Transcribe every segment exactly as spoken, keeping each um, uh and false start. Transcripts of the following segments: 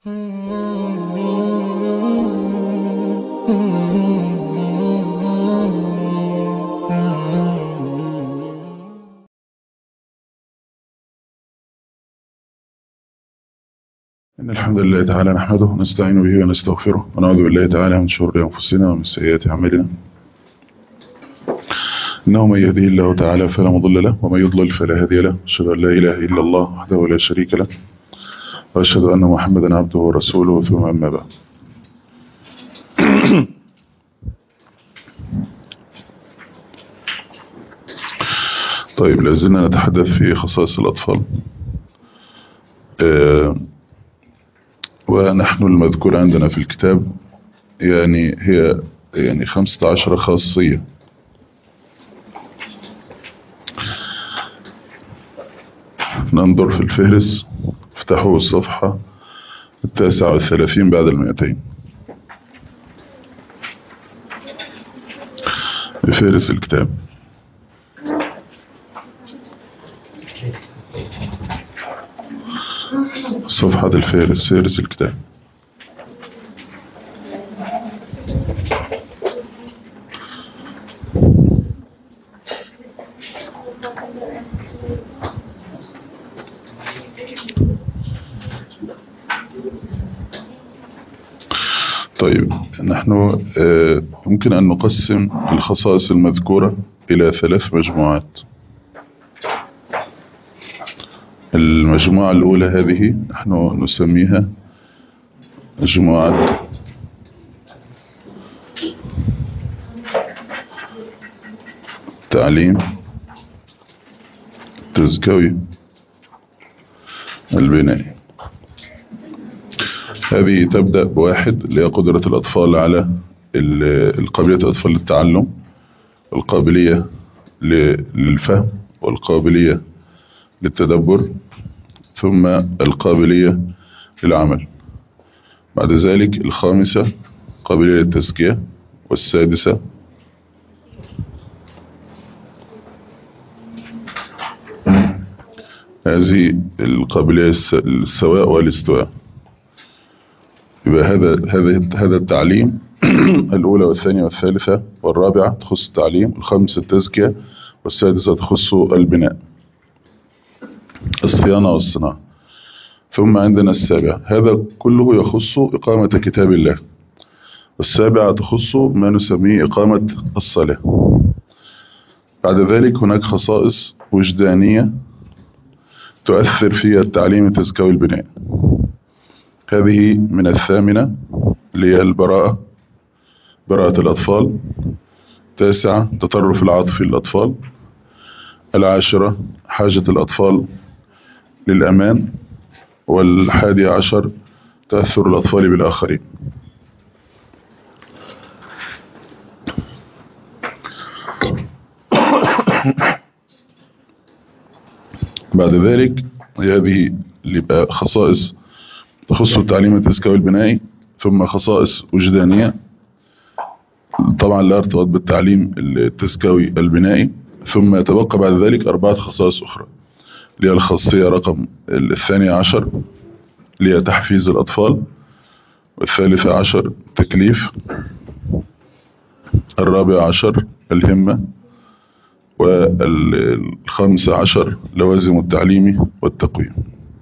إن الحمد لله تعالى نحمده ونستعين به ونستغفره ونعوذ بالله تعالى من شرور أنفسنا ومن سيئات أعمالنا. إنه من يهديه الله تعالى فلا مضل له ومن يضلل فلا هادي له. أشهد أن لا إله إلا الله وحده لا شريك له وأشهد أن محمدا عبده ورسوله ثم أما بعد. طيب لازلنا نتحدث في خصائص الأطفال، آه ونحن المذكور عندنا في الكتاب يعني هي يعني خمسة عشر خاصية. ننظر في الفهرس، افتحوا الصفحة التاسعة والثلاثين بعد المئتين بفهرس الكتاب. صفحة الفهرس، فهرس الكتاب. طيب نحن يمكن أن نقسم الخصائص المذكورة إلى ثلاث مجموعات. المجموعة الأولى هذه نحن نسميها مجموعة تعليم التزكوي البنائي. هذه تبدأ بواحد اللي هي قدرة الأطفال على القابلية الأطفال للتعلم، والقابلية للفهم، والقابلية للتدبر، ثم القابلية للعمل. بعد ذلك الخامسة قابلية للتزكية، والسادسة هذه القابلية للسواء والاستواء. يبقى هذا هذا هذا التعليم الأولى والثانية والثالثة والرابعة تخص التعليم، الخامسة التزكية، والسادسة تخص البناء، الصيانة والصناعة. ثم عندنا السابع، هذا كله يخص إقامة كتاب الله، والسابعة تخص ما نسميه إقامة الصلاة. بعد ذلك هناك خصائص وجدانية تؤثر في التعليم التزكوي البناء. هذه من الثامنة اللي هي البراءة، براءة الأطفال. تاسعة تطرف العاطفي للأطفال. العاشرة حاجة الأطفال للأمان. والحادي عشر تأثر الأطفال بالآخرين. بعد ذلك هذه اللي بقى خصائص تخص التعليم التزكوي البنائي، ثم خصائص وجدانية طبعا لا ارتباط بالتعليم التزكوي البنائي، ثم يتبقى بعد ذلك أربعة خصائص أخرى اللي هي الخاصية رقم الثانية عشر اللي هي تحفيز الأطفال، والثالثة عشر تكليف، الرابع عشر الهمة، والخامسة عشر لوازم التعليم والتقويم.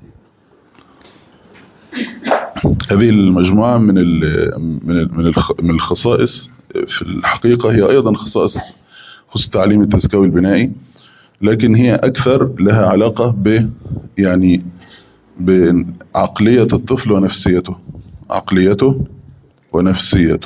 هذه المجموعة من من من الخصائص في الحقيقة هي أيضا خصائص خصوص التعليم التزكوي البنائي، لكن هي أكثر لها علاقة ب يعني بعقلية الطفل ونفسيته، عقليته ونفسيته.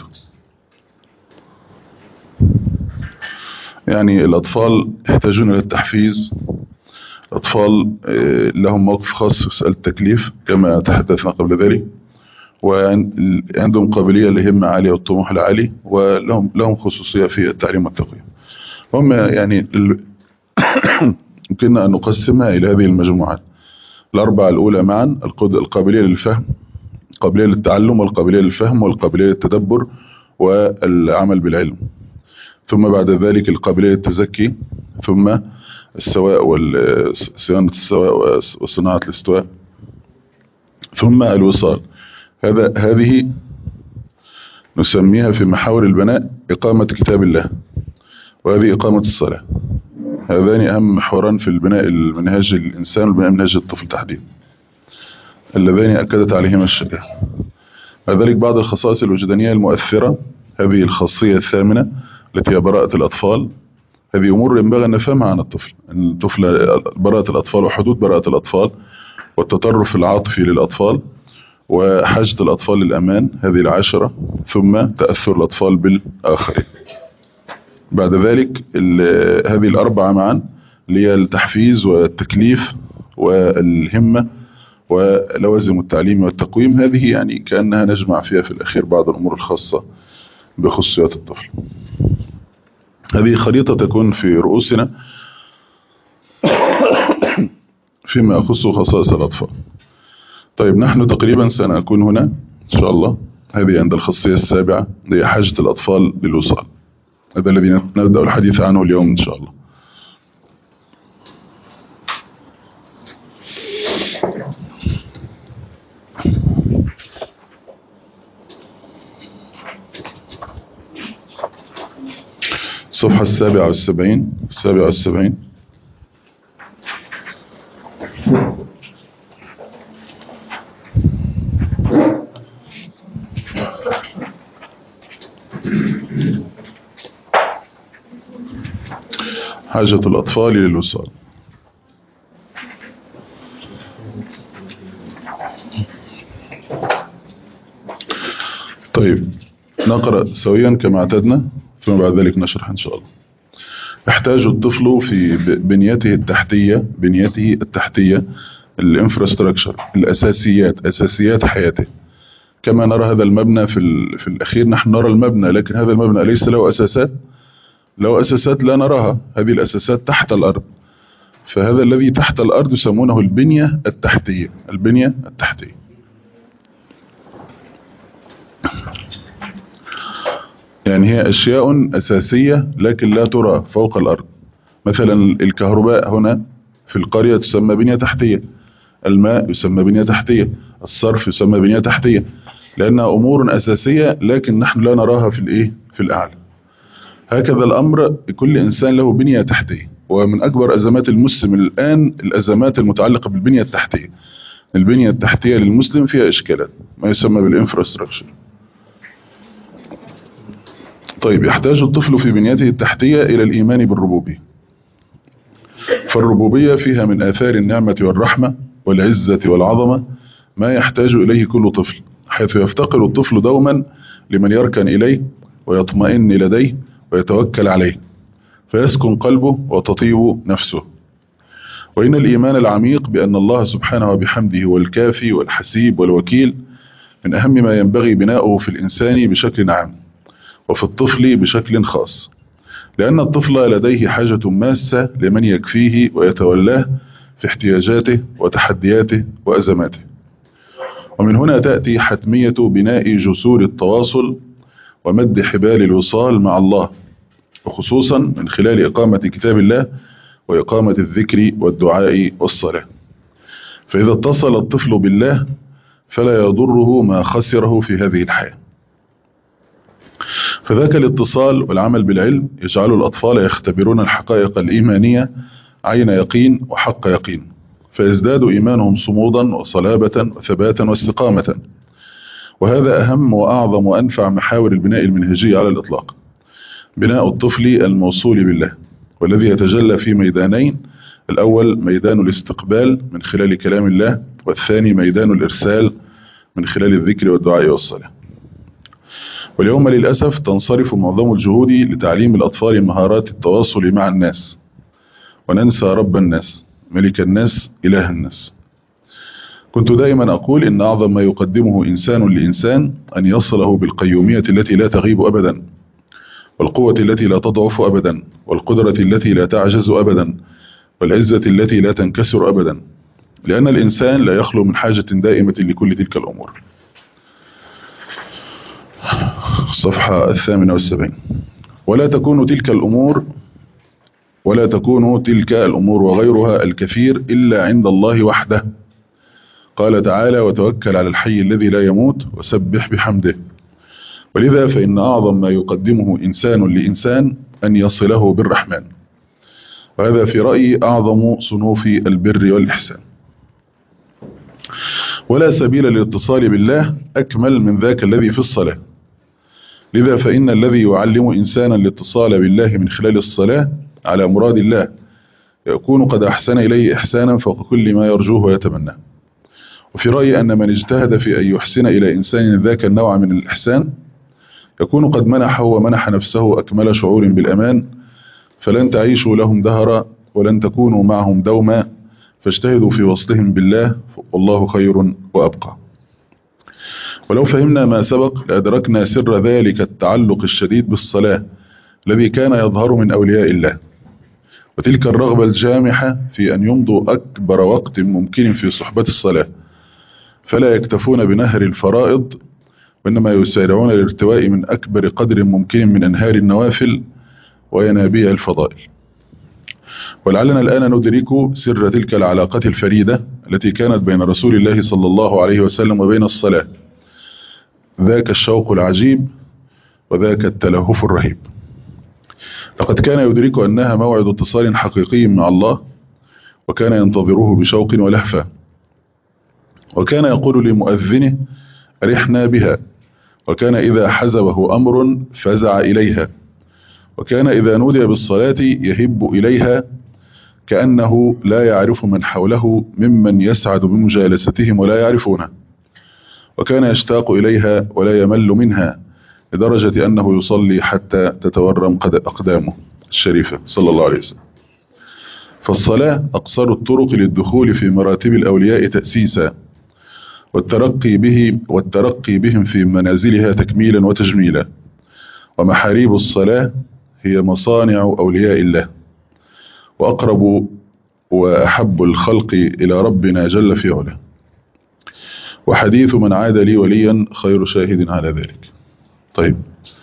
يعني الأطفال يحتاجون إلى التحفيز، الأطفال لهم موقف خاص في مسألة التكليف كما تحدثنا قبل ذلك، وعندهم قابلية لهمة عالية والطموح العالي، ولهم لهم خصوصية في التعليم والتقويم. هم يعني يمكننا أن نقسمها إلى هذه المجموعات الأربعة الأولى معا: القابلية للفهم، القابلية للتعلم، والقابلية للفهم، والقابلية للتدبر والعمل بالعلم. ثم بعد ذلك القابلية للتزكي، ثم السواء وصيانة السواء وصناعة الاستواء، ثم الوصال هذا هذه نسميها في محاور البناء إقامة كتاب الله، وهذه إقامة الصلاة. هذان أهم محوران في البناء المنهاج الإنسان والبناء منهاج الطفل تحديدا، اللذان أكدت عليهما الشريعة. لذلك بعض الخصائص الوجدانية المؤثرة، هذه الخاصية الثامنة التي هي براءة الأطفال. هذه أمور ينبغي أن نفهمها عن الطفل. الطفل براءة الأطفال وحدود براءة الأطفال، والتطرف العاطفي للأطفال، وحاجة الأطفال للأمان، هذه العشرة. ثم تأثر الأطفال بالآخرين. بعد ذلك هذه الأربعة معا اللي هي التحفيز والتكليف والهمة ولوازم التعليم والتقويم، هذه يعني كأنها نجمع فيها في الأخير بعض الأمور الخاصة بخصوصيات الطفل. هذه خريطة تكون في رؤوسنا فيما يخص خصائص الأطفال. طيب نحن تقريبا سنكون هنا إن شاء الله. هذه عند الخاصية السابعة، هي حاجة الأطفال للوصال. هذا الذي نبدأ الحديث عنه اليوم إن شاء الله. الصفحة السابعة والسبعين السابعة والسبعين حاجة الأطفال للوصال. طيب نقرأ سويا كما اعتدنا، ثم بعد ذلك نشرح إن شاء الله. يحتاج الطفل في بنيته التحتية بنيته التحتية الانفراستراكشر، الأساسيات، أساسيات حياته. كما نرى هذا المبنى في, في الأخير، نحن نرى المبنى لكن هذا المبنى ليس له أساسات. له أساسات لا نراها، هذه الأساسات تحت الأرض. فهذا الذي تحت الأرض يسمونه البنية التحتية. البنية التحتية يعني هي أشياء أساسية لكن لا ترى فوق الأرض. مثلا الكهرباء هنا في القرية تسمى بنية تحتية، الماء يسمى بنية تحتية، الصرف يسمى بنية تحتية، لأنها أمور أساسية لكن نحن لا نراها في الإيه في الأعلى. هكذا الأمر، كل إنسان له بنية تحتية. ومن أكبر أزمات المسلم الآن الأزمات المتعلقة بالبنية التحتية. البنية التحتية للمسلم فيها إشكالات، ما يسمى بالإنفراستراكشر. طيب يحتاج الطفل في بنيته التحتية إلى الإيمان بالربوبية. فالربوبية فيها من آثار النعمة والرحمة والعزة والعظمة ما يحتاج إليه كل طفل، حيث يفتقر الطفل دوما لمن يركن إليه ويطمئن لديه ويتوكل عليه، فيسكن قلبه وتطيب نفسه. وإن الإيمان العميق بأن الله سبحانه وبحمده هو الكافي والحسيب والوكيل من أهم ما ينبغي بناؤه في الإنسان بشكل عام، وفي الطفل بشكل خاص، لأن الطفل لديه حاجة ماسة لمن يكفيه ويتولاه في احتياجاته وتحدياته وأزماته. ومن هنا تأتي حتمية بناء جسور التواصل ومد حبال الوصال مع الله، وخصوصا من خلال إقامة كتاب الله وإقامة الذكر والدعاء والصلاة. فإذا اتصل الطفل بالله فلا يضره ما خسره في هذه الحياة. فذاك الاتصال والعمل بالعلم يجعل الأطفال يختبرون الحقائق الإيمانية عين يقين وحق يقين، فيزداد إيمانهم صمودا وصلابة وثباتا واستقامة. وهذا أهم وأعظم وأنفع محاور البناء المنهجي على الإطلاق، بناء الطفل الموصول بالله، والذي يتجلى في ميدانين: الأول ميدان الاستقبال من خلال كلام الله، والثاني ميدان الإرسال من خلال الذكر والدعاء والصلاة. واليوم للأسف تنصرف معظم الجهود لتعليم الأطفال مهارات التواصل مع الناس، وننسى رب الناس، ملك الناس، إله الناس. كنت دائما أقول إن أعظم ما يقدمه إنسان لإنسان أن يصله بالقيومية التي لا تغيب أبدا، والقوة التي لا تضعف أبدا، والقدرة التي لا تعجز أبدا، والعزة التي لا تنكسر أبدا، لأن الإنسان لا يخلو من حاجة دائمة لكل تلك الأمور. الصفحة الثامنة والسبعين. ولا تكون تلك الأمور ولا تكون تلك الأمور وغيرها الكثير إلا عند الله وحده، قال تعالى وتوكل على الحي الذي لا يموت وسبح بحمده. ولذا فإن أعظم ما يقدمه إنسان لإنسان أن يصله بالرحمن، وهذا في رأيي أعظم صنوف البر والإحسان. ولا سبيل للاتصال بالله أكمل من ذاك الذي في الصلاة. لذا فإن الذي يعلم إنسانا الاتصال بالله من خلال الصلاة على مراد الله يكون قد أحسن إليه إحسانا فوق كل ما يرجوه ويتمناه. وفي رأيي أن من اجتهد في أن يحسن إلى إنسان ذاك النوع من الإحسان يكون قد منحه ومنح نفسه أكمل شعور بالأمان، فلن تعيشوا لهم دهرا ولن تكونوا معهم دوما، فاجتهدوا في وصلهم بالله والله خير وأبقى. ولو فهمنا ما سبق لأدركنا سر ذلك التعلق الشديد بالصلاة الذي كان يظهر من أولياء الله، وتلك الرغبة الجامحة في أن يمضوا أكبر وقت ممكن في صحبة الصلاة، فلا يكتفون بنهر الفرائض وإنما يسارعون للارتواء من أكبر قدر ممكن من أنهار النوافل وينابيع الفضائل. ولعلنا الآن ندرك سر تلك العلاقة الفريدة التي كانت بين رسول الله صلى الله عليه وسلم وبين الصلاة، ذاك الشوق العجيب وذاك التلهف الرهيب. لقد كان يدرك أنها موعد اتصال حقيقي مع الله، وكان ينتظره بشوق ولهفة، وكان يقول لمؤذنه أرحنا بها، وكان إذا حزبه أمر فزع إليها، وكان إذا نودي بالصلاة يهب إليها كأنه لا يعرف من حوله ممن يسعد بمجالستهم ولا يعرفونه، وكان يشتاق إليها ولا يمل منها لدرجة أنه يصلي حتى تتورم أقدامه الشريفة صلى الله عليه وسلم. فالصلاة أقصر الطرق للدخول في مراتب الأولياء تأسيسا، والترقي به والترقي بهم في منازلها تكميلا وتجميلا. ومحاريب الصلاة هي مصانع أولياء الله، وأقرب وأحب الخلق إلى ربنا جل في علاه. وحديث من عاد لي وليا خير شاهد على ذلك. طيب،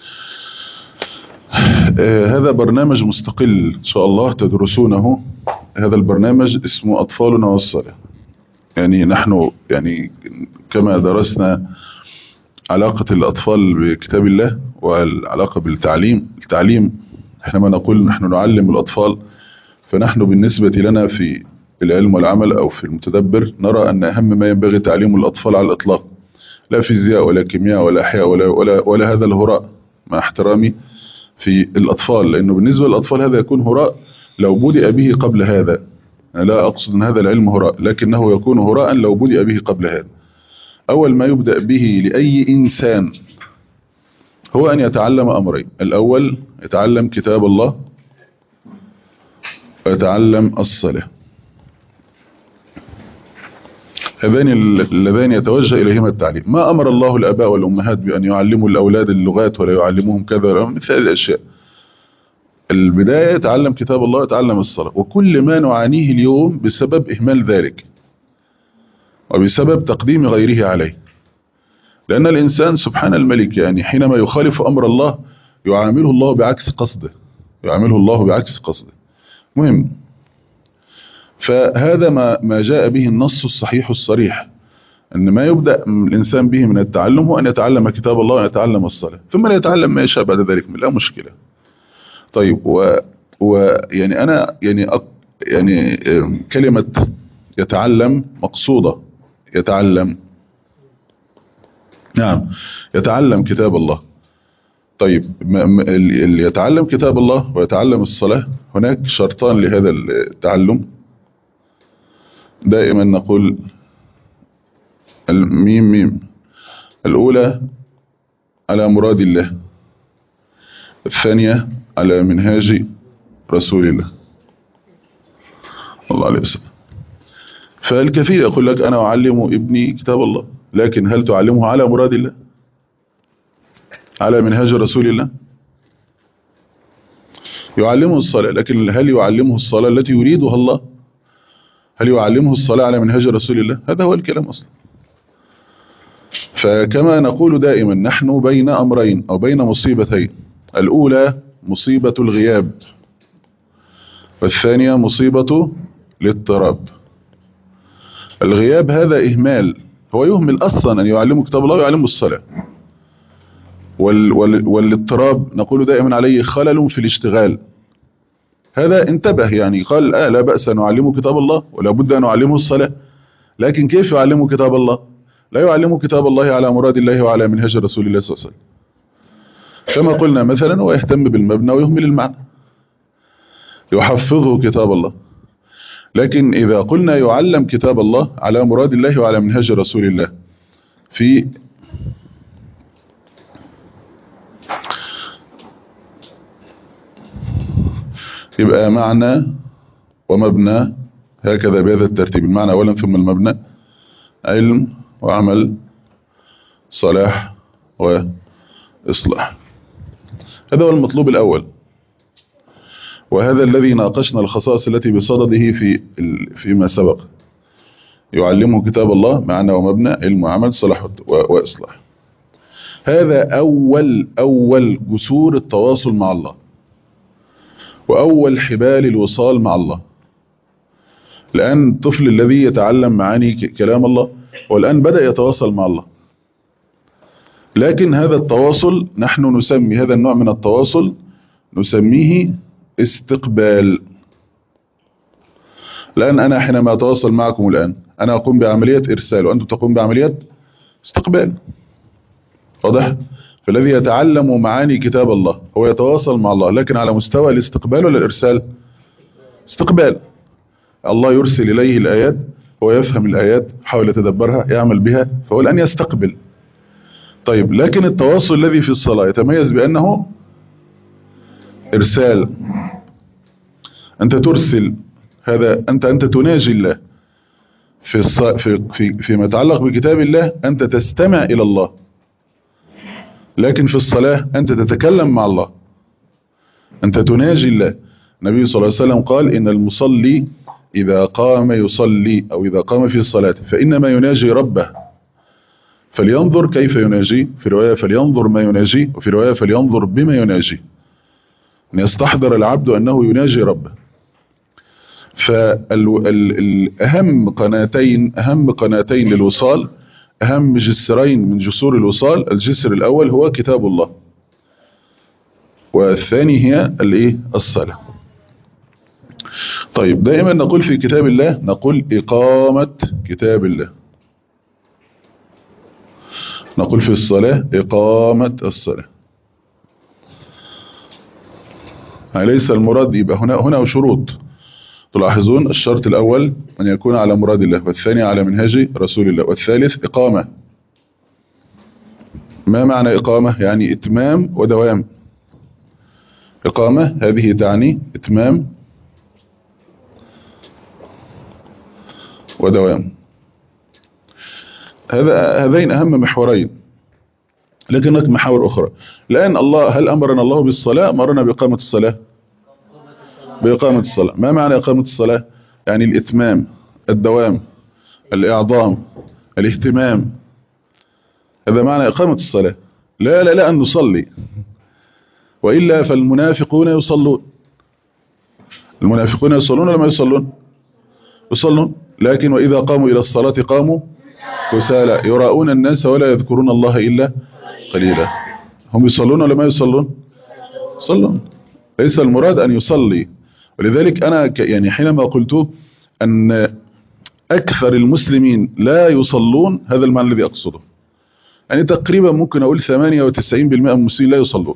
آه هذا برنامج مستقل إن شاء الله تدرسونه. هذا البرنامج اسمه أطفالنا والصلاة. يعني نحن يعني كما درسنا علاقة الأطفال بكتاب الله والعلاقة بالتعليم، التعليم احنا ما نقول نحن نعلم الأطفال، فنحن بالنسبة لنا في العلم والعمل أو في المتدبر نرى أن أهم ما ينبغي تعليم الأطفال على الإطلاق، لا فيزياء ولا كيمياء ولا أحياء ولا, ولا, ولا هذا الهراء، مع احترامي في الأطفال، لأنه بالنسبة للأطفال هذا يكون هراء لو بدأ به قبل هذا. أنا لا أقصد أن هذا العلم هراء، لكنه يكون هراء لو بدأ به قبل هذا. أول ما يبدأ به لأي إنسان هو أن يتعلم أمرين: الأول يتعلم كتاب الله، ويتعلم الصلاة. هذان اللذان يتوجه إليهما التعليم. ما أمر الله الآباء والأمهات بأن يعلموا الأولاد اللغات ولا يعلموهم كذا ولا مثل هذه الأشياء. البداية يتعلم كتاب الله ويتعلم الصلاة، وكل ما نعانيه اليوم بسبب إهمال ذلك وبسبب تقديم غيره عليه. لأن الإنسان سبحان الملك يعني حينما يخالف أمر الله يعامله الله بعكس قصده، يعامله الله بعكس قصده. مهم. فهذا ما ما جاء به النص الصحيح الصريح، أن ما يبدأ الإنسان به من التعلم هو أن يتعلم كتاب الله ويتعلم الصلاة، ثم لا يتعلم ما يشاء بعد ذلك، لا مشكلة. طيب، و, و يعني أنا يعني أق يعني كلمة يتعلم مقصودة. يتعلم، نعم، يتعلم كتاب الله. طيب، اللي يتعلم كتاب الله ويتعلم الصلاة، هناك شرطان لهذا التعلم. دائما نقول الميم ميم. الأولى على مراد الله، الثانية على منهاج رسول الله الله عليه وسلم. فالكثير يقول لك أنا أعلم ابني كتاب الله، لكن هل تعلمه على مراد الله، على منهاج رسول الله؟ يعلمه الصلاة، لكن هل يعلمه الصلاة التي يريدها الله؟ هل يعلمه الصلاة على منهاج رسول الله؟ هذا هو الكلام أصلا. فكما نقول دائما نحن بين أمرين أو بين مصيبتين: الأولى مصيبة الغياب، والثانية مصيبة الاضطراب. الغياب هذا إهمال، هو يهمل أصلا أن يعلمه كتاب الله ويعلمه الصلاة. وال وال والاضطراب نقول دائما عليه خلل في الاشتغال، هذا انتبه يعني قال آه لا بأس أن نعلمه كتاب الله ولا بد أن نعلمه الصلاة، لكن كيف يعلمه كتاب الله؟ لا يعلمه كتاب الله على مراد الله وعلى منهج رسول الله صلى الله عليه وسلم كما قلنا مثلا، ويهتم بالمبنى ويهمل المعنى، يحفظه كتاب الله. لكن إذا قلنا يعلم كتاب الله على مراد الله وعلى منهج رسول الله في يبقى معنى ومبنى هكذا بهذا الترتيب، المعنى أولا ثم المبنى، علم وعمل صلاح وإصلاح، هذا هو المطلوب الأول. وهذا الذي ناقشنا الخصائص التي بصدده في فيما سبق، يعلمه كتاب الله معنى ومبنى، علم وعمل صلاح وإصلاح. هذا أول أول جسور التواصل مع الله وأول حبال الوصال مع الله. الآن الطفل الذي يتعلم معاني كلام الله والآن بدأ يتواصل مع الله، لكن هذا التواصل نحن نسمي هذا النوع من التواصل نسميه استقبال. الآن أنا حينما أتواصل معكم الآن أنا أقوم بعملية إرسال وأنتم تقوم بعملية استقبال، واضح؟ فالذي يتعلم معاني كتاب الله هو يتواصل مع الله، لكن على مستوى الاستقبال ولا الإرسال؟ استقبال. الله يرسل إليه الآيات، هو يفهم الآيات، حاول يتدبرها، يعمل بها، فهو الآن يستقبل. طيب لكن التواصل الذي في الصلاة يتميز بأنه إرسال، أنت ترسل، هذا أنت أنت تناجي الله في الص... في في فيما يتعلق بكتاب الله، أنت تستمع إلى الله، لكن في الصلاة أنت تتكلم مع الله، أنت تناجي الله. النبي صلى الله عليه وسلم قال إن المصلي إذا قام يصلي أو إذا قام في الصلاة فإنما يناجي ربه، فلينظر كيف يناجي، في رواية فلينظر ما يناجي، وفي رواية فلينظر بما يناجي، أن يستحضر العبد أنه يناجي ربه. فالأهم قناتين أهم قناتين للوصال، أهم جسرين من جسور الوصال، الجسر الأول هو كتاب الله، والثاني هي الايه؟ الصلاة. طيب دائما نقول في كتاب الله نقول إقامة كتاب الله، نقول في الصلاة إقامة الصلاة. ليس المراد يبقى هنا هنا شروط، تلاحظون الشرط الأول أن يكون على مراد الله، والثاني على منهج رسول الله، والثالث إقامة. ما معنى إقامة؟ يعني إتمام ودوام. إقامة هذه تعني إتمام ودوام، هذا هذين أهم محورين، لكن هناك محاور أخرى. الآن الله هل أمرنا الله بالصلاة؟ أمرنا بإقامة الصلاة، بإقامة الصلاة. ما معنى إقامة الصلاة؟ يعني الإتمام، الدوام، الإعظام، الاهتمام، هذا معنى إقامة الصلاة. لا لا لا أن نصلي، وإلا فالمنافقون يصلون. المنافقون يصلون ولا ما يصلون؟ يصلون، لكن وإذا قاموا إلى الصلاة قاموا كسالى يراؤون الناس ولا يذكرون الله إلا قليلا. هم يصلون ولا ما يصلون؟ يصلون. ليس المراد أن يصلي، ولذلك أنا يعني حينما قلت أن أكثر المسلمين لا يصلون، هذا المعنى الذي أقصده. يعني تقريبا ممكن أقول ثمانية وتسعين بالمئة من المسلمين لا يصلون،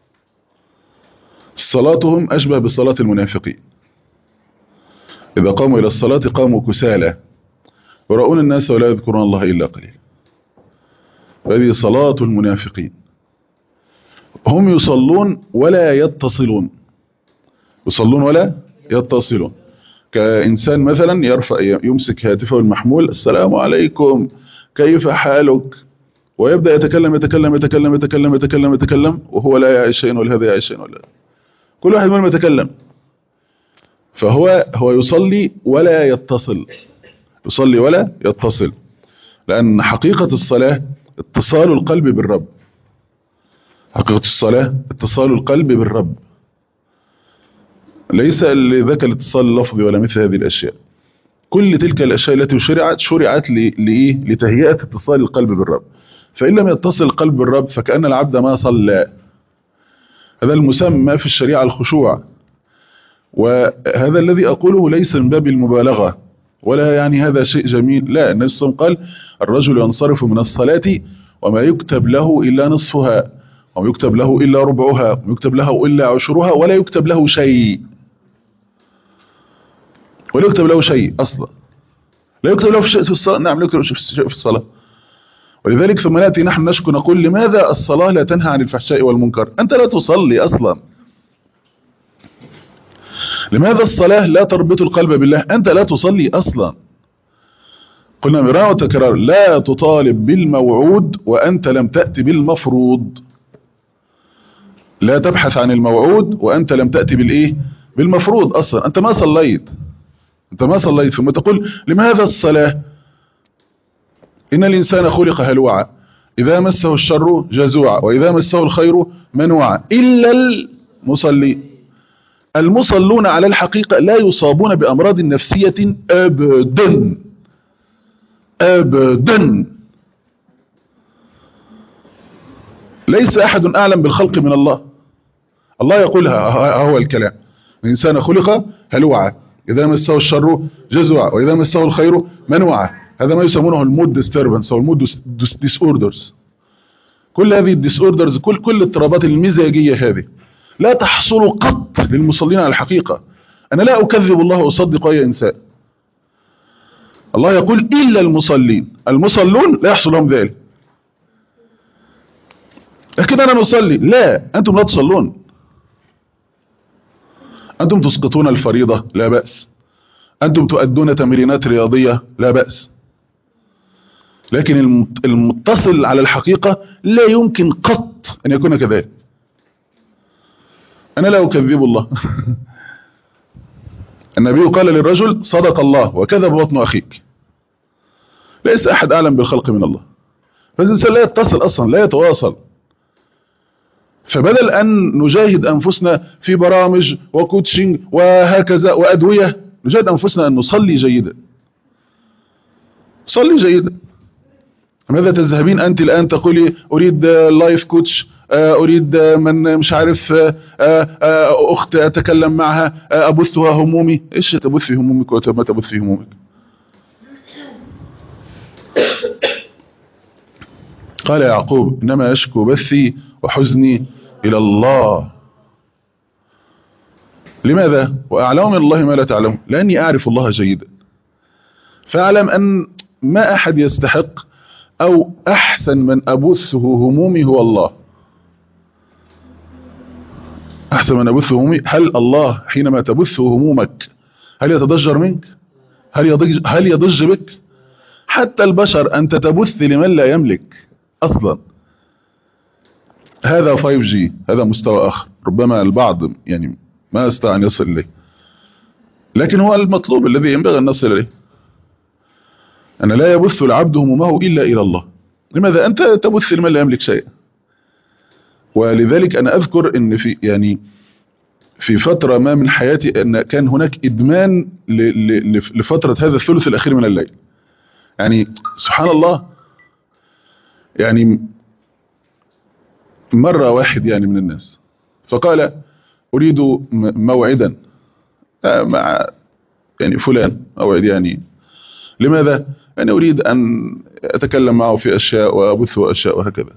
صلاتهم أشبه بصلاة المنافقين. إذا قاموا إلى الصلاة قاموا كسالى يراؤون الناس ولا يذكرون الله إلا قليلا. هذه صلاة المنافقين. هم يصلون ولا يتصلون، يصلون ولا يتصلون. كإنسان مثلا يرفع يمسك هاتفه المحمول، السلام عليكم كيف حالك، ويبدأ يتكلم يتكلم يتكلم يتكلم يتكلم يتكلم وهو لا يعي شيئا ولا هذا يعي شيئا ولا، كل واحد منهم يتكلم. فهو هو يصلي ولا يتصل، يصلي ولا يتصل، لأن حقيقة الصلاة اتصال القلب بالرب. حقيقة الصلاة اتصال القلب بالرب، ليس لذاك الاتصال اللفظي ولا مثل هذه الأشياء. كل تلك الأشياء التي شرعت شرعت لإيه؟ لتهيئة اتصال القلب بالرب. فإن لم يتصل القلب بالرب فكأن العبد ما صلى. هذا المسمى في الشريعة الخشوع، وهذا الذي أقوله ليس من باب المبالغة ولا يعني هذا شيء جميل، لا. النبي صلى الله عليه وسلم قال: الرجل ينصرف من الصلاة وما يكتب له إلا نصفها، وما يكتب له إلا ربعها، وما يكتب له إلا عشرها، ولا يكتب له شيء، ولا يكتب له شيء أصلا. لا يكتب له شيء في الصلاة، نعم لا يكتب له شيء في الصلاة. ولذلك ثم نأتي نحن نشكو نقول: لماذا الصلاة لا تنهى عن الفحشاء والمنكر؟ أنت لا تصلي أصلا. لماذا الصلاة لا تربط القلب بالله؟ أنت لا تصلي أصلا. قلنا مرارا وتكرارا: لا تطالب بالموعود وأنت لم تأتي بالمفروض. لا تبحث عن الموعود وأنت لم تأتي بالإيه؟ بالمفروض أصلا. أنت ما صليت، أنت ما صليت ثم تقول: لماذا الصلاة؟ إن الإنسان خلق هلوعا، إذا مسه الشر جزوعا، وإذا مسه الخير منوعا، إلا المصلي. المصلون على الحقيقة لا يصابون بأمراض نفسية أبدا أبدا. ليس أحد أعلم بالخلق من الله. الله يقولها، هو الكلام: الإنسان خلق هلوعا، إذا مسه الشر جزوعا، وإذا مسه الخير منوعا. هذا ما يسمونه المود ديستربنس أو المود ديسوردرز. كل هذه الديسوردرز، كل كل الاضطرابات المزاجية هذه لا تحصل قط للمصلين على الحقيقة. أنا لا أكذب الله وأصدق أي إنسان. الله يقول: إلا المصلين. المصلون لا يحصل لهم ذلك. لكن أنا نصلي، لا، أنتم لا تصلون. أنتم تسقطون الفريضة، لا بأس. أنتم تؤدون تمرينات رياضية، لا بأس. لكن المتصل على الحقيقة لا يمكن قط أن يكون كذلك. أنا لا أكذب الله. النبي قال للرجل: صدق الله وكذب بطن أخيك. ليس أحد أعلم بالخلق من الله. فالإنسان لا يتصل أصلا، لا يتواصل. فبدل أن نجاهد أنفسنا في برامج وكوتشنج وهكذا وأدوية، نجاهد أنفسنا أن نصلي جيدا. صلي جيدا. ماذا تذهبين أنت الآن تقولي: أريد لايف كوتش، أريد من مش عارف أخت أتكلم معها أبثها همومي. إيش تبثي همومك وما تبثي همومك؟ قال يعقوب: إنما يشكو بثي وحزني إلى الله. لماذا؟ وأعلم من الله ما لا تعلم. لأني أعرف الله جيدا، فأعلم أن ما أحد يستحق أو أحسن من أبثه همومي هو الله. أحسن من أبثه همومي. هل الله حينما تبث همومك هل يتضجر منك؟ هل يضج, هل يضج بك؟ حتى البشر أنت تبث لمن لا يملك أصلا. هذا فايف جي، هذا مستوى آخر، ربما البعض يعني ما استطاع أن يصل إليه، لكن هو المطلوب الذي ينبغي أن نصل إليه. أن لا يبث العبد همومه إلا إلى الله. لماذا؟ أنت تبث لمن لا يملك شيء. ولذلك أنا أذكر أن في يعني في فترة ما من حياتي أن كان هناك إدمان لفترة هذا الثلث الأخير من الليل. يعني سبحان الله، يعني مرة واحد يعني من الناس فقال: أريد موعدا مع يعني فلان، موعد يعني لماذا؟ يعني أريد أن أتكلم معه في أشياء وأبثه أشياء وهكذا.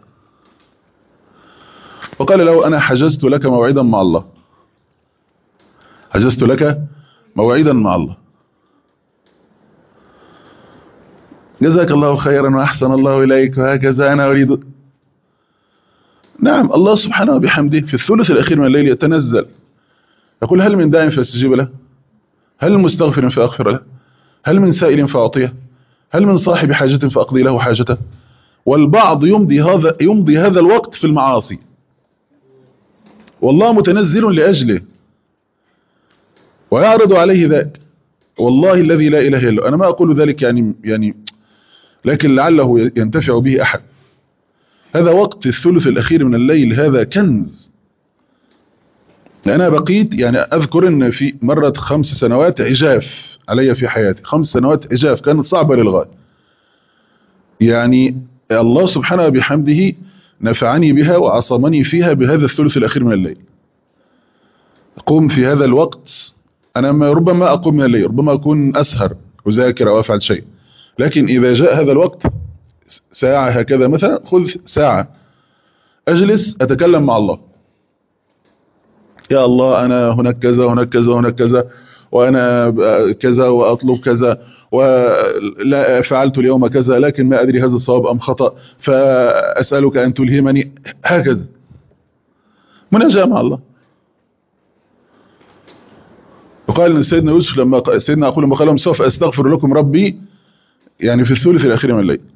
فقال له: أنا حجزت لك موعدا مع الله، حجزت لك موعدا مع الله. جزاك الله خيرا وأحسن الله إليك وهكذا. أنا أريد. نعم، الله سبحانه وبحمده في الثلث الأخير من الليل يتنزل يقول: هل من داع فاستجيب له؟ هل من مستغفر فأغفر له؟ هل من سائل فأعطيه؟ هل من صاحب حاجة فأقضي له حاجته؟ والبعض يمضي هذا يمضي هذا الوقت في المعاصي والله متنزل لأجله ويعرض عليه ذاك. والله الذي لا إله إلا هو. أنا ما أقول ذلك يعني يعني لكن لعله ينتفع به أحد. هذا وقت الثلث الأخير من الليل، هذا كنز. أنا بقيت يعني أذكر أن في مرة خمس سنوات عجاف علي في حياتي، خمس سنوات عجاف كانت صعبة للغاية. يعني الله سبحانه بحمده نفعني بها وعصمني فيها بهذا الثلث الأخير من الليل. أقوم في هذا الوقت، أنا ما ربما أقوم من الليل، ربما أكون أسهر أذاكر أو أفعل شيء، لكن إذا جاء هذا الوقت ساعة هكذا مثلا، خذ ساعة أجلس أتكلم مع الله. يا الله أنا هناك كذا هناك كذا هناك كذا، وأنا كذا وأطلب كذا، ولا فعلت اليوم كذا لكن ما أدري هذا الصواب أم خطأ، فأسألك أن تلهمني، هكذا مناجاة مع الله. وقال سيدنا يوسف لما سيدنا أقول لما قال لهم سوف أستغفر لكم ربي، يعني في الثلث الأخير من الليل.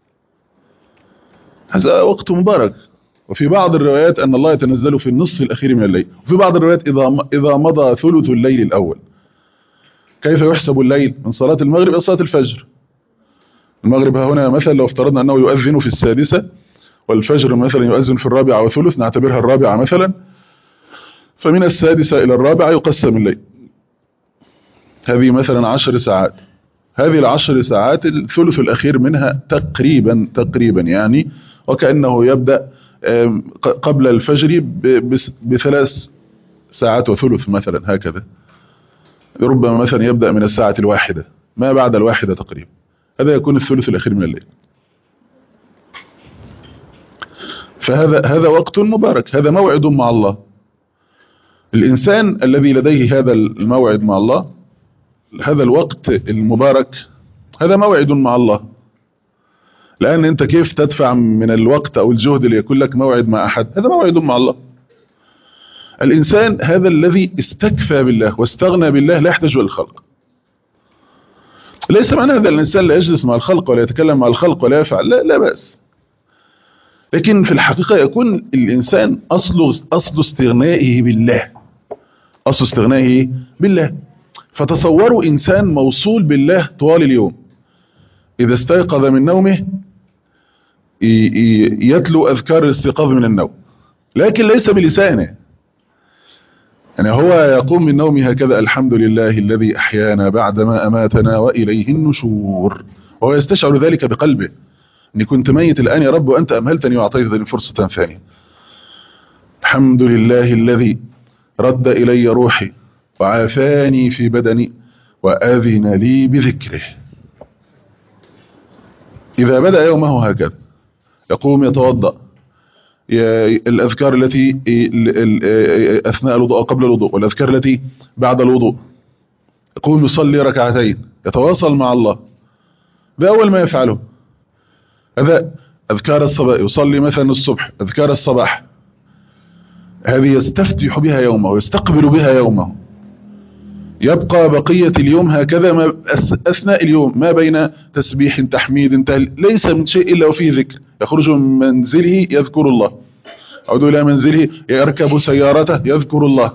هذا وقت مبارك. وفي بعض الروايات أن الله يتنزل في النصف الأخير من الليل، وفي بعض الروايات إذا إذا مضى ثلث الليل الأول. كيف يحسب الليل؟ من صلاة المغرب إلى صلاة الفجر. المغرب هنا مثلا لو افترضنا أنه يؤذن في السادسة، والفجر مثلا يؤذن في الرابعة وثلث، نعتبرها الرابعة مثلا، فمن السادسة إلى الرابعة يقسم الليل. هذه مثلا عشر ساعات. هذه العشر ساعات الثلث الأخير منها تقريبا تقريبا يعني وكأنه يبدأ قبل الفجر بثلاث ساعات وثلث مثلا، هكذا. ربما مثلا يبدأ من الساعة الواحدة، ما بعد الواحدة تقريبا، هذا يكون الثلث الأخير من الليل. فهذا هذا وقت مبارك، هذا موعد مع الله. الإنسان الذي لديه هذا الموعد مع الله، هذا الوقت المبارك، هذا موعد مع الله. لأن أنت كيف تدفع من الوقت أو الجهد ليكون لك موعد مع أحد؟ هذا موعد مع الله. الإنسان هذا الذي استكفى بالله واستغنى بالله لا يحتاج إلى الخلق. ليس معنى هذا الإنسان لا يجلس مع الخلق ولا يتكلم مع الخلق ولا يفعل، لا, لا بأس. لكن في الحقيقة يكون الإنسان أصل, أصل استغنائه بالله، أصل استغنائه بالله. فتصوروا إنسان موصول بالله طوال اليوم، إذا استيقظ من نومه يتلو أذكار الاستيقاظ من النوم، لكن ليس بلسانه. يعني هو يقوم من نومه هكذا: الحمد لله الذي أحيانا بعدما أماتنا وإليه النشور، وهو يستشعر ذلك بقلبه، أني كنت ميت الآن يا رب وأنت أمهلتني وأعطيتني فرصة ثانية. الحمد لله الذي رد إلي روحي وعافاني في بدني وأذن لي بذكره. إذا بدأ يومه هكذا يقوم يتوضأ، الأذكار التي أثناء الوضوء أو قبل الوضوء، والأذكار التي بعد الوضوء، يقوم يصلي ركعتين، يتواصل مع الله. ده أول ما يفعله. هذا أذكار الصباح، يصلي مثلا الصبح أذكار الصباح، هذه يستفتح بها يومه ويستقبل بها يومه. يبقى بقية اليوم هكذا، ما أثناء اليوم ما بين تسبيح تحميد تهليل ليس من شيء إلا وفيه ذكر. يخرج من منزله يذكر الله، يعود إلى منزله يركب سيارته يذكر الله،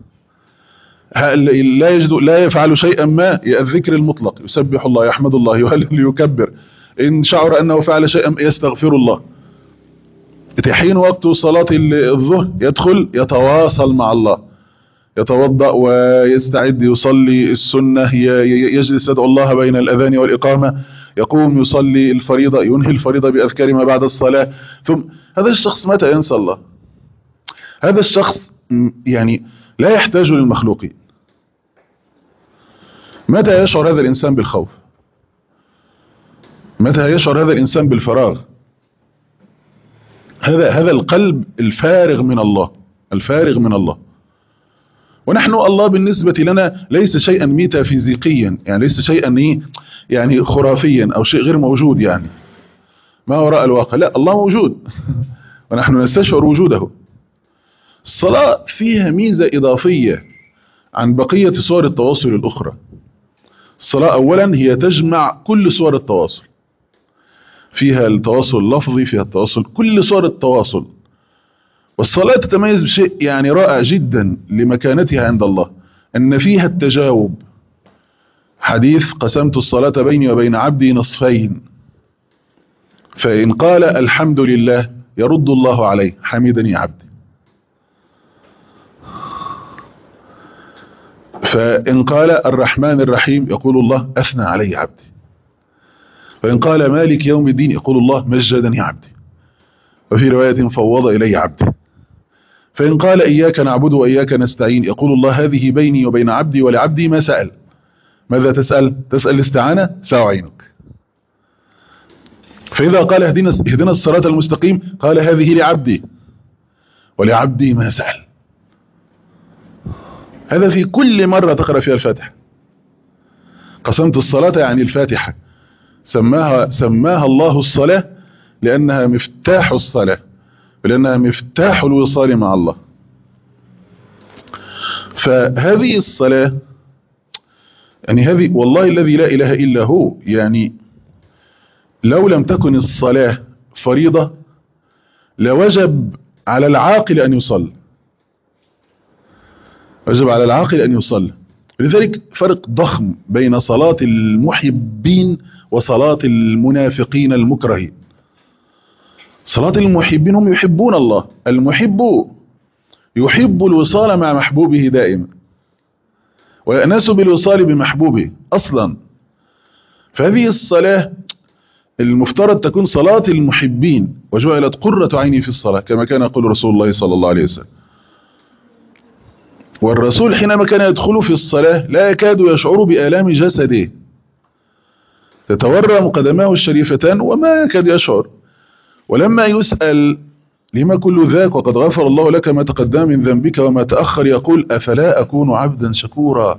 لا يجد لا يفعل شيئا ما، الذكر المطلق، يسبح الله، يحمد الله، يهلل، يكبر. إن شعر أنه فعل شيئا يستغفر الله. حين وقت صلاة الظهر يدخل يتواصل مع الله، يتوضأ ويستعد يصلي السنة، يجلس يدعو الله بين الأذان والإقامة، يقوم يصلي الفريضة، ينهي الفريضة بأذكار ما بعد الصلاة. ثم هذا الشخص متى ينسى الله؟ هذا الشخص يعني لا يحتاج للمخلوقين. متى يشعر هذا الإنسان بالخوف؟ متى يشعر هذا الإنسان بالفراغ؟ هذا هذا القلب الفارغ من الله، الفارغ من الله. ونحن الله بالنسبة لنا ليس شيئا ميتافيزيقيا، يعني ليس شيئا يعني خرافيا أو شيء غير موجود يعني ما وراء الواقع، لا، الله موجود ونحن نستشعر وجوده. الصلاة فيها ميزة إضافية عن بقية صور التواصل الأخرى. الصلاة أولا هي تجمع كل صور التواصل، فيها التواصل اللفظي، فيها التواصل، كل صور التواصل. والصلاة تتميز بشيء يعني رائع جدا لمكانتها عند الله، أن فيها التجاوب. حديث: قسمت الصلاة بيني وبين عبدي نصفين، فإن قال الحمد لله يرد الله عليه: حمدني عبدي. فإن قال الرحمن الرحيم يقول الله أثنى علي عبدي. فإن قال مالك يوم الدين يقول الله مجدني عبدي. وفي رواية فوض إلي عبدي. فإن قال إياك نعبد وإياك نستعين يقول الله هذه بيني وبين عبدي ولعبدي ما سأل. ماذا تسأل؟ تسأل الاستعانة سأعينك. فإذا قال اهدنا اهدنا الصراط المستقيم قال هذه لعبدي ولعبدي ما سأل. هذا في كل مرة تقرأ فيها الفاتحة. قسمت الصلاة يعني الفاتحة، سماها سماها الله الصلاة لأنها مفتاح الصلاة ولأنها مفتاح الوصال مع الله. فهذه الصلاة يعني هذه والله الذي لا إله إلا هو، يعني لو لم تكن الصلاة فريضة لوجب على العاقل أن يصلي، وجب على العاقل أن يصلي. لذلك فرق ضخم بين صلاة المحبين وصلاة المنافقين المكرهين. صلاة المحبين هم يحبون الله، المحب يحب الوصال مع محبوبه دائما ويأنس بالوصال بمحبوبه أصلا. فهذه الصلاة المفترض تكون صلاة المحبين، وجعلت قرة عيني في الصلاة كما كان يقول رسول الله صلى الله عليه وسلم. والرسول حينما كان يدخل في الصلاة لا يكاد يشعر بآلام جسده، تتورم قدماه الشريفتان وما يكاد يشعر. ولما يسأل لما كل ذاك وقد غفر الله لك ما تقدم من ذنبك وما تأخر يقول أفلا أكون عبدا شكورا.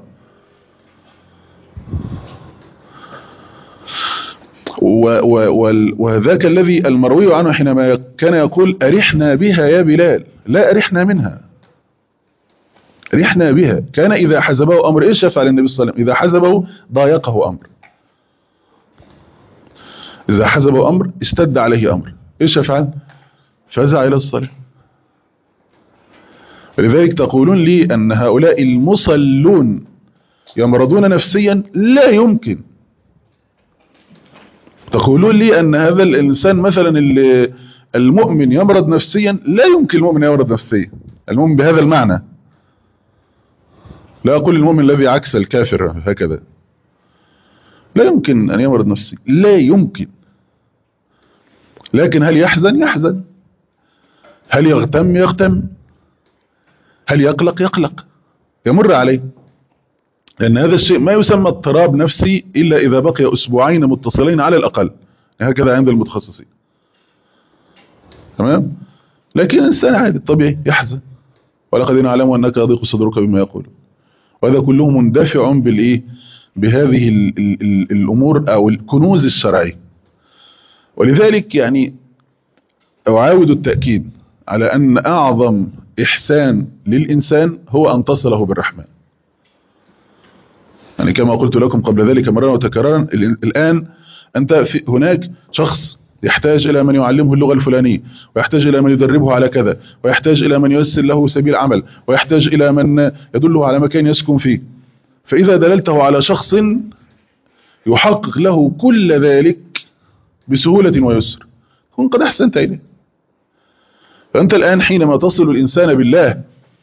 وذاك الذي المروي عنه حينما كان يقول أرحنا بها يا بلال، لا أرحنا منها، أرحنا بها. كان إذا حزبه أمر إيش يفعل النبي صلى الله عليه وسلم؟ إذا حزبه ضايقه أمر، إذا حزبه أمر اشتد عليه أمر إيش يفعل؟ فزع إلى الصلاة. ولذلك تقولون لي أن هؤلاء المصلون يمرضون نفسيا؟ لا يمكن. تقولون لي أن هذا الإنسان مثلا المؤمن يمرض نفسيا؟ لا يمكن المؤمن يمرض نفسيا، المؤمن بهذا المعنى. لا أقول المؤمن الذي عكس الكافر هكذا، لا يمكن أن يمرض نفسيا، لا يمكن. لكن هل يحزن؟ يحزن. هل يغتم؟ يغتم. هل يقلق؟ يقلق، يمر عليه. لأن هذا الشيء ما يسمى اضطراب نفسي إلا إذا بقي أسبوعين متصلين على الأقل، هكذا عند المتخصصين. تمام؟ لكن الإنسان عادي الطبيعي يحزن، ولقد نعلم أنك يضيق صدرك بما يقول. وهذا كله مندفع بالإيه؟ بهذه ال ال ال الأمور أو الكنوز الشرعية. ولذلك يعني أعاود التأكيد على أن أعظم إحسان للإنسان هو أن تصله بالرحمن. يعني كما قلت لكم قبل ذلك مرة وتكرارا، الآن أنت في هناك شخص يحتاج إلى من يعلمه اللغة الفلانية، ويحتاج إلى من يدربه على كذا، ويحتاج إلى من ييسر له سبيل عمل، ويحتاج إلى من يدله على مكان يسكن فيه. فإذا دللته على شخص يحقق له كل ذلك بسهولة ويسر كن قد أحسنت إليه. فأنت الآن حينما تصل الإنسان بالله،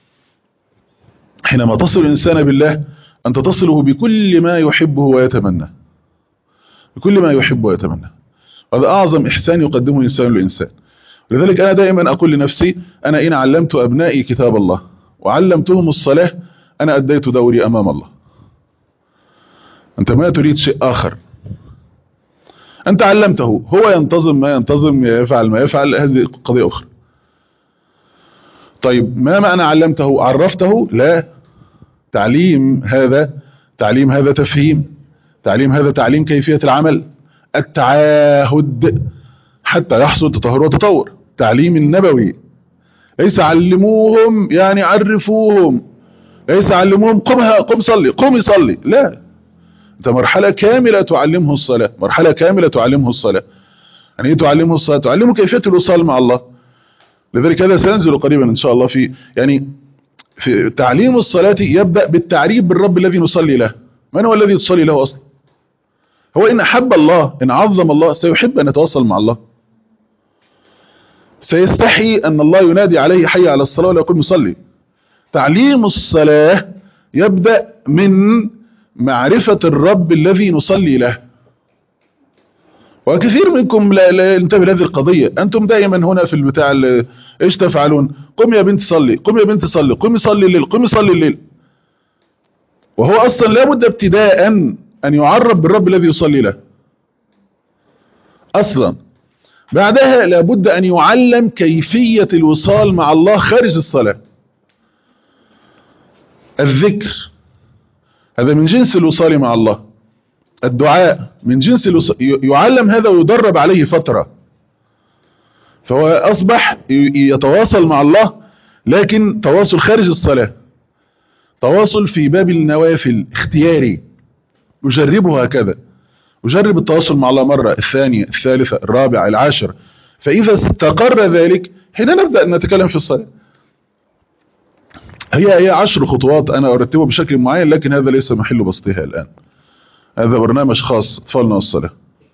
حينما تصل الإنسان بالله أنت تصله بكل ما يحبه ويتمنى، بكل ما يحبه ويتمنى. هذا أعظم إحسان يقدمه الإنسان للإنسان. لذلك أنا دائما أقول لنفسي أنا إن علمت أبنائي كتاب الله وعلمتهم الصلاة أنا أديت دوري أمام الله. أنت ما تريد شيء آخر، أنت علمته، هو ينتظم ما ينتظم، يفعل ما يفعل، هذه قضية أخرى. طيب ما معنى علمته؟ عرفته؟ لا، تعليم هذا تعليم هذا تفهيم، تعليم هذا تعليم كيفية العمل، التعاهد حتى يحصل تطهر وتطور. تعليم النبوي ليس علموهم يعني عرفوهم، ليس علموهم قم قم صلي قم يصلي، لا، انت مرحلة كاملة تعلمه الصلاة، مرحلة كاملة تعلمه الصلاة. يعني ايه تعلمه الصلاة؟ تعلمه كيفية الوصال مع الله. لذلك هذا سينزل قريبا ان شاء الله في يعني في تعليم الصلاة. يبدأ بالتعريف بالرب الذي نصلي له. من هو الذي تصلي له اصلا؟ هو إن أحب الله، إن عظم الله، سيحب أن يتواصل مع الله، سيستحي أن الله ينادي عليه حي على الصلاة ولا يقول مصلي. تعليم الصلاة يبدأ من معرفة الرب الذي نصلي له. وكثير منكم لا, لا ينتبه لهذه القضية. أنتم دائما هنا في البتاع إيش تفعلون؟ قم يا بنت صلي، قم يا بنت صلي، قم صلي الليل، قم صلي الليل. وهو أصلا لابد ابتداء أن يعرف بالرب الذي يصلي له أصلا. بعدها لابد أن يعلم كيفية الوصال مع الله خارج الصلاة. الذكر هذا من جنس الوصال مع الله، الدعاء من جنس الوصال، يعلم هذا ويدرب عليه فترة. فهو أصبح يتواصل مع الله، لكن تواصل خارج الصلاة، تواصل في باب النوافل اختياري، يجربه هكذا، يجرب التواصل مع الله مرة، الثانية، الثالثة، الرابعة، العاشرة. فإذا استقر ذلك حين نبدأ أن نتكلم في الصلاة. هي هي عشر خطوات أنا أرتبها بشكل معين، لكن هذا ليس محل بسطها الآن. هذا برنامج خاص أطفالنا والصلاة.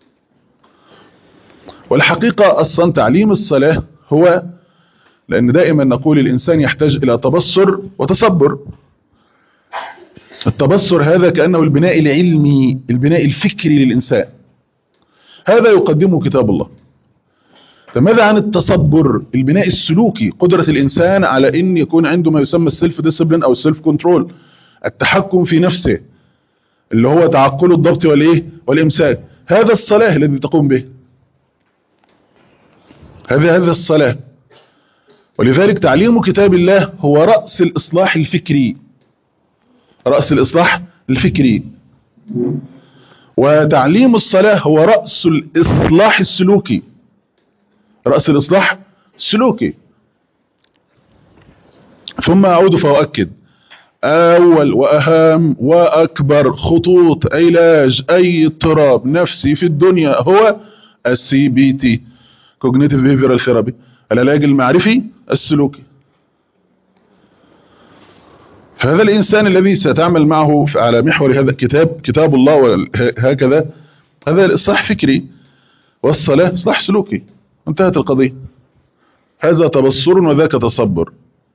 والحقيقة أصلا تعليم الصلاة هو، لأن دائما نقول الإنسان يحتاج إلى تبصر وتصبر. التبصر هذا كأنه البناء العلمي، البناء الفكري للإنسان، هذا يقدمه كتاب الله. فماذا عن التصبر؟ البناء السلوكي، قدرة الإنسان على أن يكون عنده ما يسمى السيلف ديسيبلين أو السيلف كنترول، التحكم في نفسه، اللي هو تعقل الضبط والإيه والإمساك. هذا الصلاة الذي تقوم به، هذا هذا الصلاة. ولذلك تعليم كتاب الله هو رأس الإصلاح الفكري، رأس الإصلاح الفكري. وتعليم الصلاة هو رأس الإصلاح السلوكي، رأس الإصلاح السلوكي. ثم أعود فأؤكد، أول وأهم وأكبر خطوط علاج أي اضطراب نفسي في الدنيا هو السي بي تي، Cognitive Behavioral Therapy، العلاج المعرفي السلوكي. فهذا الإنسان الذي ستعمل معه على محور هذا الكتاب، كتاب الله وهكذا، هذا الإصلاح فكري، والصلاة إصلاح سلوكي، انتهت القضية. هذا تبصر وذاك تصبر.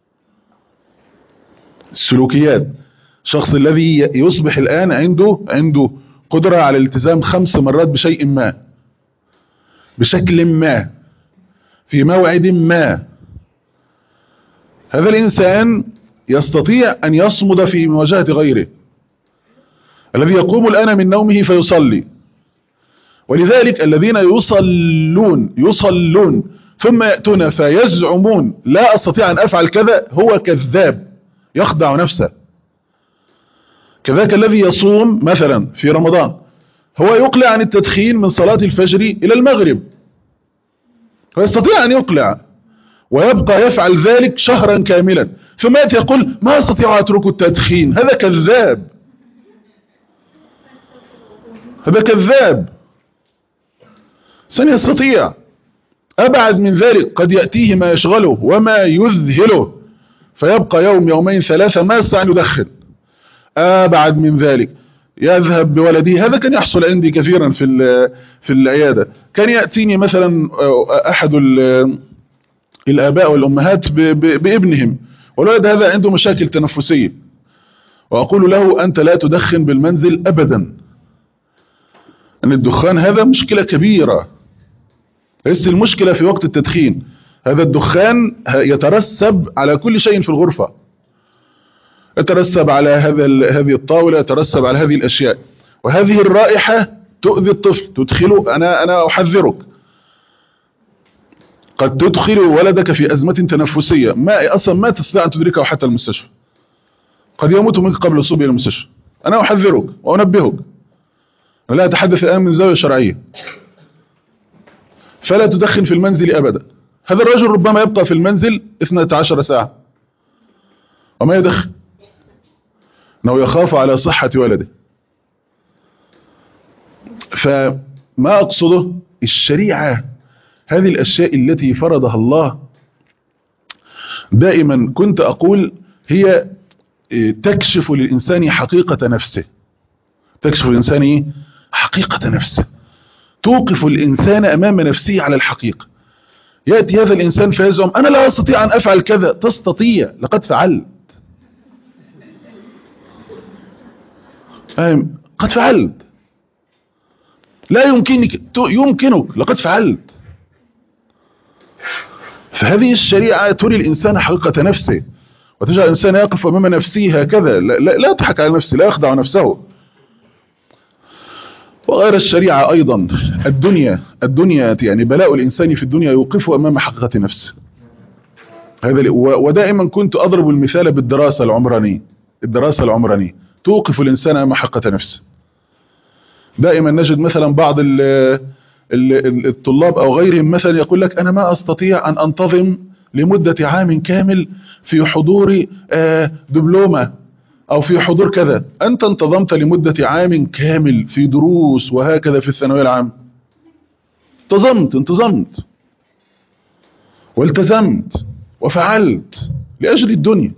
السلوكيات، الشخص الذي يصبح الآن عنده عنده قدرة على الالتزام خمس مرات بشيء ما، بشكل ما، في موعد ما، هذا الإنسان يستطيع أن يصمد في مواجهة غيره. الذي يقوم الآن من نومه فيصلي. ولذلك الذين يصلون يصلون ثم يأتون فيزعمون لا أستطيع أن أفعل كذا، هو كذاب يخدع نفسه. كذلك الذي يصوم مثلا في رمضان، هو يقلع عن التدخين من صلاة الفجر إلى المغرب، ويستطيع أن يقلع ويبقى يفعل ذلك شهرا كاملا، ثم يأتي يقول ما أستطيع أترك التدخين. هذا كذاب، هذا كذاب. سيستطيع. أبعد من ذلك، قد يأتيه ما يشغله وما يذهله فيبقى يوم يومين ثلاثة ما يستطيع أن يدخن. أبعد من ذلك، يذهب بولده. هذا كان يحصل عندي كثيرا في في العيادة. كان يأتيني مثلا أحد الآباء والأمهات بابنهم، والولد هذا عنده مشاكل تنفسية، وأقول له أنت لا تدخن بالمنزل أبدا، أن الدخان هذا مشكلة كبيرة، ليس المشكلة في وقت التدخين. هذا الدخان يترسب على كل شيء في الغرفة، يترسب على هذا هذه الطاولة، يترسب على هذه الأشياء، وهذه الرائحة تؤذي الطفل، تدخله. أنا أنا أحذرك، قد تدخل ولدك في أزمة تنفسية ما أصلا ما تستطيع أن تدركه حتى المستشفى، قد يموت منك قبل الوصول إلى المستشفى. أنا أحذرك وأنبهك، لا أتحدث الآن من زاوية شرعية. فلا تدخن في المنزل أبدا. هذا الرجل ربما يبقى في المنزل اثنتي عشرة ساعة وما يدخن، أنه يخاف على صحة ولده. فما أقصده الشريعة، هذه الأشياء التي فرضها الله دائما كنت أقول هي تكشف للإنسان حقيقة نفسه، تكشف للإنسان حقيقة نفسه، توقف الإنسان أمام نفسه على الحقيقة. يأتي هذا الإنسان فيزعم أنا لا أستطيع أن أفعل كذا. تستطيع، لقد فعلت. فاهم؟ قد فعلت، لا يمكنك يمكنك لقد فعلت. فهذه الشريعة تري الإنسان حقيقة نفسه، وتجعل الإنسان يقف أمام نفسه هكذا، لا, لا, لا يضحك على نفسه، لا يخدع نفسه. وغير الشريعة أيضا الدنيا الدنيا يعني بلاء الإنسان في الدنيا يوقفه أمام حقيقة نفسه. هذا ودائما كنت أضرب المثال بالدراسة العمرانية. الدراسة العمرانية توقف الإنسان أمام حقيقة نفسه. دائما نجد مثلا بعض ال ال الطلاب أو غيرهم مثلا يقول لك أنا ما أستطيع أن أنتظم لمدة عام كامل في حضور دبلومة أو في حضور كذا. أنت انتظمت لمدة عام كامل في دروس وهكذا في الثانوية العامة، انتظمت انتظمت والتزمت وفعلت لأجل الدنيا.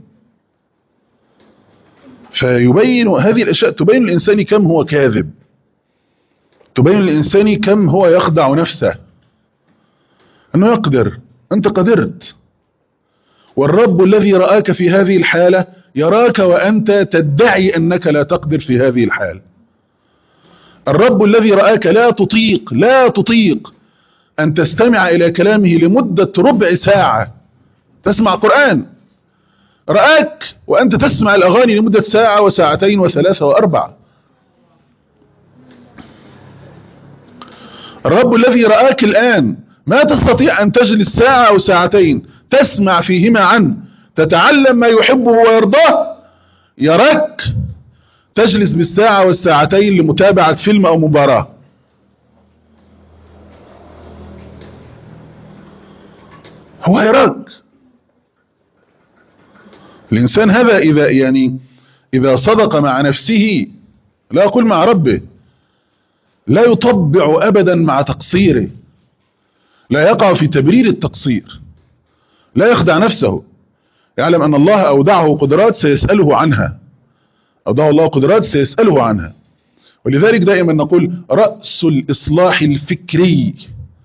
فيبين هذه الأشياء تبين الإنسان كم هو كاذب، تبين الإنسان كم هو يخدع نفسه أنه يقدر. أنت قدرت، والرب الذي رآك في هذه الحالة يراك وأنت تدعي أنك لا تقدر في هذه الحالة. الرب الذي رآك لا تطيق لا تطيق أن تستمع إلى كلامه لمدة ربع ساعة تسمع قرآن، رآك وأنت تسمع الأغاني لمدة ساعة وساعتين وثلاثة وأربعة. الرب الذي رآك الآن ما تستطيع أن تجلس ساعة أو ساعتين تسمع فيهما عنه، تتعلم ما يحبه ويرضاه، يراك تجلس بالساعة والساعتين لمتابعة فيلم أو مباراة. هو يراك. الإنسان هذا إذا يعني إذا صدق مع نفسه، لا أقول مع ربه، لا يطبع أبدا مع تقصيره، لا يقع في تبرير التقصير، لا يخدع نفسه، يعلم أن الله أودعه قدرات سيسأله عنها، أودعه الله قدرات سيسأله عنها. ولذلك دائما نقول رأس الإصلاح الفكري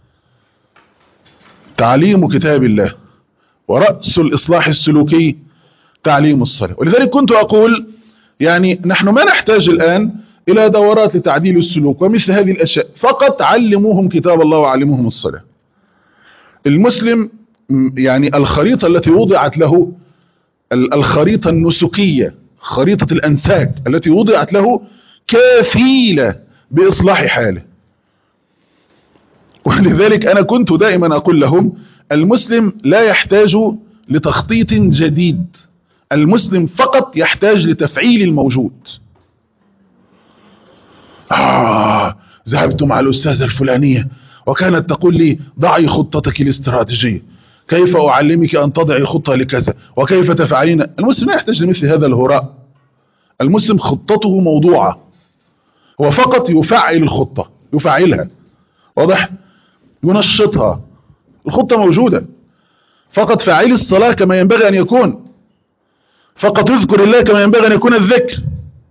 تعليم كتاب الله، ورأس الإصلاح السلوكي تعليم الصلاة. ولذلك كنت أقول يعني نحن ما نحتاج الآن إلى دورات لتعديل السلوك ومثل هذه الأشياء، فقط علموهم كتاب الله وعلموهم الصلاة. المسلم يعني الخريطة التي وضعت له، الخريطة النسكية، خريطة الأنساك التي وضعت له كفيلة بإصلاح حاله. ولذلك أنا كنت دائما أقول لهم المسلم لا يحتاج لتخطيط جديد، المسلم فقط يحتاج لتفعيل الموجود. آه ذهبت مع الأستاذة الفلانية وكانت تقول لي ضعي خطتك الاستراتيجية، كيف أعلمك أن تضعي خطة لكذا وكيف تفعلين. المسلم لا يحتاج لمثل هذا الهراء. المسلم خطته موضوعة، هو فقط يفعل الخطة، يفعلها، واضح، ينشطها. الخطة موجودة، فقط فعل الصلاة كما ينبغي أن يكون، فقط اذكر الله كما ينبغي أن يكون الذكر،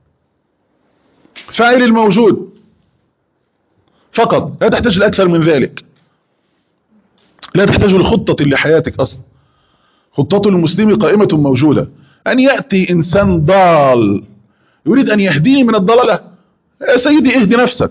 فعل الموجود فقط، لا تحتاج لأكثر من ذلك، لا تحتاج لخطة لحياتك أصلا. خطة المسلم قائمة موجودة. أن يأتي إنسان ضال يريد أن يهديني من الضلالة، يا سيدي اهدي نفسك.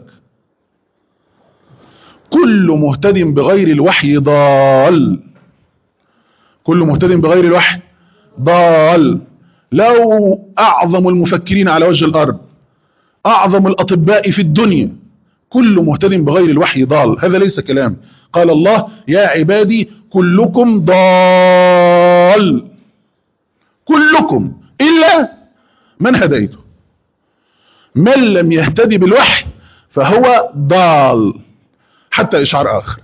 كل مهتد بغير الوحي ضال، كل مهتد بغير الوحي ضال. لو أعظم المفكرين على وجه الأرض، أعظم الأطباء في الدنيا، كل مهتد بغير الوحي ضال. هذا ليس كلام، قال الله يا عبادي كلكم ضال، كلكم إلا من هديته. من لم يهتدي بالوحي فهو ضال حتى إشعار آخر.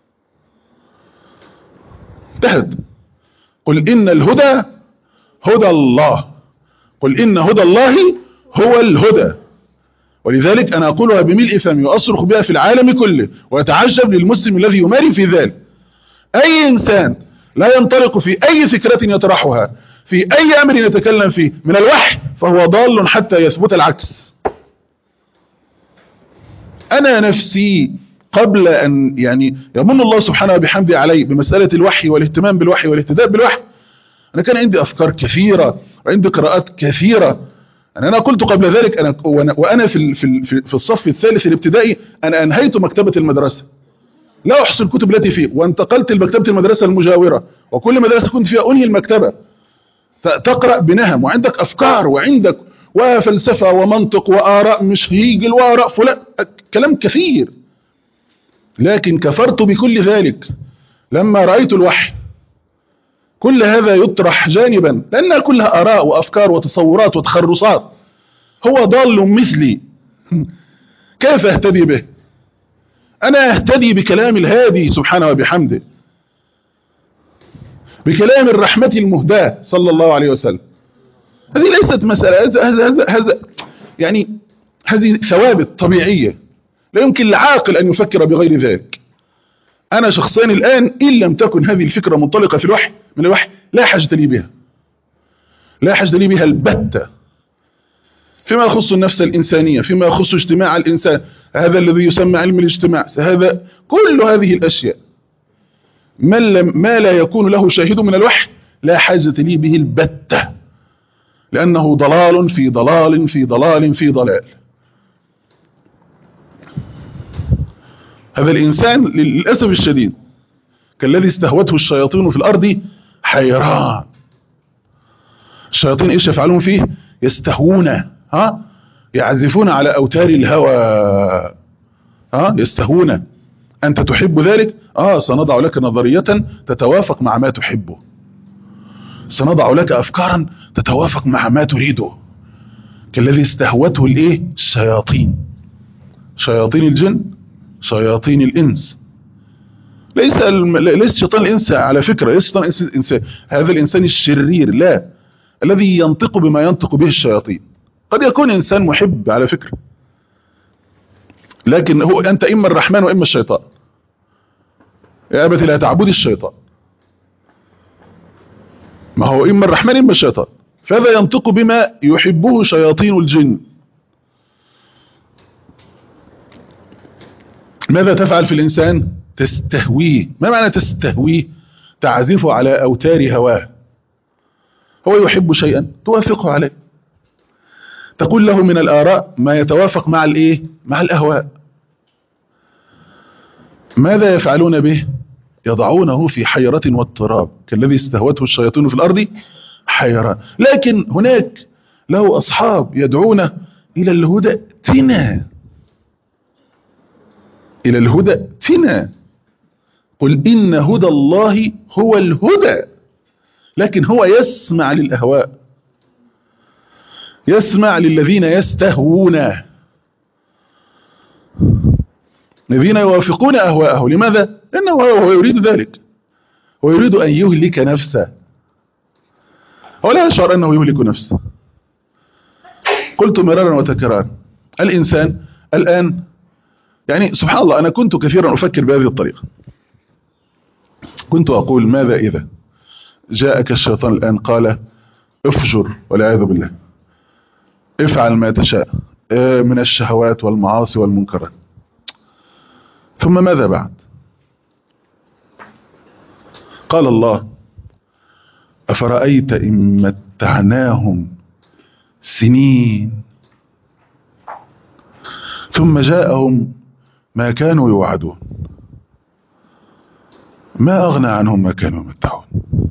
انتهت. قل إن الهدى هدى الله، قل إن هدى الله هو الهدى. ولذلك أنا أقولها بملء فمي وأصرخ بها في العالم كله، وأتعجب للمسلم الذي يماري في ذلك. أي إنسان لا ينطلق في أي فكرة يطرحها، في أي أمر يتكلم فيه من الوحي، فهو ضال حتى يثبت العكس. أنا نفسي قبل أن يعني يمن الله سبحانه وبحمده علي بمسألة الوحي والاهتمام بالوحي والاهتداء بالوحي، أنا كان عندي أفكار كثيرة وعندي قراءات كثيرة أنا, أنا قلت قبل ذلك أنا وأنا في في في الصف الثالث الابتدائي أنا أنهيت مكتبة المدرسة، لا أحصي الكتب التي فيه، وانتقلت لمكتبة المدرسة المجاورة، وكل مدرسة كنت فيها أنهي المكتبة، تقرأ بنهم وعندك أفكار وعندك وفلسفة ومنطق وآراء مش هيجل وآراء فلان، كلام كثير. لكن كفرت بكل ذلك لما رأيت الوحي. كل هذا يطرح جانبا لأنها كلها آراء وأفكار وتصورات وتخرصات. هو ضال مثلي، كيف أهتدي به؟ أنا أهتدي بكلام الهادي سبحانه وبحمده، بكلام الرحمة المهداة صلى الله عليه وسلم. هذه ليست مسألة، هذا هذا هذا يعني هذه ثوابت طبيعية لا يمكن لعاقل أن يفكر بغير ذلك. أنا شخصيا الآن إن لم تكن هذه الفكرة منطلقة في الوحي من الوحي لا حاجة لي بها، لا حاجة لي بها البتة فيما يخص النفس الإنسانية، فيما يخص اجتماع الإنسان، هذا الذي يسمى علم الاجتماع، هذا كل هذه الأشياء من لم ما لا يكون له شاهد من الوحي لا حاجة لي به البتة، لأنه ضلال في ضلال في ضلال في ضلال. هذا الإنسان للأسف الشديد كالذي استهوته الشياطين في الأرض حيران. الشياطين إيش يفعلون فيه؟ يستهون، ها يعزفون على أوتار الهوى، ها يستهون. أنت تحب ذلك؟ آه سنضع لك نظرية تتوافق مع ما تحبه، سنضع لك أفكارا تتوافق مع ما تريده. كالذي استهوته الإيه؟ الشياطين، شياطين الجن شياطين الإنس. ليس ليس شيطان الإنس على فكرة، ليس شيطان الإنس هذا الإنسان الشرير، لا، الذي ينطق بما ينطق به الشياطين. قد يكون إنسان محب على فكرة، لكن هو أنت إما الرحمن وإما الشيطان. يا أبت لا تعبد الشيطان، ما هو إما الرحمن إما الشيطان، فهذا ينطق بما يحبه شياطين الجن. ماذا تفعل في الإنسان؟ تستهويه. ما معنى تستهويه؟ تعزفه على أوتار هواه. هو يحب شيئا توافقه عليه، تقول له من الآراء ما يتوافق مع الإيه؟ مع الأهواء. ماذا يفعلون به؟ يضعونه في حيرة واضطراب كالذي استهوته الشياطين في الأرض حيرة. لكن هناك له أصحاب يدعونه إلى الهدى ائتنا، إلى الهدى ائتنا، قل إن هدى الله هو الهدى. لكن هو يسمع للأهواء، يسمع للذين يستهوون، الذين يوافقون أهواءه. لماذا؟ لأنه هو يريد ذلك، هو يريد أن يهلك نفسه، هو لا يشعر أنه يهلك نفسه. قلت مرارا وتكرارا الإنسان الآن يعني سبحان الله، أنا كنت كثيرا أفكر بهذه الطريقة، كنت أقول ماذا إذا جاءك الشيطان الآن قال افجر والعياذ بالله، افعل ما تشاء من الشهوات والمعاصي والمنكرات، ثم ماذا بعد؟ قال الله أفرأيت إن متعناهم سنين ثم جاءهم ما كانوا يوعدون ما أغنى عنهم ما كانوا يمتعون.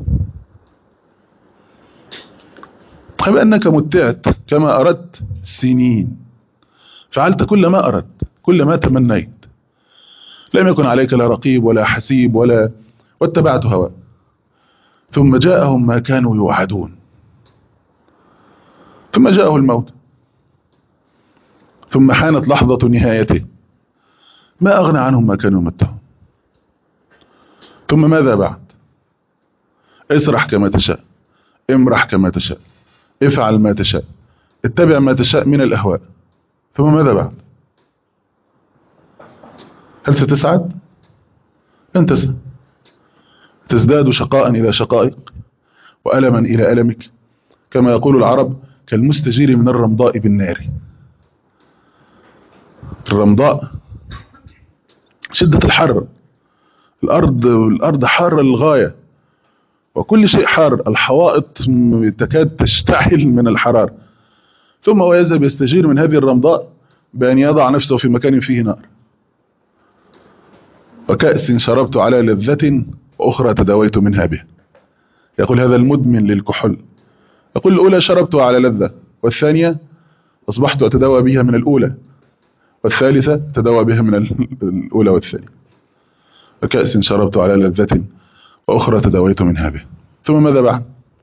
طيب أنك متعت كما أردت سنين، فعلت كل ما أردت كل ما تمنيت، لم يكن عليك لا رقيب ولا حسيب ولا واتبعت هواء، ثم جاءهم ما كانوا يوعدون، ثم جاءه الموت، ثم حانت لحظة نهايته، ما أغنى عنهم ما كانوا يمتعون. ثم ماذا بعد؟ اسرح كما تشاء، امرح كما تشاء، افعل ما تشاء، اتبع ما تشاء من الأهواء، ثم ماذا بعد؟ هل ستسعد؟ لن تسعد، تزداد شقاء إلى شقائك وألما إلى ألمك، كما يقول العرب كالمستجير من الرمضاء بالنار. الرمضاء شدة الحر، الأرض الأرض حارة للغاية، وكل شيء حار، الحوائط تكاد تشتعل من الحرارة، ثم هو يذهب يستجير من هذه الرمضاء بأن يضع نفسه في مكان فيه نار. وكأس شربت على لذة وأخرى تداويت منها به. يقول هذا المدمن للكحول، يقول الأولى شربت على لذة، والثانية أصبحت أتداوى بها من الأولى، والثالثة تداوى بها من الأولى والثانية. وكأس شربت على لذة وأخرى تداويت منها به. ثم ماذا بعد؟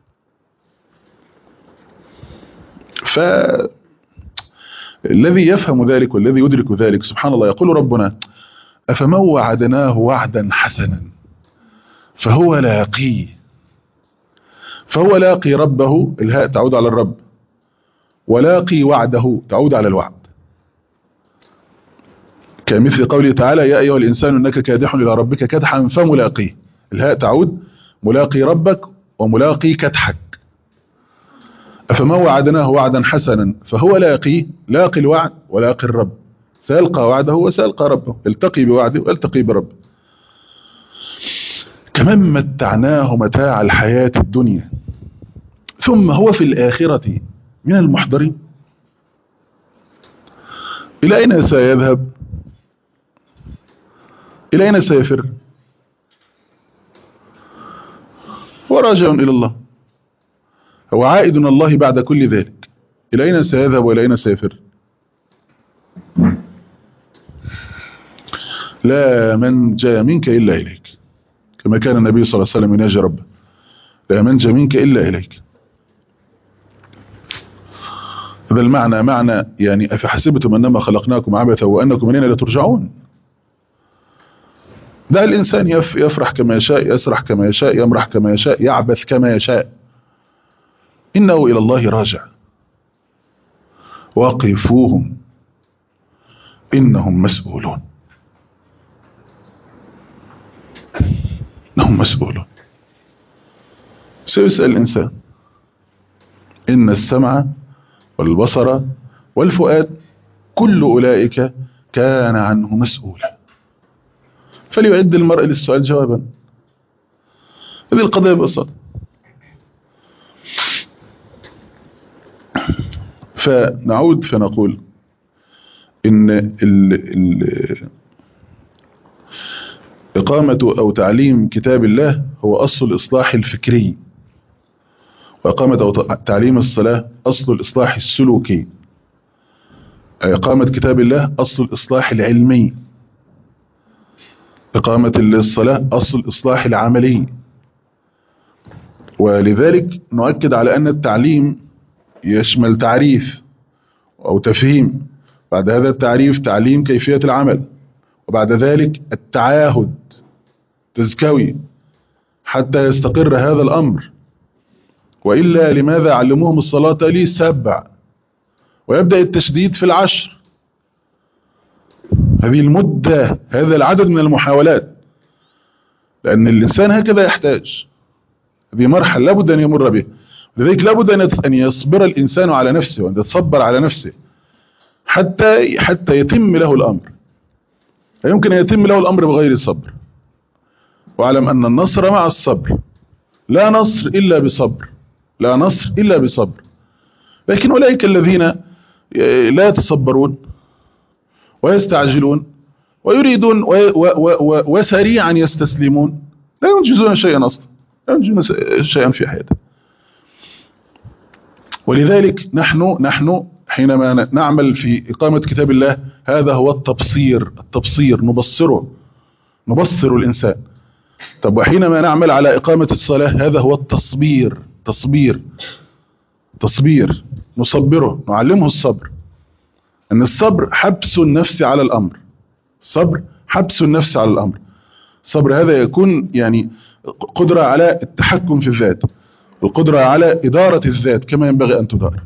فالذي يفهم ذلك والذي يدرك ذلك سبحان الله يقول ربنا أفمن وعدناه وعدا حسنا فهو لاقيه، فهو لاقي ربه، الهاء تعود على الرب، ولاقي وعده تعود على الوعد، كمثل قوله تعالى يا أيها الإنسان إنك كادح إلى ربك كدحا فملاقيه، الهاء تعود ملاقي ربك وملاقي كدحك. أفمن وعدناه وعدا حسنا فهو لاقي، لاقي الوعد ولاقي الرب، سيلقى وعده وسيلقى ربه، يلتقي بوعده ويلتقي بربه. كمن متعناه متاع الحياة الدنيا ثم هو في الآخرة من المحضرين. إلى أين سيذهب؟ إلى أين سيفر؟ هو راجع إلى الله، هو عائد إلى الله بعد كل ذلك. إلى أين سيذهب وإلى أين سيفر؟ لا منجى منك إلا إليك، كما كان النبي صلى الله عليه وسلم يناجي ربه لا منجى منك إلا إليك. هذا المعنى معنى يعني أفحسبتم أنما خلقناكم عبثا وأنكم إلينا لا ترجعون. ده الإنسان يفرح كما يشاء، يسرح كما يشاء، يمرح كما يشاء، يعبث كما يشاء، إنه إلى الله راجع. وقفوهم إنهم مسؤولون، إنهم مسؤولون. سيسأل الإنسان. إن السمع والبصر والفؤاد كل أولئك كان عنه مسؤولا. فليعد المرء للسؤال جوابا. هذه القضية ببساطة. فنعود فنقول إن ال ال إقامة أو تعليم كتاب الله هو أصل الإصلاح الفكري، وإقامة أو تعليم الصلاة أصل الإصلاح السلوكي، إقامة كتاب الله أصل الإصلاح العلمي، إقامة الصلاة أصل الإصلاح العملي. ولذلك نؤكد على أن التعليم يشمل تعريف أو تفهيم، بعد هذا التعريف تعليم كيفية العمل، وبعد ذلك التعاهد تزكوي حتى يستقر هذا الأمر. وإلا لماذا علموهم الصلاة لي سبع ويبدأ التشديد في العشر؟ هذه المدة، هذا العدد من المحاولات، لأن الإنسان هكذا يحتاج. هذه مرحلة لابد أن يمر به. لذلك لابد أن يصبر الإنسان على نفسه وأن يتصبر على نفسه حتى حتى يتم له الأمر. لا يمكن أن يتم له الأمر بغير الصبر. واعلم أن النصر مع الصبر، لا نصر إلا بصبر، لا نصر إلا بصبر. لكن أولئك الذين لا يتصبرون ويستعجلون ويريدون وسريعا يستسلمون لا ينجزون شيئا أصلا، لا ينجزون شيئا في حياتهم. ولذلك نحن نحن حينما نعمل في إقامة كتاب الله هذا هو التبصير، التبصير نبصره، نبصر الإنسان. طب وحينما نعمل على إقامة الصلاة هذا هو التصبير، تصبير تصبير نصبره، نعلمه الصبر. أن الصبر حبس النفس على الأمر، الصبر حبس النفس على الأمر. الصبر هذا يكون يعني قدرة على التحكم في الذات، والقدرة على إدارة الذات كما ينبغي أن تدار.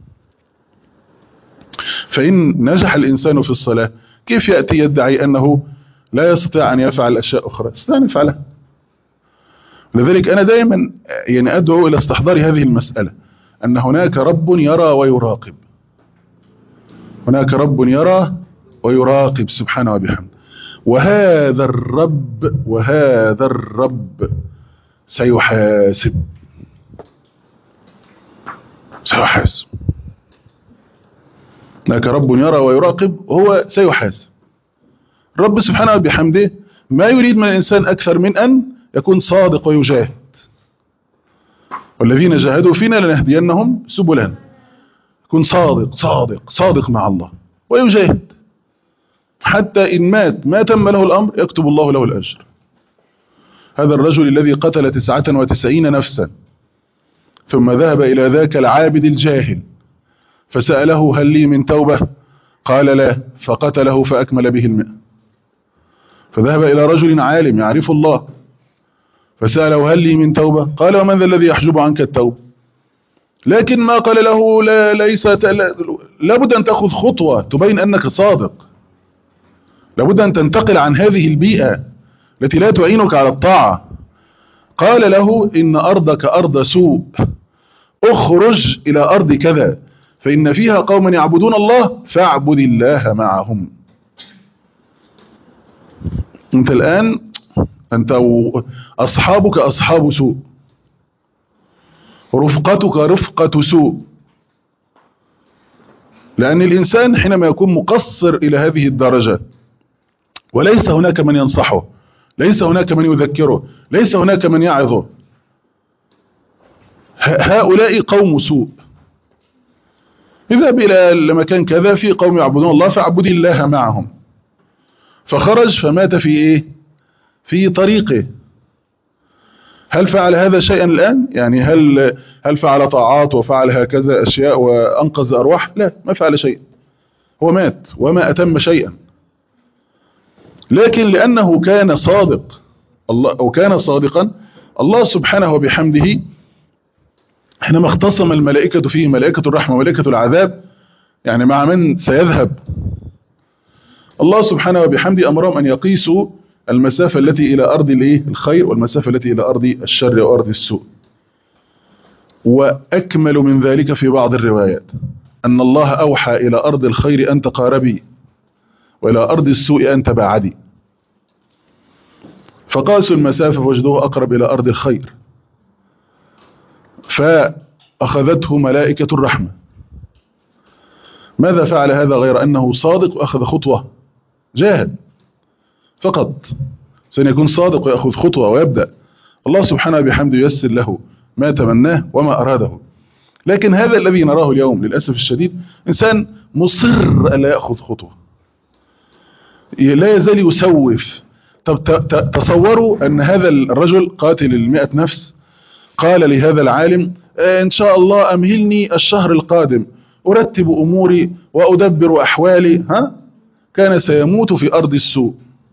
فإن نجح الإنسان في الصلاة كيف يأتي يدعي أنه لا يستطيع أن يفعل أشياء أخرى؟ يستطيع أن يفعلها. لذلك أنا دائما يعني أدعو إلى استحضار هذه المسألة، أن هناك رب يرى ويراقب، هناك رب يرى ويراقب سبحانه وبحمده. وهذا الرب وهذا الرب سيحاسب، سيحاسب. هناك رب يرى ويراقب وهو سيحاسب. رب سبحانه وبحمده ما يريد من الإنسان أكثر من أن يكون صادق ويجاهد، والذين جاهدوا فينا لنهدينهم سبلنا. يكون صادق صادق صادق مع الله ويجاهد حتى إن مات ما تم له الأمر يكتب الله له الأجر. هذا الرجل الذي قتل تسعة وتسعين نفسا ثم ذهب إلى ذاك العابد الجاهل فسأله هل لي من توبة؟ قال لا، فقتله فأكمل به المئة. فذهب إلى رجل عالم يعرف الله فسأله هل لي من توبة؟ قال ومن ذا الذي يحجب عنك التوبة؟ لكن ما قال له لا ليس لابد أن تأخذ خطوة تبين أنك صادق، لابد أن تنتقل عن هذه البيئة التي لا تعينك على الطاعة. قال له إن أرضك أرض سوء، اخرج إلى أرض كذا فإن فيها قوما يعبدون الله فاعبد الله معهم. أنت الآن أنت أصحابك أصحاب سوء، رفقتك رفقة سوء، لأن الإنسان حينما يكون مقصر إلى هذه الدرجة وليس هناك من ينصحه، ليس هناك من يذكره، ليس هناك من يعظه، هؤلاء قوم سوء. اذهب إلى مكان كذا في قوم يعبدون الله فاعبد الله معهم. فخرج فمات في إيه؟ في طريقه. هل فعل هذا شيئا الآن؟ يعني هل هل فعل طاعات وفعل هكذا أشياء وأنقذ أرواح؟ لا، ما فعل شيء، هو مات وما أتم شيئا. لكن لأنه كان صادق الله أو كان صادقا الله سبحانه وبحمده حينما اختصم الملائكة فيه، ملائكة الرحمة وملائكة العذاب، يعني مع من سيذهب، الله سبحانه وبحمده أمرهم أن يقيسوا المسافة التي إلى أرض الخير والمسافة التي إلى أرض الشر وأرض السوء. وأكمل من ذلك في بعض الروايات أن الله أوحى إلى أرض الخير أن تقاربي وإلى أرض السوء أن تباعدي، فقاسوا المسافة فوجدوه أقرب إلى أرض الخير، فأخذته ملائكة الرحمة. ماذا فعل هذا غير أنه صادق وأخذ خطوة، جاهد فقط. سيكون صادق ويأخذ خطوة ويبدأ، الله سبحانه بحمده ييسر له ما تمناه وما أراده. لكن هذا الذي نراه اليوم للأسف الشديد إنسان مصر ألا يأخذ خطوة، لا يزال يسوف. طب تصوروا أن هذا الرجل قاتل المئة نفس قال لهذا العالم إن شاء الله أمهلني الشهر القادم أرتب أموري وأدبر أحوالي، ها؟ كان سيموت في أرض السوء.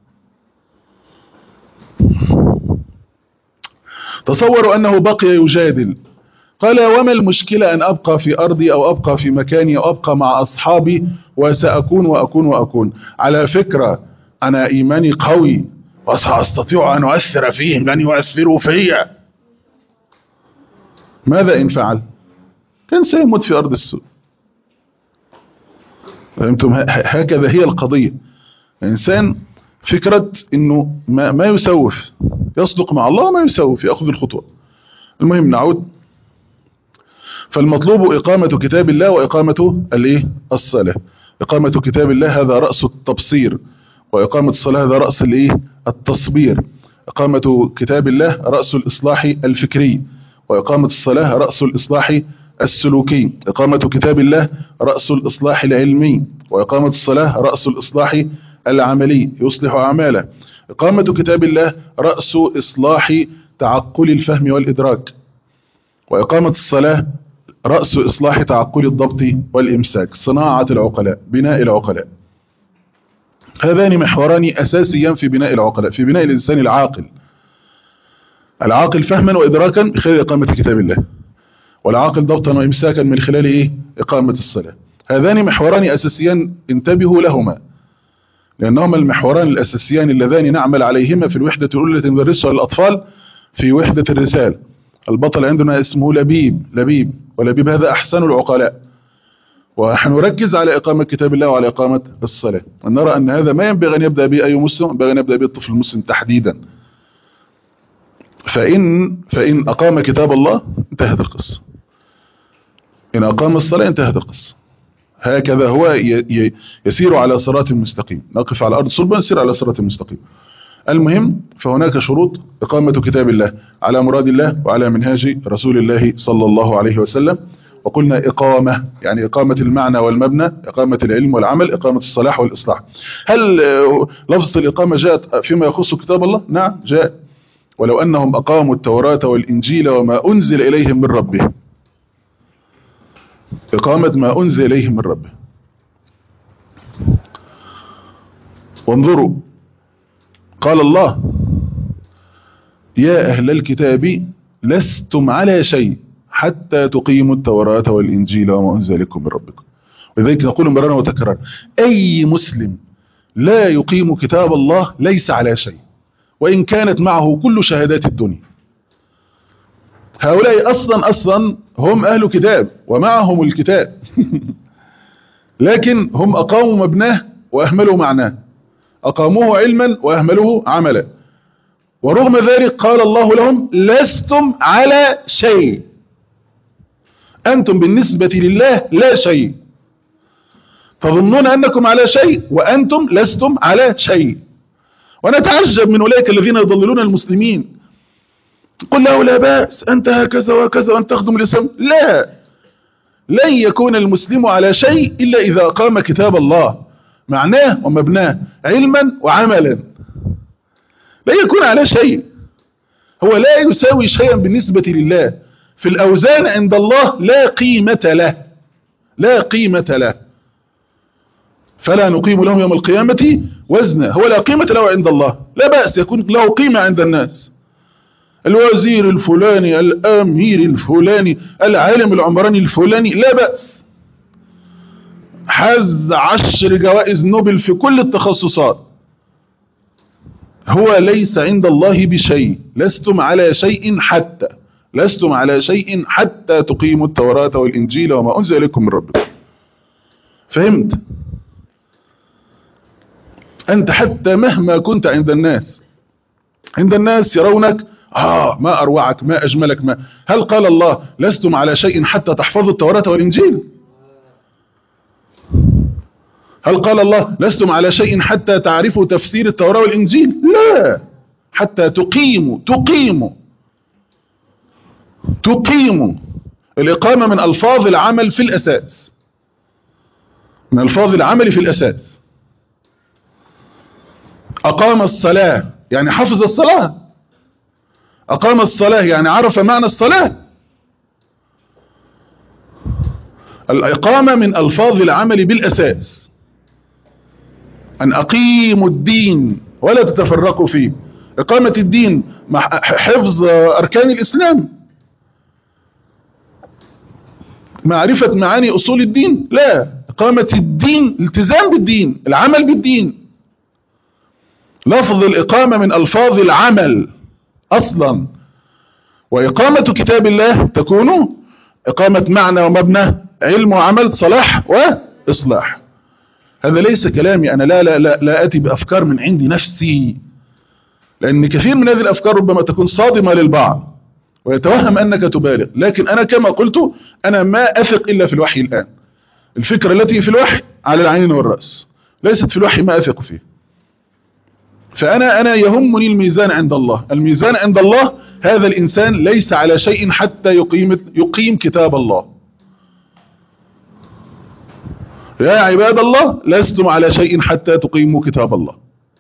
تصوروا أنه بقي يجادل، قال وما المشكلة أن أبقى في أرضي أو أبقى في مكاني أو أبقى مع أصحابي وسأكون وأكون وأكون. على فكرة أنا إيماني قوي وسأستطيع أن أؤثر فيهم لن يؤثروا فيا. ماذا إن فعل؟ كان سيموت في أرض السوء. فهمتم؟ هكذا هي القضية. الإنسان فكرة أنه ما, ما يسوف، يصدق مع الله ما يسوف، يأخذ الخطوة. المهم نعود. فالمطلوب إقامة كتاب الله وإقامة الإيه؟ الصلاة. إقامة كتاب الله هذا رأس التبصير، وإقامة الصلاة هذا رأس الإيه؟ التصبير. إقامة كتاب الله رأس الإصلاح الفكري، وإقامة الصلاة رأس الإصلاح السلوكي. إقامة كتاب الله رأس الإصلاح العلمي، وإقامة الصلاة رأس الإصلاح العملي يصلح أعماله. إقامة كتاب الله رأس إصلاح تعقل الفهم والإدراك، وإقامة الصلاة رأس إصلاح تعقل الضبط والإمساك، صناعة العقلاء، بناء العقلاء. هذان محوران أساسيان في بناء العقلاء، في بناء الإنسان العاقل. العاقل فهما وإدراكا من خلال إقامة كتاب الله، والعاقل ضبطا وإمساكا من خلال إيه؟ إقامة الصلاة. هذان محوران أساسيان انتبهوا لهما، لأنهما المحوران الأساسيان اللذان نعمل عليهما في الوحدة الأولى التي ندرسها للأطفال في وحدة الرسالة. البطل عندنا اسمه لبيب، لبيب ولبيب هذا أحسن العقلاء، ونركز على إقامة كتاب الله وعلى إقامة الصلاة. ونرى أن هذا ما ينبغي أن يبدأ به أي مسلم، ينبغي أن يبدأ به الطفل المسلم تحديدا. فإن, فإن أقام كتاب الله انتهت القصة، إن أقام الصلاة انتهت القصة. هكذا هو يسير على صراط مستقيم، نقف على أرض صلبة نسير على صراط مستقيم. المهم فهناك شروط إقامة كتاب الله على مراد الله وعلى منهاج رسول الله صلى الله عليه وسلم. وقلنا إقامة يعني إقامة المعنى والمبنى، إقامة العلم والعمل، إقامة الصلاح والإصلاح. هل لفظة الإقامة جاءت فيما يخص كتاب الله؟ نعم جاء، ولو أنهم أقاموا التوراة والإنجيل وما أنزل إليهم من ربهم، إقامة ما أنزل إليهم من ربهم. وانظروا قال الله يا أهل الكتاب لستم على شيء حتى تقيموا التوراة والإنجيل وما أنزل لكم من ربكم. ولذلك نقول مرارا وتكرارا أي مسلم لا يقيم كتاب الله ليس على شيء، وإن كانت معه كل شهادات الدنيا. هؤلاء أصلا أصلا هم أهل كتاب ومعهم الكتاب لكن هم أقاموا مبناه وأهملوا معناه، أقاموه علما وأهملوه عملا، ورغم ذلك قال الله لهم لستم على شيء، أنتم بالنسبة لله لا شيء، تظنون أنكم على شيء وأنتم لستم على شيء. ونتعجب من أولئك الذين يضللون المسلمين، قل له لا بأس أنت هكذا وهكذا وأن تخدم الإسلام. لا، لن يكون المسلم على شيء إلا إذا أقام كتاب الله معناه ومبناه علما وعملا. لا يكون على شيء، هو لا يساوي شيئا بالنسبة لله، في الأوزان عند الله لا قيمة له، لا قيمة له، فلا نقيم لهم يوم القيامة وزنا. هو لا قيمة له عند الله، لا بأس يكون له قيمة عند الناس، الوزير الفلاني، الأمير الفلاني، العالم العمراني الفلاني، لا بأس، حز عشر جوائز نوبل في كل التخصصات، هو ليس عند الله بشيء. لستم على شيء حتى لستم على شيء حتى تقيموا التوراة والإنجيل وما أنزل إليكم من ربكم. فهمت؟ أنت حتى مهما كنت عند الناس، عند الناس يرونك آه ما أروعك ما أجملك ما، هل قال الله لستم على شيء حتى تحفظوا التوراة والإنجيل؟ هل قال الله لستم على شيء حتى تعرفوا تفسير التوراة والإنجيل؟ لا، حتى تقيموا تقيموا تقيموا. الإقامة من ألفاظ العمل في الأساس، من ألفاظ العمل في الأساس. أقام الصلاة يعني حفظ الصلاة، أقام الصلاة يعني عرف معنى الصلاة. الإقامة من ألفاظ العمل بالأساس، أن أقيموا الدين ولا تتفرقوا فيه. إقامة الدين حفظ أركان الإسلام، معرفة معاني أصول الدين، لا، إقامة الدين التزام بالدين، العمل بالدين. لفظ الإقامة من ألفاظ العمل أصلا، وإقامة كتاب الله تكون إقامة معنى ومبنى علم وعمل صلاح وإصلاح. هذا ليس كلامي أنا، لا لا لا, لا أتي بأفكار من عندي نفسي، لأن كثير من هذه الأفكار ربما تكون صادمة للبعض ويتوهم أنك تبالغ، لكن أنا كما قلت أنا ما أثق إلا في الوحي الآن. الفكرة التي في الوحي على العين والرأس، ليست في الوحي ما أثق فيه. فأنا أنا يهمني الميزان عند الله. الميزان عند الله هذا الإنسان ليس على شيء حتى يقيم يقيم كتاب الله. يا عباد الله لستم على شيء حتى تقيموا كتاب الله،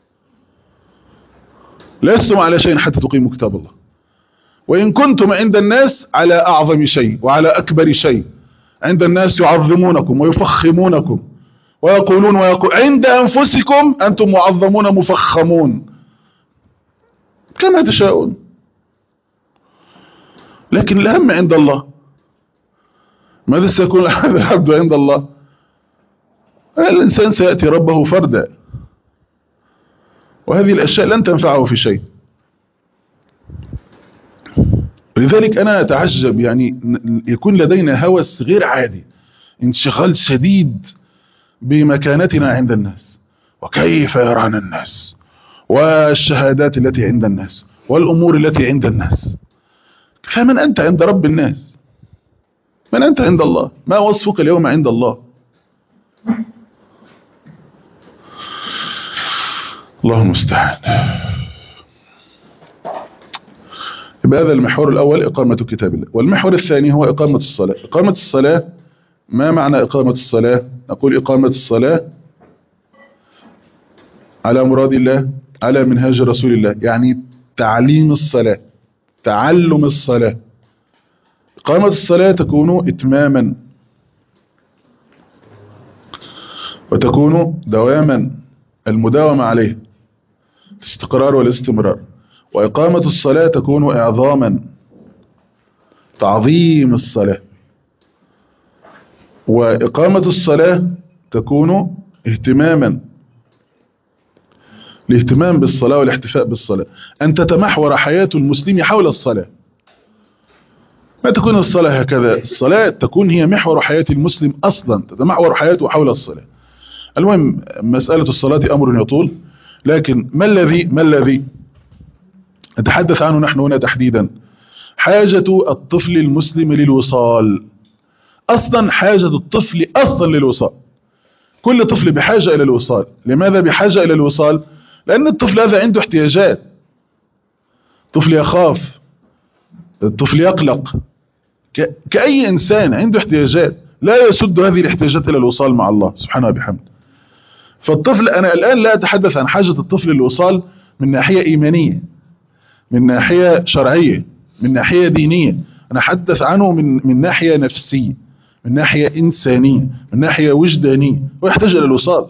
لستم على شيء حتى تقيموا كتاب الله. وإن كنتم عند الناس على أعظم شيء وعلى أكبر شيء، عند الناس يعظمونكم ويفخمونكم ويقولون ويقول، عند أنفسكم أنتم معظمون مفخمون كما تشاءون. لكن الأهم عند الله. ماذا سيكون هذا العبد عند الله؟ الإنسان سيأتي ربه فردا، وهذه الأشياء لن تنفعه في شيء. ولذلك أنا أتعجب، يعني يكون لدينا هوس غير عادي، انشغال شديد بمكانتنا عند الناس، وكيف يرانا الناس، والشهادات التي عند الناس، والأمور التي عند الناس. فمن أنت عند رب الناس؟ من أنت عند الله؟ ما وصفك اليوم عند الله؟ الله المستعان. يبقى هذا المحور الأول إقامة كتاب الله. والمحور الثاني هو إقامة الصلاة. إقامة الصلاة، ما معنى إقامة الصلاة؟ نقول إقامة الصلاة على مراد الله، على منهاج رسول الله، يعني تعليم الصلاة، تعلم الصلاة. إقامة الصلاة تكون إتماما، وتكون دواما، المداومة عليه، الاستقرار والاستمرار. وإقامة الصلاة تكون إعظاما، تعظيم الصلاة. وإقامة الصلاة تكون اهتماما، الاهتمام بالصلاة والاحتفاء بالصلاة، أن تتمحور حياة المسلم حول الصلاة. ما تكون الصلاة هكذا، الصلاة تكون هي محور حياة المسلم أصلا، تتمحور حياته حول الصلاة. المهم مسألة الصلاة أمر يطول، لكن ما الذي ما الذي نتحدث عنه نحن هنا تحديدا؟ حاجة الطفل المسلم للوصال. أصلا حاجة الطفل أصلا للوصال، كل طفل بحاجة إلى الوصال. لماذا بحاجة إلى الوصال؟ لأن الطفل هذا عنده احتياجات، الطفل يخاف، الطفل يقلق، كأي إنسان عنده احتياجات، لا يسد هذه الاحتياجات إلى الوصال مع الله سبحانه وبحمده. فالطفل، أنا الآن لا أتحدث عن حاجة الطفل للوصال من ناحية إيمانية، من ناحية شرعية، من ناحية دينية، أنا أتحدث عنه من من ناحية نفسية، من ناحية إنسانية، من ناحية وجدانية. ويحتاج إلى الوصال،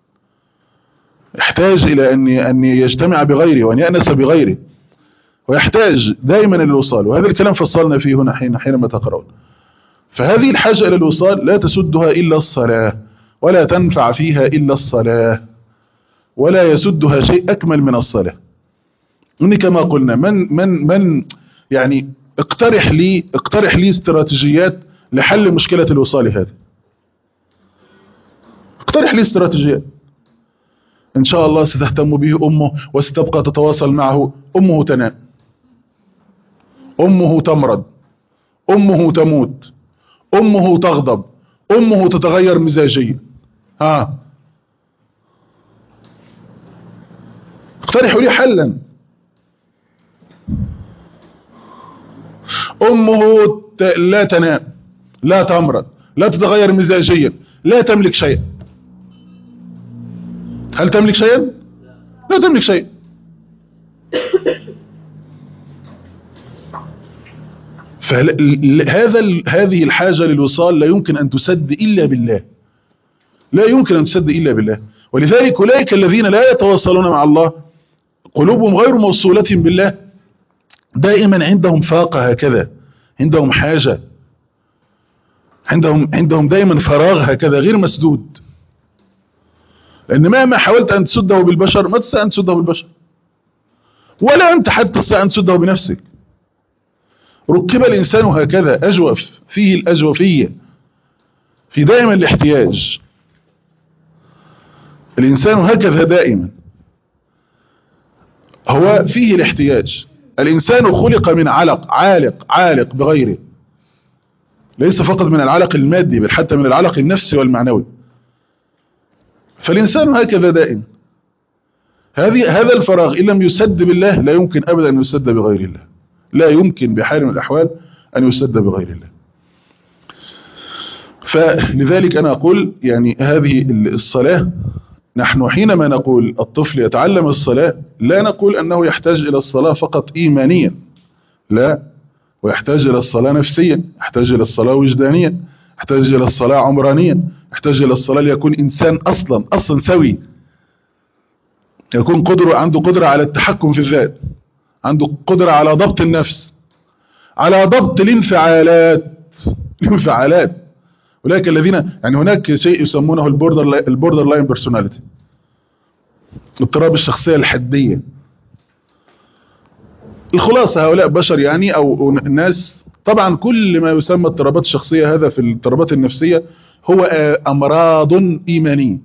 يحتاج إلى أن أن يجتمع بغيره وأن يأنس بغيره، ويحتاج دائما إلى الوصال. وهذا الكلام فصلنا فيه هنا حين حينما تقرأون. فهذه الحاجة إلى الوصال لا تسدها إلا الصلاة، ولا تنفع فيها إلا الصلاة، ولا يسدها شيء أكمل من الصلاة. إني كما قلنا، من من من يعني اقترح لي اقترح لي استراتيجيات لحل مشكلة الوصال هذه. اقترح لي استراتيجيات إن شاء الله ستهتم به أمه وستبقى تتواصل معه. أمه تنام، أمه تمرض، أمه تموت، أمه تغضب، أمه تتغير مزاجيا. ها، اقترحوا لي حلا. أمه لا تنام، لا تمرض، لا تتغير مزاجيا، لا تملك شيئا. هل تملك شيئا؟ لا تملك شيئا. فهذا هذه الحاجة للوصال لا يمكن أن تسد إلا بالله، لا يمكن أن تسد إلا بالله. ولذلك أولئك الذين لا يتواصلون مع الله، قلوبهم غير موصولة بالله، دائما عندهم فاقة هكذا، عندهم حاجة، عندهم عندهم دائما فراغ هكذا غير مسدود. لأن مهما حاولت أن تسده بالبشر ما تستطيع أن تسده بالبشر، ولا أنت حتى تستطيع أن تسده بنفسك. ركب الإنسان هكذا أجوف، فيه الأجوفية، في دائما الاحتياج. الإنسان هكذا دائما، هو فيه الاحتياج. الإنسان خلق من علق، عالق عالق بغيره، ليس فقط من العلق المادي بل حتى من العلق النفسي والمعنوي. فالإنسان هكذا دائما. هذه هذا الفراغ إن لم يسد بالله لا يمكن أبدا أن يسد بغير الله، لا يمكن بحال من الأحوال أن يسد بغير الله. فلذلك أنا أقول يعني هذه الصلاة، نحن حينما نقول الطفل يتعلم الصلاة لا نقول أنه يحتاج إلى الصلاة فقط إيمانيا، لا، ويحتاج إلى الصلاة نفسيا، يحتاج إلى الصلاة وجدانيا، يحتاج إلى الصلاة عمرانيا، يحتاج إلى الصلاة ليكون إنسان أصلا أصلا سوي، يكون قدر عنده قدرة على التحكم في الذات، عنده قدرة على ضبط النفس، على ضبط الانفعالات الانفعالات أولئك الذين يعني هناك شيء يسمونه البوردر البوردر لاين بيرسوناليتي، اضطراب الشخصية الحدية. الخلاصة هؤلاء بشر يعني أو ناس، طبعا كل ما يسمى اضطرابات الشخصية هذا في الاضطرابات النفسية هو أمراض إيمانية،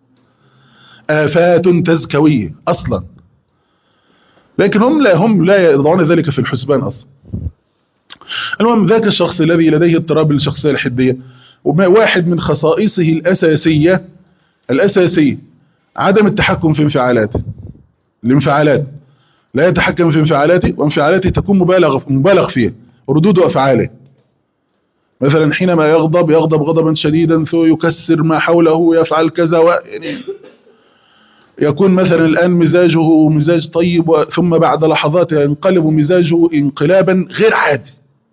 آفات تزكوية أصلا، لكن هم لا هم لا يضعون ذلك في الحسبان أصلا. المهم ذاك الشخص الذي لديه اضطراب الشخصية الحدية وواحد من خصائصه الأساسية الأساسية عدم التحكم في انفعالاته. الانفعالات لا يتحكم في انفعالاته، وانفعالاته تكون مبالغ مبالغ فيها، ردود أفعاله. مثلا حينما يغضب يغضب غضبا شديدا ثم يكسر ما حوله، يفعل كذا و... يعني يكون مثلا الآن مزاجه مزاج طيب، ثم بعد لحظات ينقلب مزاجه انقلابا غير عادي.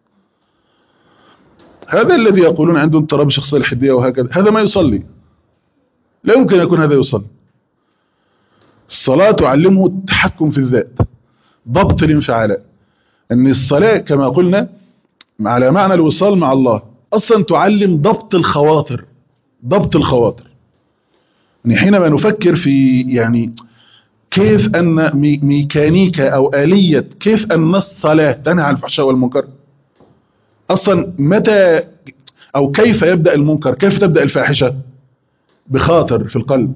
هذا الذي يقولون عنده اضطراب الشخصية الحدية وهكذا، هذا ما يصلي، لا يمكن يكون هذا يصلي. الصلاة تعلمه التحكم في الذات، ضبط الانفعالات. أن الصلاة كما قلنا على معنى الوصال مع الله أصلا تعلم ضبط الخواطر، ضبط الخواطر. يعني حينما نفكر في يعني كيف أن ميكانيكا أو آلية كيف أن الصلاة تنهى عن الفحشاء والمنكر، أصلا متى أو كيف يبدأ المنكر، كيف تبدأ الفاحشة؟ بخاطر في القلب،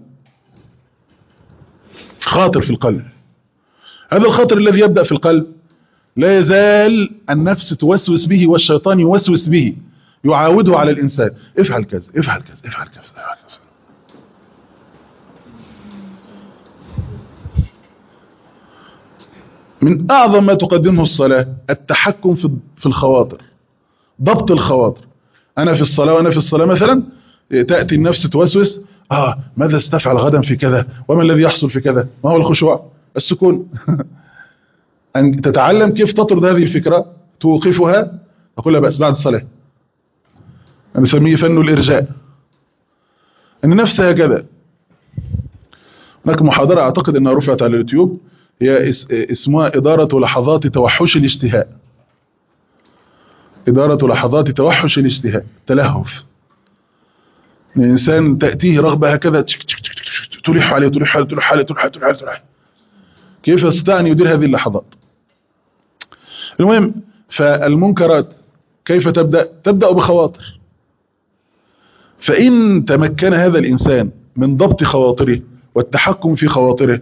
خاطر في القلب. هذا الخاطر الذي يبدأ في القلب لا يزال النفس توسوس به، والشيطان يوسوس به، يعاوده على الإنسان، افعل كذا افعل كذا افعل كذا افعل كذا. من أعظم ما تقدمه الصلاة التحكم في الخواطر، ضبط الخواطر. أنا في الصلاة وأنا في الصلاة مثلا تأتي النفس توسوس، آه ماذا استفعل غدا في كذا، وما الذي يحصل في كذا، ما هو الخشوع؟ السكون. أن تتعلم كيف تطرد هذه الفكرة، توقفها، أقول لا بأس بعد الصلاة. أنا نسميه فن الإرجاء. أن نفسها كذا. هناك محاضرة أعتقد أنها رفعت على اليوتيوب، هي اسمها إدارة لحظات توحش الاشتهاء. إدارة لحظات توحش الاشتهاء، تلهف. الإنسان تأتيه رغبة هكذا تلح عليه تلح عليه تلح عليه تلح عليه تلح عليه تلح عليه. كيف يستطيع أن يدير هذه اللحظات؟ المهم، فالمنكرات كيف تبدأ؟ تبدأ بخواطر. فإن تمكن هذا الإنسان من ضبط خواطره والتحكم في خواطره،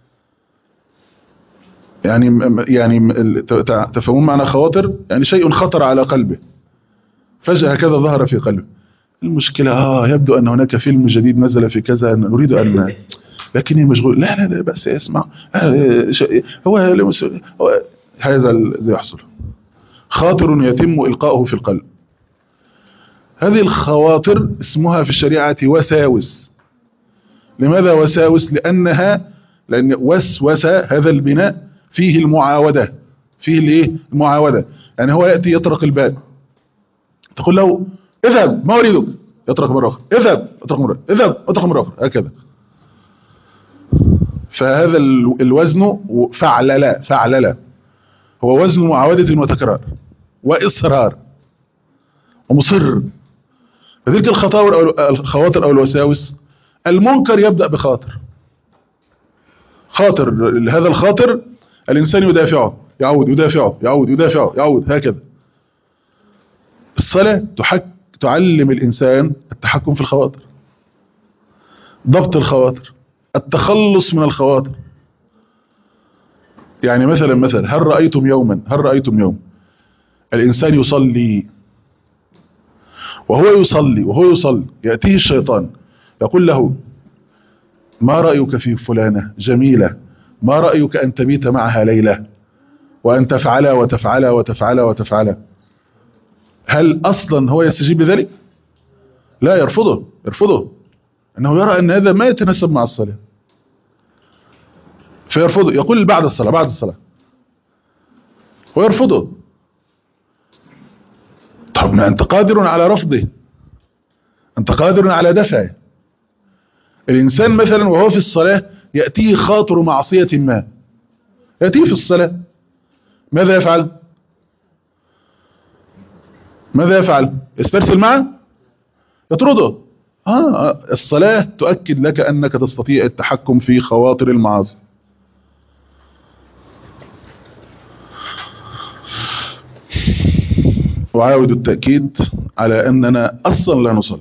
يعني يعني تفهمون معنى خواطر؟ يعني شيء خطر على قلبه فجأة هكذا ظهر في قلبه. المشكلة آه يبدو أن هناك فيلم جديد نزل في كذا، نريد أن، لكني مشغول، لا لا لا بس اسمع، هو, هو هذا الذي يحصل، خاطر يتم إلقاؤه في القلب. هذه الخواطر اسمها في الشريعة وساوس. لماذا وساوس؟ لأنها لأن وسوس هذا البناء فيه المعاودة، فيه الايه؟ المعاودة. يعني هو يأتي يطرق الباب، تقول له اذهب ما أريدك، يطرق مرة أخرى، اذهب يطرق مرة، اذهب يطرق مرة أخرى، هكذا. فهذا الوزن فعلل فعلل هو وزن معاودة وتكرار وإصرار ومصر. فتلك الخطاور أو الخواطر أو الوساوس، المنكر يبدأ بخاطر، خاطر. هذا الخاطر الإنسان يدافعه، يعود يدافعه، يعود يدافعه، يعود، هكذا. الصلاة تحك تعلم الإنسان التحكم في الخواطر، ضبط الخواطر، التخلص من الخواطر. يعني مثلا مثلا هل رأيتم يوما هل رأيتم يوم الإنسان يصلي وهو يصلي وهو يصلي يأتيه الشيطان يقول له ما رأيك في فلانة جميلة، ما رأيك أن تبيت معها ليلة، وأن تفعلها وتفعلها وتفعلها وتفعلها؟ هل أصلا هو يستجيب لذلك؟ لا، يرفضه يرفضه أنه يرى أن هذا ما يتناسب مع الصلاة، فيرفضه، يقول بعد الصلاة بعد الصلاة، ويرفضه. طب ما أنت قادر على رفضه، أنت قادر على دفعه. الإنسان مثلا وهو في الصلاة يأتيه خاطر معصية ما، يأتيه في الصلاة، ماذا يفعل؟ ماذا يفعل؟ يسترسل معه؟ يطرده. آه الصلاة تؤكد لك أنك تستطيع التحكم في خواطر المعاصي. وعاود التأكيد على أننا أصلا لا نصلي.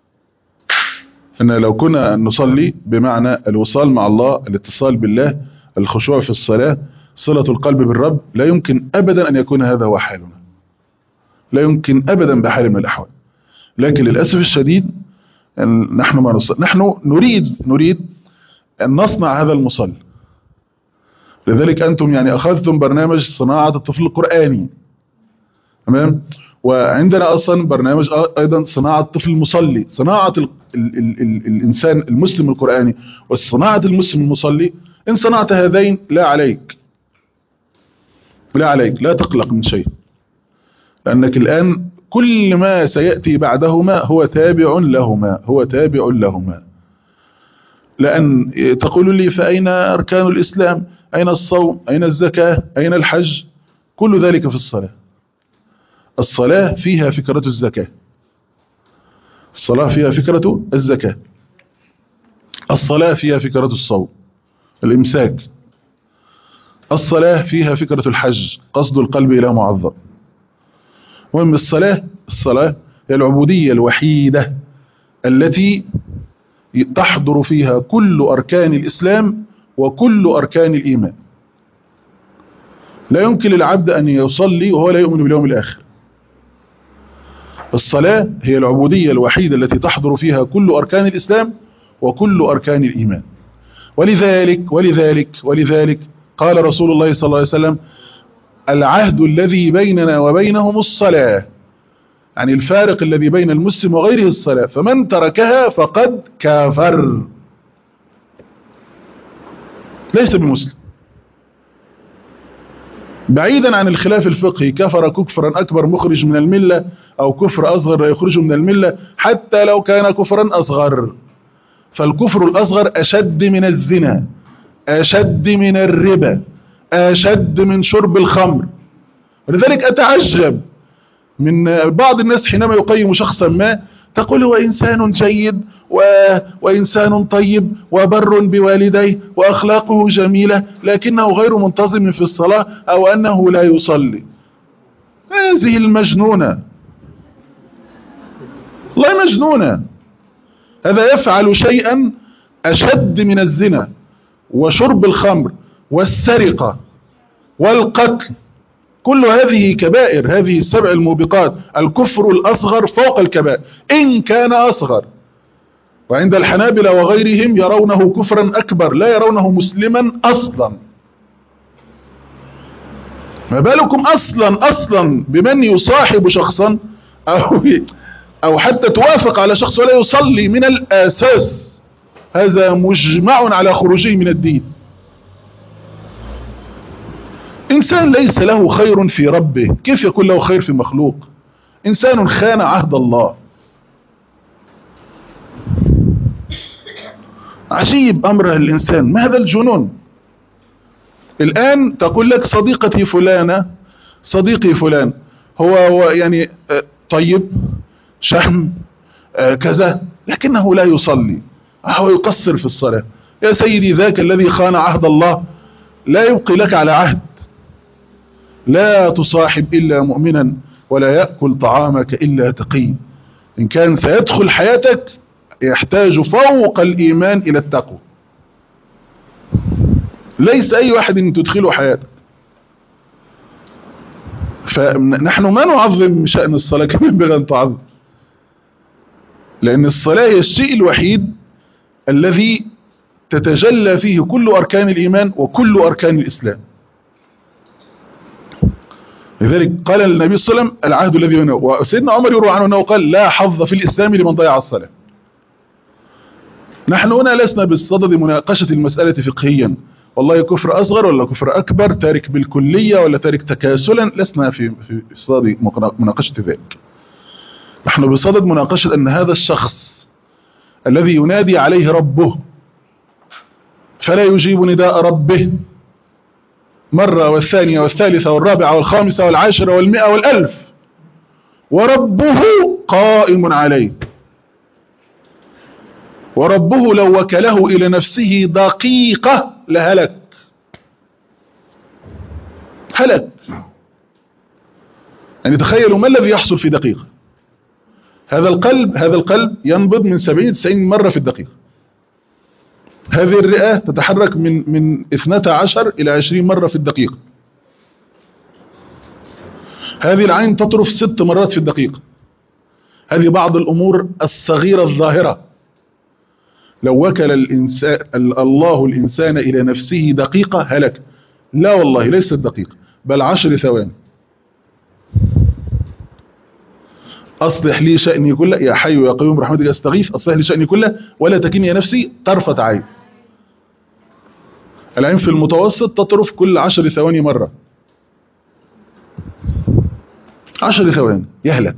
إن لو كنا نصلي بمعنى الوصال مع الله، الاتصال بالله، الخشوع في الصلاة، صلة القلب بالرب، لا يمكن أبدا أن يكون هذا هو حالنا، لا يمكن أبدا بحال من الأحوال. لكن للأسف الشديد نحن ما نص... نحن نريد نريد أن نصنع هذا المصلي. لذلك أنتم يعني أخذتم برنامج صناعة الطفل القرآني، تمام؟ وعندنا أصلا برنامج أيضا صناعة الطفل المصلي، صناعة ال... ال... ال... ال... الإنسان المسلم القرآني وصناعة المسلم المصلي. إن صنعت هذين لا عليك لا عليك لا تقلق من شيء، لأنك الآن كل ما سيأتي بعدهما هو تابع لهما هو تابع لهما لأن تقول لي فأين أركان الإسلام؟ أين الصوم؟ أين الزكاة؟ أين الحج؟ كل ذلك في الصلاة. الصلاة فيها فكرة الزكاة، الصلاة فيها فكرة الزكاة، الصلاة فيها فكرة الصوم الإمساك، الصلاة فيها فكرة الحج قصد القلب إلى معظم. ومن الصلاة الصلاة هي العبودية الوحيدة التي تحضر فيها كل أركان الإسلام وكل أركان الإيمان. لا يمكن للعبد أن يصلي وهو لا يؤمن باليوم الآخر. الصلاة هي العبودية الوحيدة التي تحضر فيها كل أركان الإسلام وكل أركان الإيمان. ولذلك ولذلك ولذلك قال رسول الله صلى الله عليه وسلم: العهد الذي بيننا وبينهم الصلاة، يعني الفارق الذي بين المسلم وغيره الصلاة، فمن تركها فقد كافر، ليس بمسلم. بعيدا عن الخلاف الفقهي، كفر كفرا أكبر مخرج من الملة أو كفر أصغر لا يخرج من الملة، حتى لو كان كفرا أصغر، فالكفر الأصغر أشد من الزنا، أشد من الربا، أشد من شرب الخمر. ولذلك أتعجب من بعض الناس حينما يقيم شخصا ما، تقول هو إنسان جيد و... وإنسان طيب وبر بوالديه وأخلاقه جميلة، لكنه غير منتظم في الصلاة أو أنه لا يصلي. هذه المجنونة، والله مجنونة. هذا يفعل شيئا أشد من الزنا وشرب الخمر والسرقة والقتل، كل هذه كبائر، هذه السبع الموبقات. الكفر الأصغر فوق الكبائر إن كان أصغر، وعند الحنابلة وغيرهم يرونه كفرا أكبر، لا يرونه مسلما أصلا. ما بالكم أصلا أصلا بمن يصاحب شخصا أو, أو حتى توافق على شخص ولا يصلي من الأساس، هذا مجمع على خروجه من الدين. إنسان ليس له خير في ربه، كيف يكون له خير في مخلوق؟ إنسان خان عهد الله. عجيب أمر الإنسان، ما هذا الجنون؟ الآن تقول لك صديقتي فلانة، صديقي فلان هو, هو يعني طيب شهم كذا، لكنه لا يصلي، هو يقصر في الصلاة. يا سيدي ذاك الذي خان عهد الله لا يبقي لك على عهد. لا تصاحب إلا مؤمنا ولا يأكل طعامك إلا تقي. إن كان سيدخل حياتك يحتاج فوق الإيمان إلى التقوى، ليس أي واحد تدخله حياتك. فنحن ما نعظم شأن الصلاة كما ينبغي أن تعظم، لأن الصلاة هي الشيء الوحيد الذي تتجلى فيه كل أركان الإيمان وكل أركان الإسلام. لذلك قال النبي صلى الله عليه وسلم: العهد الذي بيننا. وسيدنا عمر يروى عنه أنه قال: لا حظ في الإسلام لمن ضيع الصلاة. نحن هنا لسنا بالصدد مناقشة المسألة فقهيا، والله كفر أصغر ولا كفر أكبر، تارك بالكلية ولا تارك تكاسلا، لسنا في في صدد مناقشة ذلك. نحن بصدد مناقشة أن هذا الشخص الذي ينادي عليه ربه فلا يجيب نداء ربه مرة والثانية والثالثة والرابعة والخامسة والعاشرة والمئة والألف، وربه قائم عليه، وربه لو وكله إلى نفسه دقيقة لهلك هلك. يعني تخيلوا ما الذي يحصل في دقيقة. هذا القلب هذا القلب ينبض من سبعين تسعين مرة في الدقيقة. هذه الرئة تتحرك من من اثنتا عشر إلى عشرين مرة في الدقيقة. هذه العين تطرف ست مرات في الدقيقة. هذه بعض الأمور الصغيرة الظاهرة. لو وكل الإنسان الله الإنسان إلى نفسه دقيقة هلك. لا والله ليست دقيقة، بل عشر ثواني. أصلح لي شأني كله، يا حي يا قيوم برحمتك أستغيث، أصلح لي شأني كله ولا تكلني يا نفسي طرفة عين. العين في المتوسط تطرف كل عشر ثواني مرة. عشر ثواني يهلك.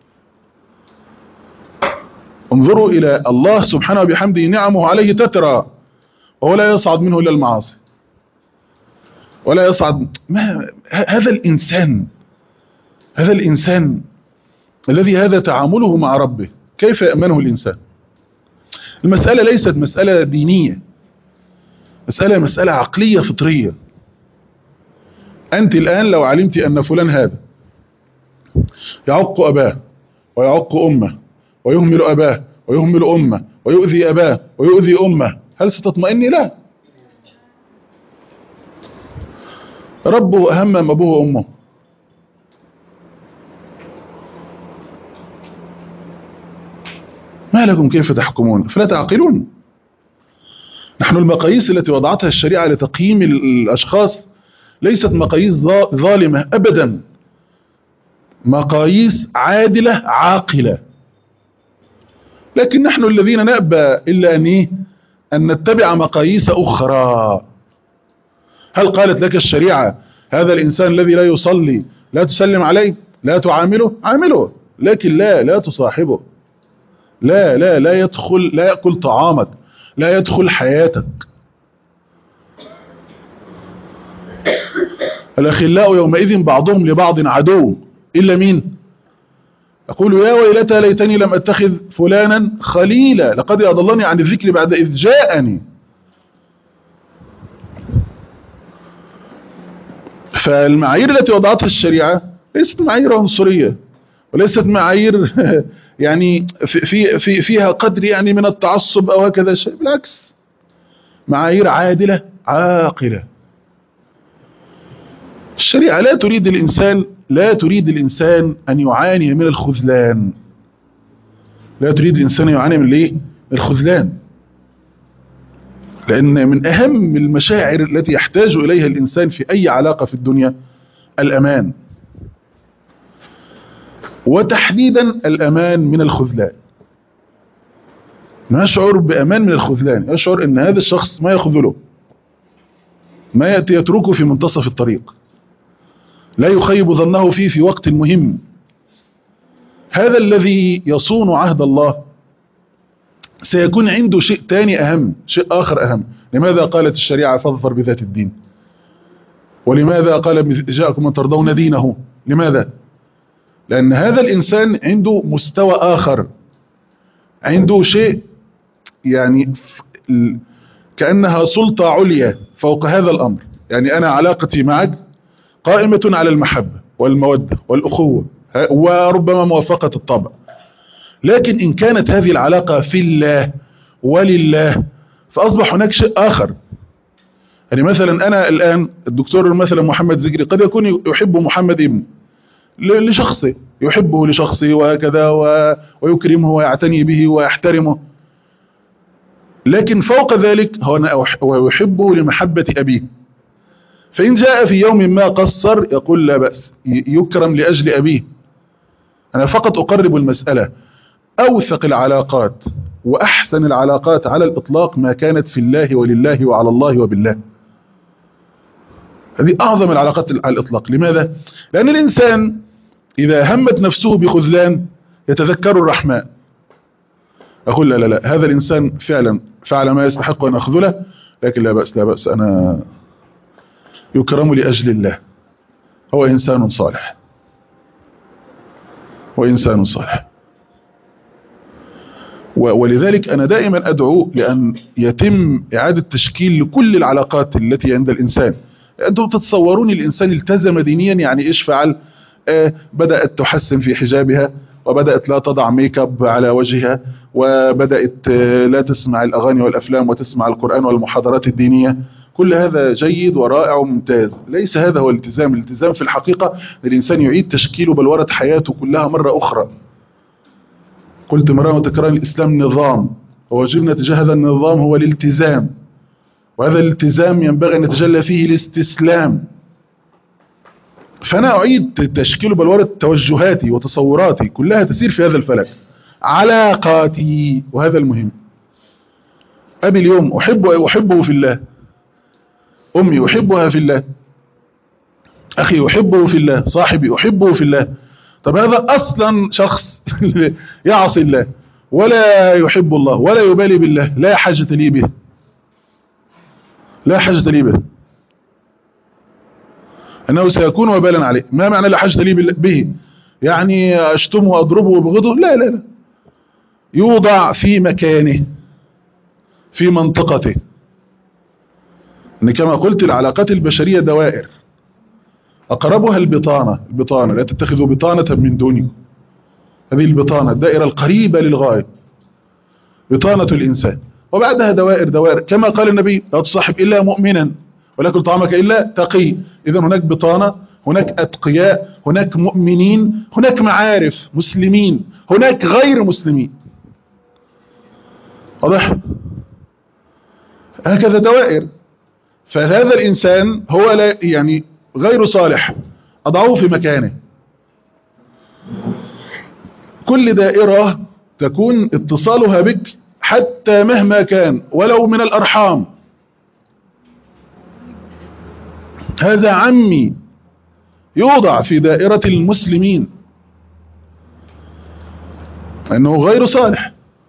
انظروا إلى الله سبحانه وبحمده نعمه عليه تترى، وهو لا يصعد منه إلا المعاصي، ولا يصعد. ما هذا الإنسان، هذا الإنسان الذي هذا تعامله مع ربه، كيف يأمنه الإنسان؟ المسألة ليست مسألة دينية، مسألة مسألة عقلية فطرية. أنت الآن لو علمت أن فلان هذا يعق أباه ويعق أمه ويهمل أباه ويهمل أمه ويؤذي أباه ويؤذي أمه، هل ستطمئني؟ لا. ربه أهم من أبوه وأمه. ما لكم كيف تحكمون فلا تعقلون. نحن المقاييس التي وضعتها الشريعة لتقييم الأشخاص ليست مقاييس ظالمة أبدا، مقاييس عادلة عاقلة. لكن نحن الذين نأبى إلا أن إيه؟ أن نتبع مقاييس أخرى. هل قالت لك الشريعة هذا الإنسان الذي لا يصلي لا تسلم عليه، لا تعامله؟ عامله، لكن لا لا تصاحبه، لا لا لا يدخل، لا يأكل طعامك، لا يدخل حياتك. الأخلاء يومئذ بعضهم لبعض عدو إلا مين؟ يقول يا ويلتى ليتني لم أتخذ فلانا خليلا لقد أضلني عن الذكر بعد إذ جاءني. فالمعايير التي وضعتها الشريعة ليست معايير عنصرية، وليست معايير يعني في في فيها قدر يعني من التعصب أو هكذا شيء، بالعكس معايير عادلة عاقلة. الشريعة لا تريد الإنسان لا تريد الإنسان أن يعاني من الخذلان، لا تريد الإنسان أن يعاني من الايه؟ الخذلان. لأن من أهم المشاعر التي يحتاج إليها الإنسان في أي علاقة في الدنيا الأمان، وتحديدا الأمان من الخذلان. يشعر بأمان من الخذلان، يشعر أن هذا الشخص ما يخذله، ما يأتي يتركه في منتصف الطريق، لا يخيب ظنه فيه في وقت مهم. هذا الذي يصون عهد الله سيكون عنده شيء تاني أهم، شيء آخر أهم. لماذا قالت الشريعة فاظفر بذات الدين؟ ولماذا قال جاءكم من ترضون دينه؟ لماذا؟ لأن هذا الإنسان عنده مستوى آخر، عنده شيء يعني كأنها سلطة عليا فوق هذا الأمر. يعني أنا علاقتي معك قائمة على المحبة والمودة والأخوة وربما موافقة الطبع، لكن إن كانت هذه العلاقة في الله ولله فأصبح هناك شيء آخر. يعني مثلا أنا الآن الدكتور مثلا محمد زجري قد يكون يحب محمد ابن لشخصه، يحبه لشخصه وهكذا ويكرمه ويعتني به ويحترمه، لكن فوق ذلك هو يحبه لمحبة أبيه. فإن جاء في يوم ما قصر يقول لا بأس، يكرم لأجل أبيه. أنا فقط أقرب المسألة. أوثق العلاقات وأحسن العلاقات على الإطلاق ما كانت في الله ولله وعلى الله وبالله. هذه أعظم العلاقات على الإطلاق. لماذا؟ لأن الإنسان إذا همت نفسه بخذلان يتذكر الرحمن، أقول لا لا لا هذا الإنسان فعلا فعل ما يستحق أن أخذله، لكن لا بأس لا بأس، أنا يكرم لأجل الله، هو إنسان صالح، هو إنسان صالح. ولذلك أنا دائما أدعو لأن يتم إعادة تشكيل لكل العلاقات التي عند الإنسان. أنتم تتصورون الإنسان التزم دينيا يعني إيش فعل؟ آه بدأت تحسن في حجابها، وبدأت لا تضع ميك اب على وجهها، وبدأت آه لا تسمع الأغاني والأفلام وتسمع القرآن والمحاضرات الدينية. كل هذا جيد ورائع وممتاز، ليس هذا هو الالتزام. الالتزام في الحقيقة الإنسان يعيد تشكيل بلورة حياته كلها مرة أخرى. قلت مرة وتكرار الإسلام نظام، وواجبنا تجاه هذا النظام هو الالتزام، وهذا الالتزام ينبغي أن يتجلى فيه الاستسلام. فأنا أعيد تشكيل بلورة توجهاتي وتصوراتي كلها تسير في هذا الفلك. علاقاتي، وهذا المهم. أبي اليوم أحبه أحبه في الله، أمي أحبها في الله، أخي أحبه في الله، صاحبي أحبه في الله. طب هذا أصلا شخص يعصي الله ولا يحب الله ولا يبالي بالله، لا حاجة لي به، لا حاجة لي به، أنه سيكون وبالا عليه. ما معنى لا حاجة لي به؟ يعني أشتمه وأضربه وبغضه؟ لا لا لا، يوضع في مكانه، في منطقته. إن كما قلت العلاقات البشرية دوائر، أقربها البطانة. البطانة لا تتخذوا بطانة من دونكم، هذه البطانة الدائرة القريبة للغاية، بطانة الإنسان. وبعدها دوائر دوائر، كما قال النبي لا تصاحب إلا مؤمنا ولا كل طعامك إلا تقي. إذن هناك بطانة، هناك أتقياء، هناك مؤمنين، هناك معارف مسلمين، هناك غير مسلمين. واضح؟ هكذا دوائر. فهذا الإنسان هو لا يعني غير صالح، أضعه في مكانه. كل دائرة تكون اتصالها بك حتى مهما كان ولو من الأرحام. هذا عمي يوضع في دائرة المسلمين أنه غير صالح.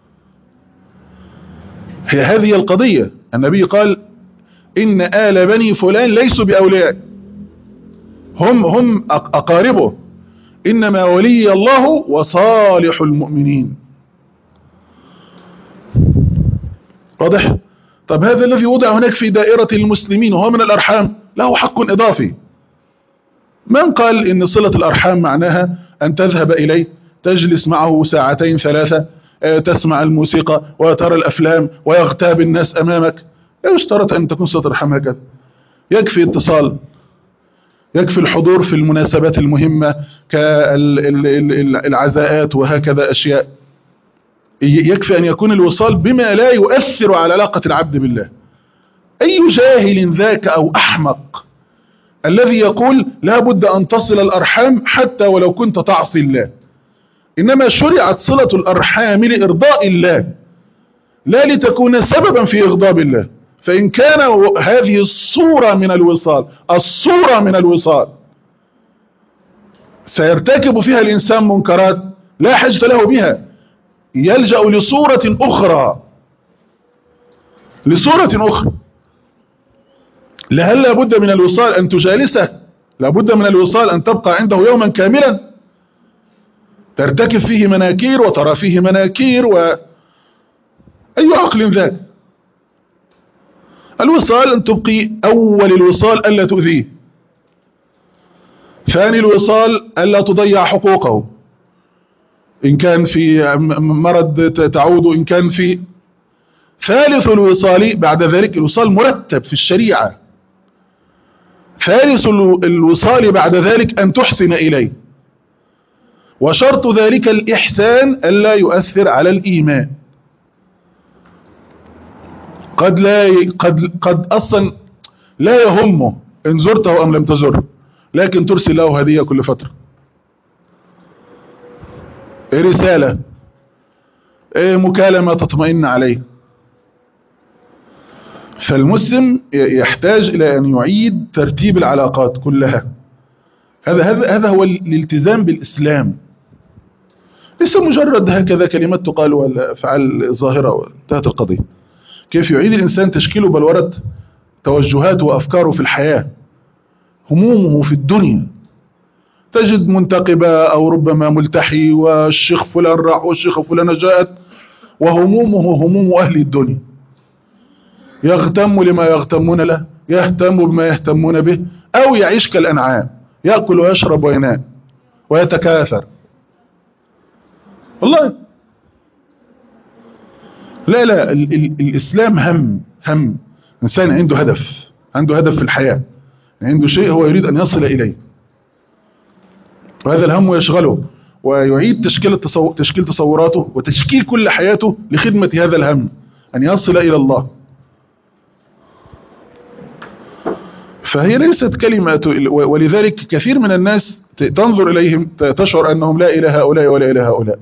هي هذه القضية. النبي قال إن آل بني فلان ليسوا بأولياء، هم هم أقاربه، إنما ولي الله وصالح المؤمنين. واضح؟ طب هذا الذي وضع هناك في دائرة المسلمين وهو من الأرحام له حق إضافي. من قال إن صلة الأرحام معناها أن تذهب إليه تجلس معه ساعتين ثلاثة، تسمع الموسيقى وترى الأفلام ويغتاب الناس أمامك؟ لا يشترط أن تكون صلة الأرحام هكذا. يكفي اتصال، يكفي الحضور في المناسبات المهمة كالعزاءات وهكذا أشياء. يكفي أن يكون الوصال بما لا يؤثر على علاقة العبد بالله. أي جاهل ذاك أو أحمق الذي يقول لا بد أن تصل الأرحام حتى ولو كنت تعصي الله؟ إنما شرعت صلة الأرحام لإرضاء الله، لا لتكون سببا في إغضاب الله. فإن كان هذه الصورة من الوصال، الصورة من الوصال سيرتكب فيها الإنسان منكرات لا حاجة له بها، يلجأ لصورة أخرى، لصورة أخرى. لهل لابد من الوصال أن تجالسه؟ لابد من الوصال أن تبقى عنده يوما كاملا ترتكب فيه مناكير وترى فيه مناكير؟ و أي عقل ذاك؟ الوصال أن تبقي أول الوصال ألا تؤذيه، ثاني الوصال ألا تضيع حقوقه، إن كان في مرض تعود، إن كان في، ثالث الوصال بعد ذلك الوصال مرتب في الشريعة، ثالث الوصال بعد ذلك أن تحسن إليه، وشرط ذلك الإحسان ألا يؤثر على الإيمان. قد لا قد قد أصلا لا يهمه إن زرته أم لم تزره، لكن ترسل له هدية كل فترة، رسالة، مكالمة تطمئن عليه. فالمسلم يحتاج إلى أن يعيد ترتيب العلاقات كلها. هذا هذا هذا هو الالتزام بالإسلام، ليس مجرد هكذا كلمات تقال ولا أفعال ظاهرة وانتهت القضية. كيف يعيد الإنسان تشكيله بلورة توجهاته وأفكاره في الحياة، همومه في الدنيا. تجد منتقبة أو ربما ملتحي، والشيخ فلان راح والشيخ فلان جاءت، وهمومه هموم أهل الدنيا. يغتم لما يغتمون له، يهتم بما يهتمون به، أو يعيش كالأنعام، يأكل ويشرب وينام ويتكاثر. والله لا لا، ال ال الإسلام هم هم إنسان عنده هدف، عنده هدف في الحياة، عنده شيء هو يريد أن يصل إليه، وهذا الهم يشغله. ويعيد تشكيل تصور تشكيل تصوراته وتشكيل كل حياته لخدمة هذا الهم أن يصل إلى الله. فهي ليست كلمة، ولذلك كثير من الناس تنظر إليهم تشعر أنهم لا إله هؤلاء ولا إله هؤلاء.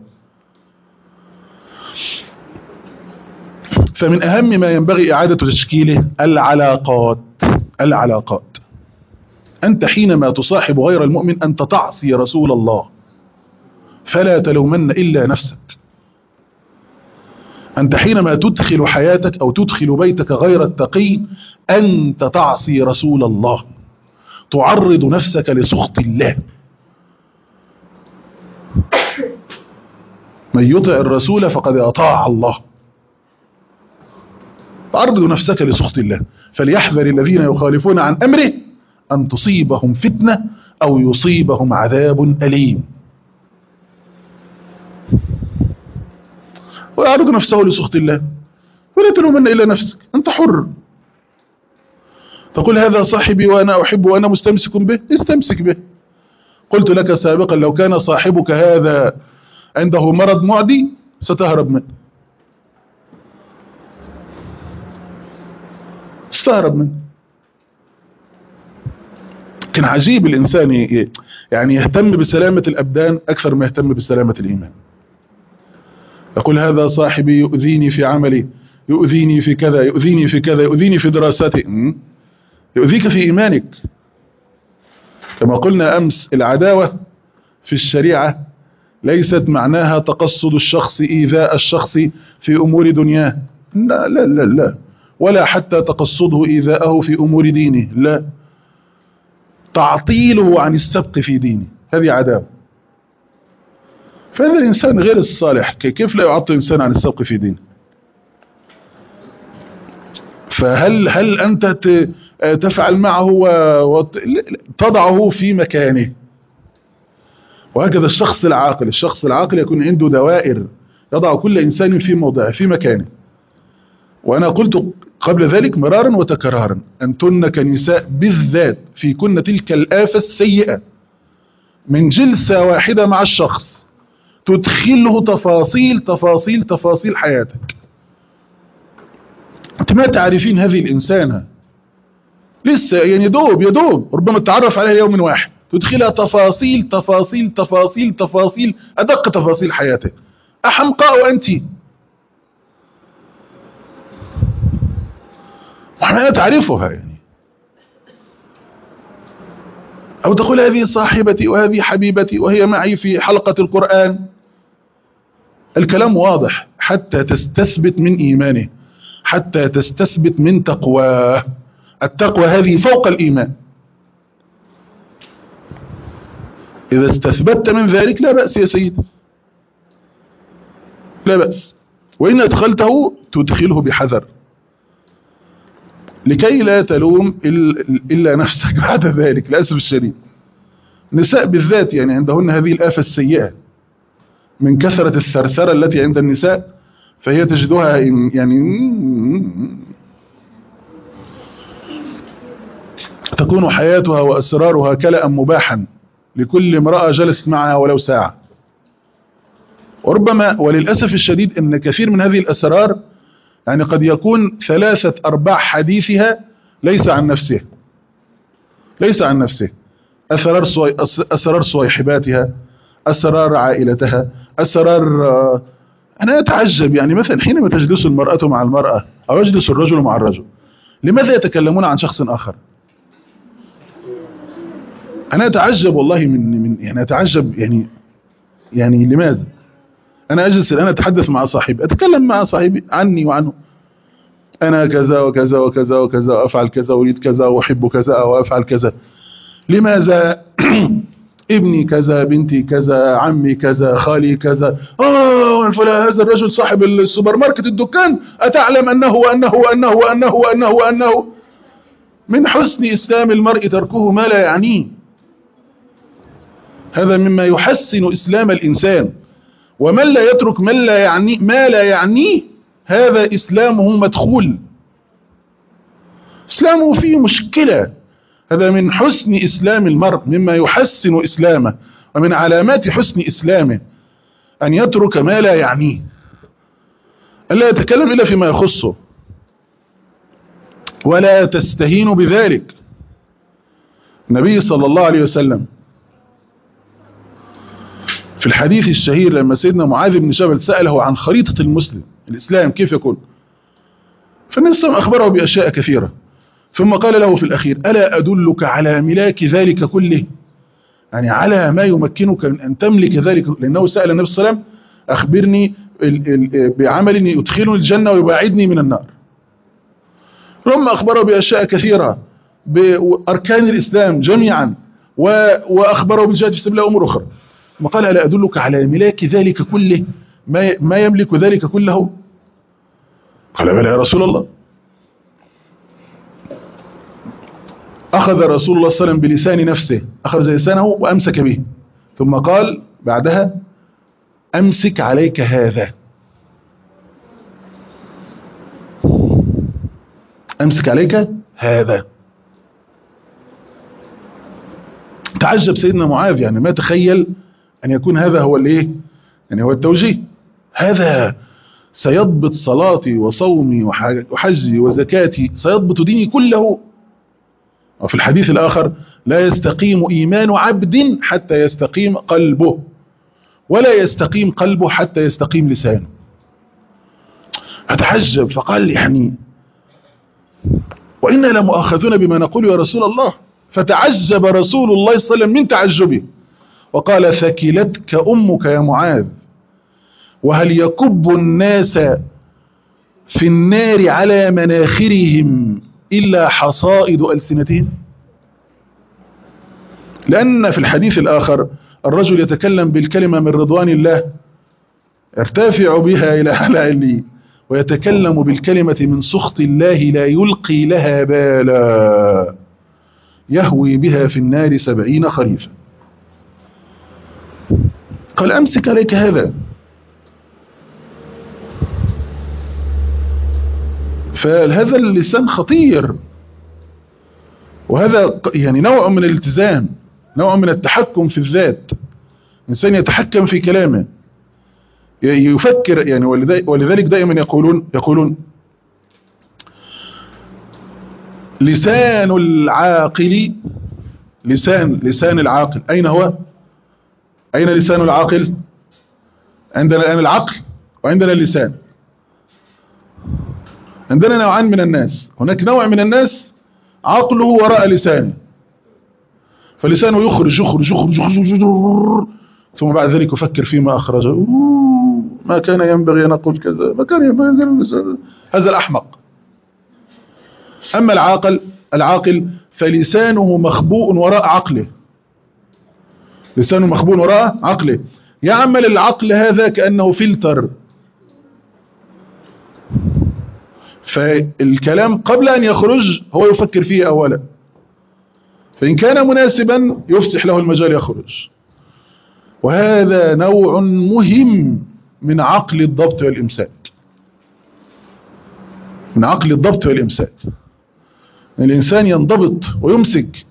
فمن أهم ما ينبغي إعادة تشكيله العلاقات. العلاقات أنت حينما تصاحب غير المؤمن أنت تعصي رسول الله، فلا تلومن إلا نفسك. أنت حينما تدخل حياتك أو تدخل بيتك غير التقي أنت تعصي رسول الله، تعرض نفسك لسخط الله. من يطع الرسول فقد أطاع الله. تعرض نفسك لسخط الله. فليحذر الذين يخالفون عن أمره أن تصيبهم فتنة أو يصيبهم عذاب أليم. ويعرض نفسه لسخط الله، ولا تلومن إلا نفسك، أنت حر. تقول هذا صاحبي وأنا أحبه وأنا مستمسك به، استمسك به. قلت لك سابقا لو كان صاحبك هذا عنده مرض معدي ستهرب منه، استهرب منه. لكن عجيب الإنسان يعني يهتم بسلامة الأبدان أكثر ما يهتم بسلامة الإيمان. يقول هذا صاحبي يؤذيني في عملي، يؤذيني في كذا، يؤذيني في كذا، يؤذيني في دراستي. يؤذيك في إيمانك. كما قلنا أمس العداوة في الشريعة ليست معناها تقصد الشخص إيذاء الشخص في أمور دنياه، لا لا لا لا، ولا حتى تقصده إيذاءه في أمور دينه، لا، تعطيله عن السبق في دينه، هذه عداوة. فهذا الإنسان غير الصالح كيف لا يعطي الإنسان عن السبق في دينه؟ فهل هل أنت تفعل معه وتضعه في مكانه؟ وهكذا الشخص العاقل، الشخص العاقل يكون عنده دوائر يضع كل إنسان في موضعه في مكانه. وأنا قلت قبل ذلك مرارا وتكرارا أنتن كنساء بالذات في كن تلك الآفة السيئة من جلسة واحدة مع الشخص تدخله تفاصيل تفاصيل تفاصيل حياتك. أنت ما تعرفين هذه الإنسانة لسه، يعني دوب يدوب ربما تعرف عليها يوم واحد، تدخلها تفاصيل تفاصيل تفاصيل تفاصيل أدق تفاصيل حياتك. أحمقاء أنت، وحنا تعرفها يعني. أو تقول هذه صاحبتي وهذه حبيبتي وهي معي في حلقة القرآن. الكلام واضح حتى تستثبت من إيمانه، حتى تستثبت من تقواه. التقوى هذه فوق الإيمان. إذا استثبت من ذلك لا بأس يا سيدي، لا بأس. وإن أدخلته تدخله بحذر لكي لا تلوم إلا نفسك بعد ذلك. للأسف الشديد النساء بالذات يعني عندهن هذه الآفة السيئة من كثرة الثرثرة التي عند النساء، فهي تجدها يعني تكون حياتها وأسرارها كلأ مباحا لكل امرأة جلست معها ولو ساعة. وربما وللأسف الشديد أن كثير من هذه الأسرار يعني قد يكون ثلاثة أرباع حديثها ليس عن نفسه، ليس عن نفسه. أسرار صوي أسرار صويحباتها، أسرار عائلتها، أسرار. أنا أتعجب يعني مثلا حينما تجلس المرأة مع المرأة أو يجلس الرجل مع الرجل لماذا يتكلمون عن شخص آخر؟ أنا أتعجب والله من من يعني أتعجب يعني يعني لماذا؟ أنا أجلس الآن أتحدث مع صاحبي، أتكلم مع صاحبي عني وعنه، أنا كذا وكذا وكذا وكذا وأفعل كذا وأريد كذا وأحب كذا وأفعل كذا. لماذا؟ ابني كذا، بنتي كذا، عمي كذا، خالي كذا. آه فلا هذا الرجل صاحب السوبر ماركت الدكان أتعلم أنه وأنه وأنه وأنه وأنه وأنه. من حسن إسلام المرء تركه ما لا يعنيه. هذا مما يحسن إسلام الإنسان. ومن لا يترك من لا يعني ما لا يعنيه هذا إسلامه مدخول، إسلامه فيه مشكلة. هذا من حسن إسلام المرء مما يحسن إسلامه. ومن علامات حسن إسلامه أن يترك ما لا يعنيه، ألا يتكلم إلا فيما يخصه، ولا تستهين بذلك. النبي صلى الله عليه وسلم في الحديث الشهير لما سيدنا معاذ بن جبل سأله عن خريطة المسلم الإسلام كيف يكون، فالنبي صلى الله عليه وسلم أخبره بأشياء كثيرة، ثم قال له في الأخير: ألا أدلك على ملاك ذلك كله، يعني على ما يمكنك من أن تملك ذلك، لأنه سأل النبي صلى الله عليه وسلم: أخبرني بعمل يدخلني الجنة ويبعدني من النار. ثم أخبره بأشياء كثيرة، بأركان الإسلام جميعا، وأخبره بالجهاد في سبيل الله أمور أخرى. ثم قال: ألا أدلك على ملاك ذلك كله، ما يملك ذلك كله؟ قال: بلى يا رسول الله. أخذ رسول الله صلى الله عليه وسلم بلسان نفسه، أخرج لسانه وأمسك به، ثم قال بعدها: أمسك عليك هذا، أمسك عليك هذا. تعجب سيدنا معاذ، يعني ما تخيل أن يكون هذا هو الإيه؟ يعني هو التوجيه، هذا سيضبط صلاتي وصومي وحجي وزكاتي، سيضبط ديني كله. وفي الحديث الآخر: لا يستقيم إيمان عبد حتى يستقيم قلبه، ولا يستقيم قلبه حتى يستقيم لسانه. أتعجب، فقال: يعني وإنا لمؤاخذون بما نقول يا رسول الله. فتعجب رسول الله صلى الله عليه وسلم من تعجبه، وقال: ثكلتك أمك يا معاذ، وهل يكب الناس في النار على مناخرهم إلا حصائد ألسنتهم؟ لأن في الحديث الآخر الرجل يتكلم بالكلمة من رضوان الله يرتفع بها إلى أعلى عليين، ويتكلم بالكلمة من سخط الله لا يلقي لها بالا يهوي بها في النار سبعين خريفا. قال: أمسك عليك هذا. فهذا اللسان خطير، وهذا يعني نوع من الالتزام، نوع من التحكم في الذات. الإنسان يتحكم في كلامه، يفكر يعني. ولذلك دائما يقولون يقولون لسان العاقل، لسان لسان العاقل أين هو؟ أين لسان العاقل؟ عندنا الآن العقل وعندنا اللسان. عندنا نوعان من الناس، هناك نوع من الناس عقله وراء لسانه، فلسانه يخرج يخرج يخرج, يخرج, يخرج ثم بعد ذلك يفكر فيما أخرجه، ما كان ينبغي أن أقول كذا، ما كان ينبغي أن أقول كذا. هذا الأحمق. أما العاقل العاقل فلسانه مخبوء وراء عقله، لسانه مخبوء وراء عقله، يعمل العقل هذا كأنه فلتر، فالكلام قبل أن يخرج هو يفكر فيه أولا، فإن كان مناسبا يفسح له المجال يخرج. وهذا نوع مهم من عقل الضبط والإمساك، من عقل الضبط والإمساك. الإنسان ينضبط ويمسك،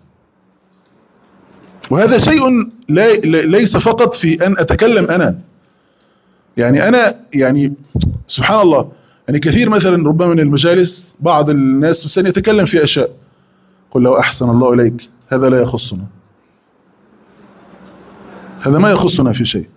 وهذا شيء لا ليس فقط في أن أتكلم أنا، يعني أنا يعني سبحان الله، يعني كثير مثلا ربما من المجالس بعض الناس مثلا يتكلم في أشياء، قل لو أحسن الله إليك، هذا لا يخصنا، هذا ما يخصنا في شيء.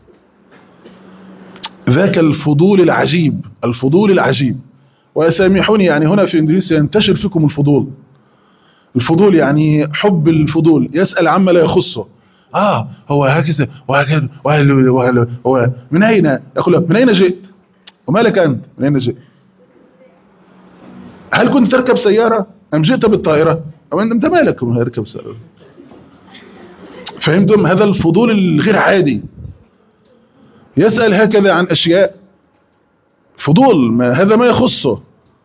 ذاك الفضول العجيب، الفضول العجيب. وسامحوني يعني هنا في إندونيسيا ينتشر فيكم الفضول، الفضول يعني حب الفضول، يسأل عما لا يخصه. آه هو هكذا وهكذا وهل هو من أين؟ يقول من أين جئت؟ وما لك أنت؟ من أين جئت؟ هل كنت تركب سيارة أم جئت بالطائرة؟ أو أنت مالك من يركب سيارة؟ فهمتم؟ هذا الفضول الغير عادي، يسأل هكذا عن أشياء فضول، ما هذا ما يخصه.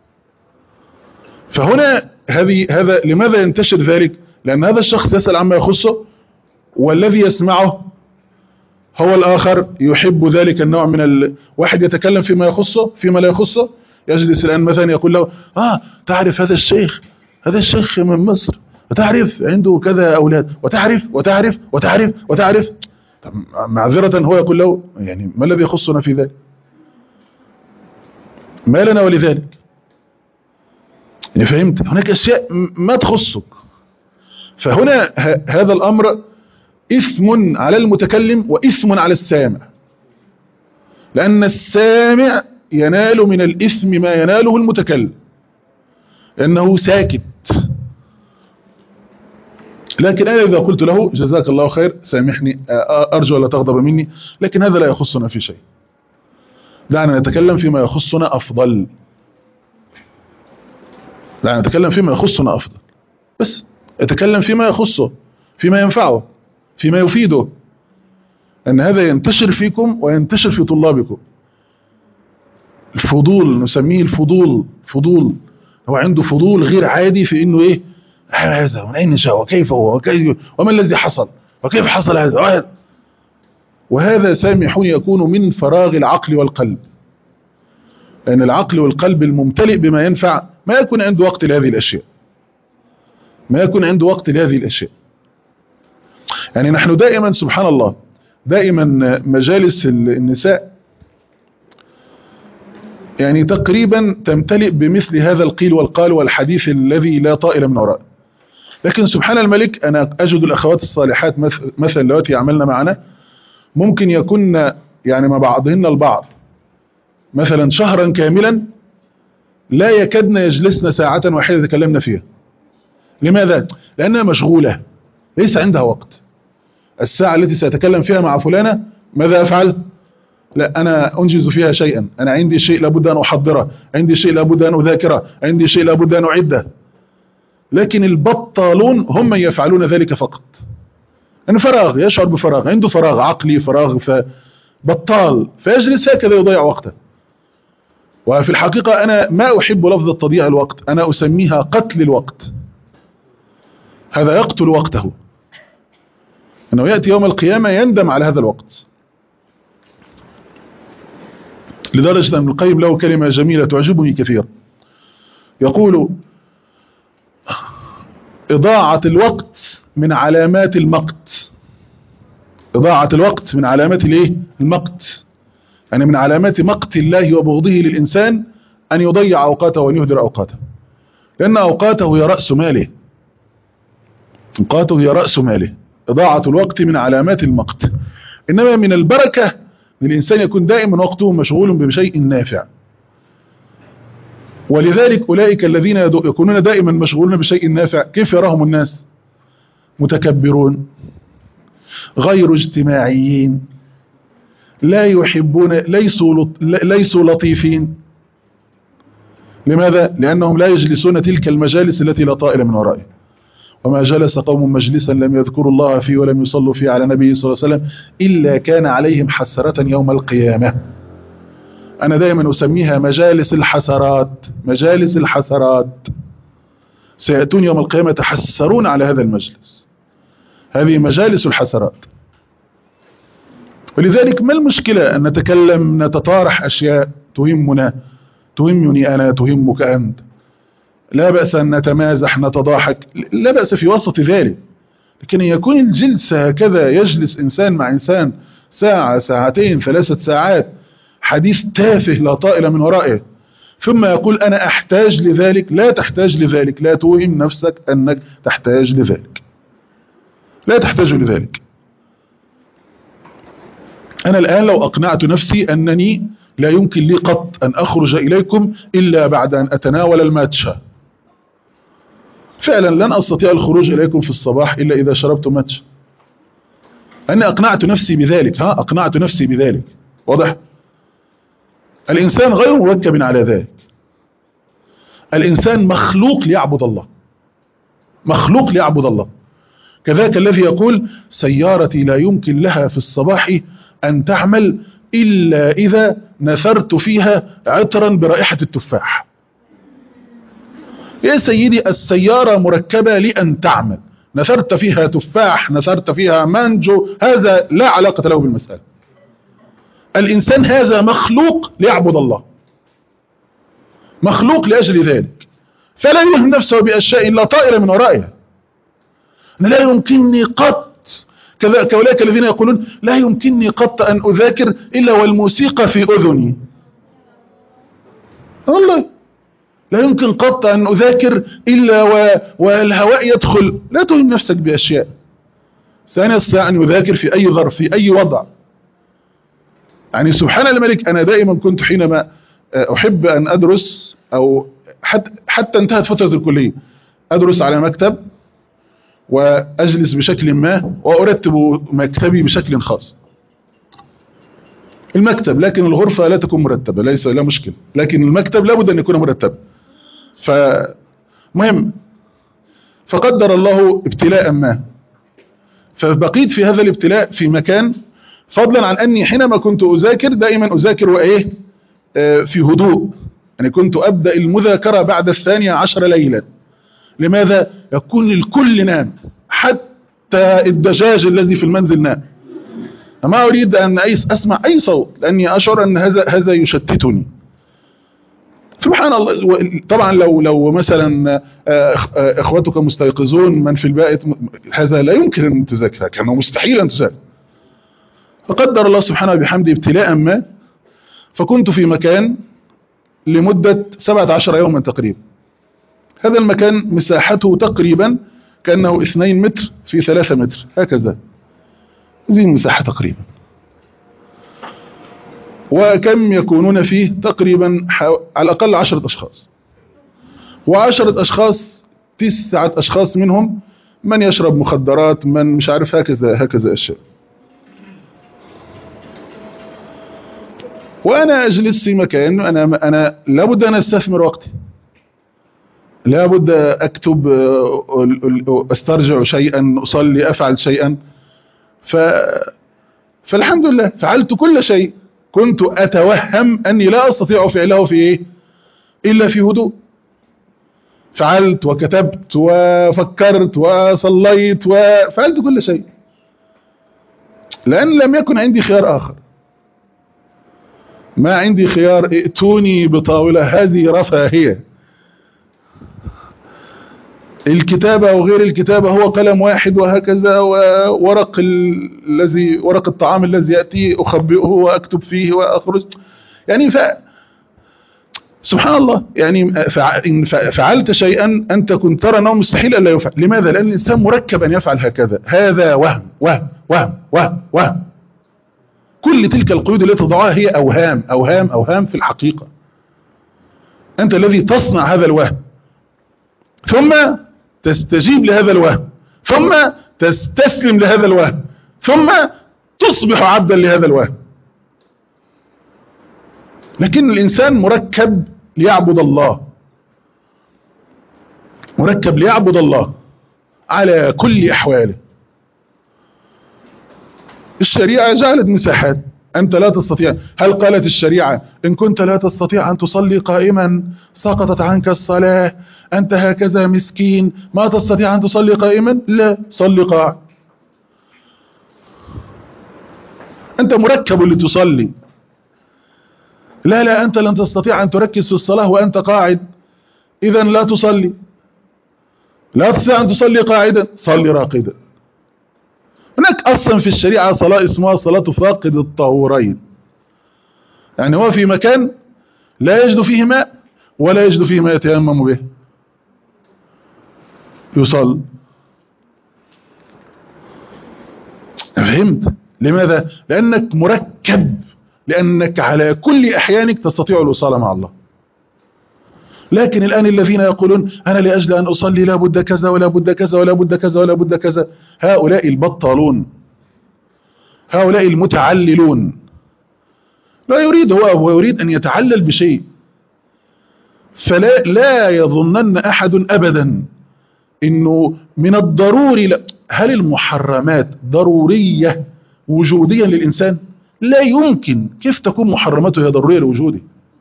فهنا هذه هذا لماذا ينتشر ذلك؟ لأن هذا الشخص يسأل عما يخصه، والذي يسمعه هو الآخر يحب ذلك النوع من ال... واحد يتكلم فيما يخصه فيما لا يخصه، يجلس الآن مثلا يقول له آه تعرف هذا الشيخ، هذا الشيخ من مصر وتعرف عنده كذا أولاد، وتعرف وتعرف وتعرف وتعرف. معذرة هو يقول له يعني ما الذي يخصنا في ذلك؟ ما لنا ولذلك؟ يعني فهمت؟ هناك أشياء ما تخصك. فهنا هذا الأمر إثم على المتكلم وإثم على السامع، لأن السامع ينال من الإثم ما يناله المتكلم لأنه ساكت. لكن أنا إذا قلت له جزاك الله خير، سامحني، أرجو لا تغضب مني، لكن هذا لا يخصنا في شيء، دعنا نتكلم فيما يخصنا أفضل، دعنا نتكلم فيما يخصنا أفضل، بس اتكلم فيما يخصه، فيما ينفعه، فيما يفيده، أن هذا ينتشر فيكم وينتشر في طلابكم. الفضول نسميه الفضول، فضول، هو عنده فضول غير عادي في انه ايه هذا، من اين جاء، وكيف هو، وكيف، وما الذي حصل، وكيف حصل هذا وهذا. وهذا سامحون يكون من فراغ العقل والقلب، لأن العقل والقلب الممتلئ بما ينفع ما يكون عنده وقت لهذه الأشياء، ما يكون عنده وقت لهذه الأشياء. يعني نحن دائما سبحان الله، دائما مجالس النساء يعني تقريبا تمتلئ بمثل هذا القيل والقال والحديث الذي لا طائل من وراءه. لكن سبحان الملك أنا أجد الأخوات الصالحات مثلا اللواتي يعملن معنا ممكن يكون يعني مع بعضهن البعض مثلا شهرا كاملا لا يكدن يجلسن ساعة واحدة تكلمنا فيها. لماذا؟ لأنها مشغولة، ليس عندها وقت. الساعة التي سأتكلم فيها مع فلانة ماذا أفعل؟ لا، أنا أنجز فيها شيئا، أنا عندي شيء لابد أن أحضره، عندي شيء لابد أن أذاكره، عندي شيء لابد أن أعده. لكن البطالون هم من يفعلون ذلك فقط. أنه فراغ، يشعر بفراغ، عنده فراغ عقلي، فراغ فبطال، فيجلس هكذا يضيع وقته. وفي الحقيقة أنا ما أحب لفظ تضييع الوقت، أنا أسميها قتل الوقت. هذا يقتل وقته، أنه يأتي يوم القيامة يندم على هذا الوقت. لدرجة أن ابن القيم له كلمة جميلة تعجبني كثيرا، يقول إضاعة الوقت من علامات المقت. إضاعة الوقت من علامات الايه؟ المقت، يعني من علامات مقت الله وبغضه للإنسان أن يضيع أوقاته وأن يهدر أوقاته، لأن أوقاته هي رأس ماله، أوقاته هي رأس ماله. إضاعة الوقت من علامات المقت. إنما من البركة أن الإنسان يكون دائما وقته مشغول بشيء نافع. ولذلك أولئك الذين يكونون دائما مشغولون بشيء نافع كيف يراهم الناس؟ متكبرون، غير اجتماعيين، لا يحبون، ليسوا ليسوا لطيفين. لماذا؟ لأنهم لا يجلسون تلك المجالس التي لا طائل من ورائها. وما جلس قوم مجلسا لم يذكروا الله فيه ولم يصلوا فيه على نبيه صلى الله عليه وسلم إلا كان عليهم حسرة يوم القيامة. أنا دائما أسميها مجالس الحسرات، مجالس الحسرات. سيأتون يوم القيامة يتحسرون على هذا المجلس. هذه مجالس الحسرات. ولذلك ما المشكلة أن نتكلم، نتطارح أشياء تهمنا، تهمني أنا، تهمك أنت، لا بأس أن نتمازح، نتضاحك، لا بأس في وسط ذلك. لكن يكون الجلسة هكذا، يجلس إنسان مع إنسان ساعة، ساعتين، ثلاثة ساعات، حديث تافه لا طائل من ورائه، ثم يقول أنا أحتاج لذلك. لا تحتاج لذلك، لا توهم نفسك أنك تحتاج لذلك، لا تحتاج لذلك. أنا الآن لو أقنعت نفسي أنني لا يمكن لي قط أن أخرج إليكم إلا بعد أن أتناول الماتشا، فعلا لن أستطيع الخروج إليكم في الصباح إلا إذا شربت ماتشا. أنا أقنعت نفسي بذلك، ها أقنعت نفسي بذلك. واضح؟ الإنسان غير مركب على ذلك. الإنسان مخلوق ليعبد الله، مخلوق ليعبد الله. كذلك الذي يقول سيارتي لا يمكن لها في الصباح أن تعمل إلا إذا نثرت فيها عطرا برائحة التفاح. يا سيدي السيارة مركبة لأن تعمل، نثرت فيها تفاح، نثرت فيها مانجو، هذا لا علاقة له بالمسألة. الإنسان هذا مخلوق ليعبد الله، مخلوق لأجل ذلك، فلا يهم نفسه بأشياء لا طائل من ورائها. أنا لا يمكنني قط كذا كأولئك الذين يقولون لا يمكنني قط أن أذاكر إلا والموسيقى في أذني. والله لا يمكن قط أن أذاكر إلا والهواء يدخل. لا تهم نفسك بأشياء. سيستطيع أن يذاكر في أي ظرف في أي وضع. يعني سبحان الملك، أنا دائما كنت حينما أحب أن أدرس أو حتى, حتى انتهت فترة الكلية أدرس على مكتب وأجلس بشكل ما وأرتب مكتبي بشكل خاص. المكتب، لكن الغرفة لا تكون مرتبة، ليس لا مشكلة، لكن المكتب لابد أن يكون مرتب. فمهم، فقدر الله ابتلاء ما، فبقيت في هذا الابتلاء في مكان، فضلا عن أني حينما كنت أذاكر دائما أذاكر وإيه آه في هدوء. يعني كنت أبدأ المذاكرة بعد الثانية عشر ليلا. لماذا؟ يكون الكل نام، حتى الدجاج الذي في المنزل نام. ما أريد أن أسمع أي صوت، لأني أشعر أن هذا هذا يشتتني. سبحان الله. طبعا لو لو مثلا اخوتك مستيقظون من في البيت، هذا لا يمكن ان تذاكر، كان مستحيل ان تذاكر. فقدر الله سبحانه وبحمده ابتلاء ما، فكنت في مكان لمدة سبعة عشر يوما تقريبا. هذا المكان مساحته تقريبا كأنه اثنين متر في ثلاثة متر، هكذا زي المساحة تقريبا. وكم يكونون فيه؟ تقريبا على الأقل عشرة أشخاص، وعشرة أشخاص تسعة أشخاص منهم من يشرب مخدرات، من مش عارف، هكذا هكذا أشياء. وأنا أجلس في مكان، أنا أنا لابد أن أستثمر وقتي، لابد أكتب، أسترجع شيئا، أصلي، أفعل شيئا. ف فالحمد لله فعلت كل شيء كنت أتوهم أني لا أستطيع فعله في إيه إلا في هدوء. فعلت وكتبت وفكرت وصليت وفعلت كل شيء، لأن لم يكن عندي خيار آخر. ما عندي خيار، ائتوني بطاولة، هذه رفاهية. الكتابة وغير الكتابة هو قلم واحد وهكذا، وورق الذي ورق الطعام الذي يأتي أخبئه وأكتب فيه وأخرج. يعني ف سبحان الله، يعني فعلت شيئا أنت كنت ترى أنه مستحيل أن لا يفعل. لماذا؟ لأن الإنسان مركب أن يفعل هكذا. هذا وهم وهم وهم وهم وهم. كل تلك القيود التي تضعها هي أوهام أوهام أوهام في الحقيقة. أنت الذي تصنع هذا الوهم، ثم تستجيب لهذا الوهم، ثم تستسلم لهذا الوهم، ثم تصبح عبدا لهذا الوهم. لكن الإنسان مركب ليعبد الله، مركب ليعبد الله على كل أحواله. الشريعة جعلت مساحات أنت لا تستطيع. هل قالت الشريعة إن كنت لا تستطيع أن تصلي قائما سقطت عنك الصلاة، أنت هكذا مسكين ما تستطيع أن تصلي قائما؟ لا، صلي قاعد. أنت مركب لتصلي. لا لا، أنت لن تستطيع أن تركز في الصلاة وأنت قاعد، إذا لا تصلي. لا تستطيع أن تصلي قاعدا، صلي راقدا. هناك أصلا في الشريعة صلاة اسمها صلاة فاقد الطهورين. يعني هو في مكان لا يجد فيه ماء ولا يجد فيه ما يتيمم به، يصلي. فهمت؟ لماذا؟ لأنك مركب، لأنك على كل أحيانك تستطيع الوصال مع الله. لكن الآن الذين يقولون أنا لأجل أن أصلي لا بد كذا ولا بد كذا ولا بد كذا ولا بد كذا، هؤلاء البطالون، هؤلاء المتعللون. لا يريد هو هو يريد أن يتعلل بشيء. فلا لا يظنن أحد أبدا إنه من الضروري. لا. هل المحرمات ضرورية وجوديا للإنسان؟ لا يمكن. كيف تكون محرمته هي ضرورية لوجوده؟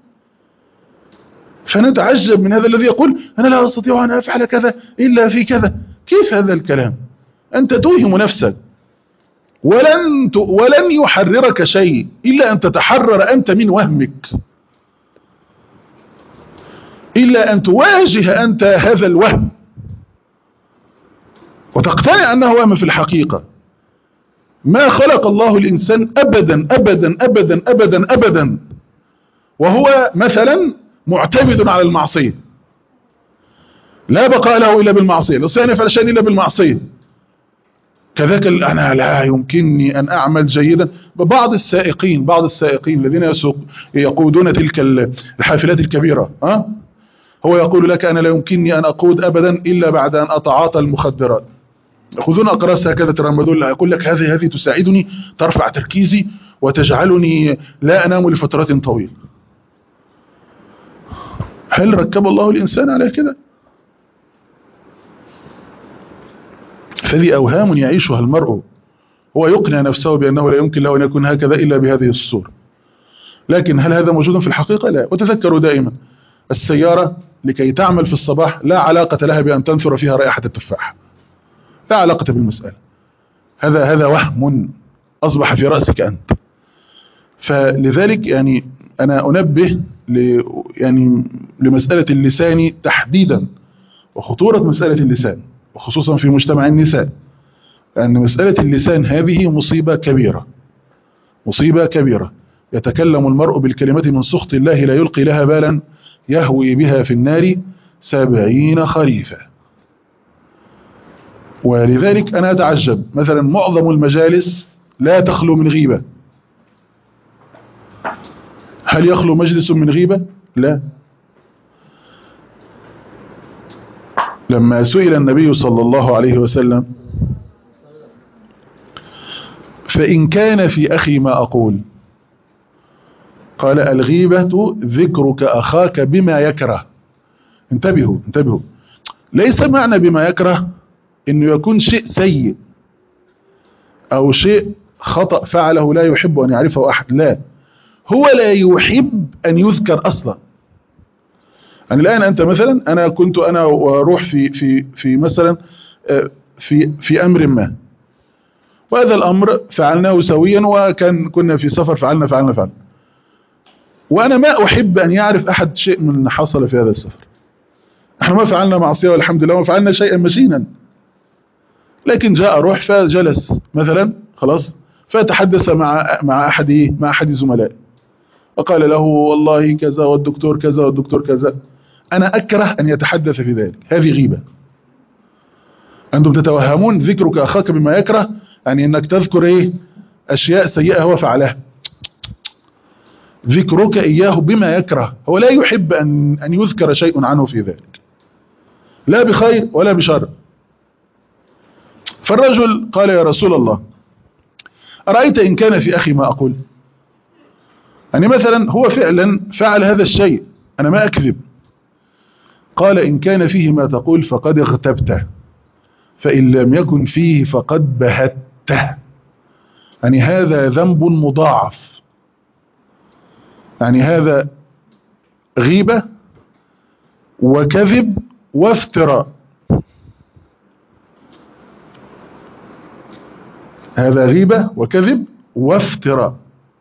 فنتعجب من هذا الذي يقول أنا لا أستطيع أن أفعل كذا إلا في كذا. كيف هذا الكلام؟ أنت توهم نفسك، ولن ولن يحررك شيء إلا أن تتحرر أنت من وهمك، إلا أن تواجه أنت هذا الوهم. وتقتنع أنه وهم في الحقيقة. ما خلق الله الإنسان أبدا أبدا أبدا أبدا أبدا وهو مثلا معتمد على المعصية، لا بقاء له إلا بالمعصية، لا يفعل شيئا إلا بالمعصية. كذلك أنا لا يمكنني أن أعمل جيدا. بعض السائقين بعض السائقين الذين يسوق يقودون تلك الحافلات الكبيرة، أه؟ هو يقول لك أنا لا يمكنني أن أقود أبدا إلا بعد أن أتعاطى المخدرات. يأخذون أقراص هكذا ترامدول، يقول لك هذه هذه تساعدني، ترفع تركيزي وتجعلني لا أنام لفترات طويلة. هل ركب الله الإنسان على كده؟ فذي أوهام يعيشها المرء، هو يقنع نفسه بأنه لا يمكن له أن يكون هكذا إلا بهذه الصورة. لكن هل هذا موجود في الحقيقة؟ لا. وتذكروا دائما السيارة لكي تعمل في الصباح لا علاقة لها بأن تنثر فيها رائحة التفاح، لا علاقة بالمسألة. هذا هذا وهم أصبح في رأسك أنت. فلذلك يعني أنا أنبه ل يعني لمسألة اللسان تحديدا، وخطورة مسألة اللسان وخصوصا في مجتمع النساء، لأن مسألة اللسان هذه مصيبة كبيرة، مصيبة كبيرة. يتكلم المرء بالكلمة من سخط الله لا يلقي لها بالا، يهوي بها في النار سبعين خريفا. ولذلك أنا أتعجب مثلا معظم المجالس لا تخلو من غيبة. هل يخلو مجلس من غيبة؟ لا. لما سئل النبي صلى الله عليه وسلم فإن كان في أخي ما أقول، قال الغيبة ذكرك أخاك بما يكره. انتبهوا انتبهوا، ليس معنى بما يكره إنه يكون شيء سيء أو شيء خطأ فعله لا يحب أن يعرفه أحد، لا، هو لا يحب أن يذكر أصلا. يعني الآن أنت مثلا، أنا كنت أنا وأروح في في في مثلا في في أمر ما، وهذا الأمر فعلناه سويا، وكان كنا في سفر فعلنا فعلنا فعلنا وأنا ما أحب أن يعرف أحد شيء من حصل في هذا السفر. احنا ما فعلنا معصية والحمد لله، ما فعلنا شيئا مشينا، لكن جاء روح فجلس مثلا خلاص، فتحدث مع مع أحد مع أحد زملائه وقال له والله كذا والدكتور كذا والدكتور كذا. أنا أكره أن يتحدث في ذلك، هذه غيبة. أنتم تتوهمون ذكرك أخاك بما يكره، يعني أنك تذكر إيه؟ أشياء سيئة هو فعلها. ذكرك إياه بما يكره، هو لا يحب أن أن يذكر شيء عنه في ذلك، لا بخير ولا بشر. فالرجل قال يا رسول الله أرأيت إن كان في أخي ما أقول، يعني مثلا هو فعلا فعل هذا الشيء، أنا ما أكذب. قال إن كان فيه ما تقول فقد اغتبته، فإن لم يكن فيه فقد بهته. يعني هذا ذنب مضاعف، يعني هذا غيبة وكذب وافتراء. هذا غيبة وكذب وافتراء.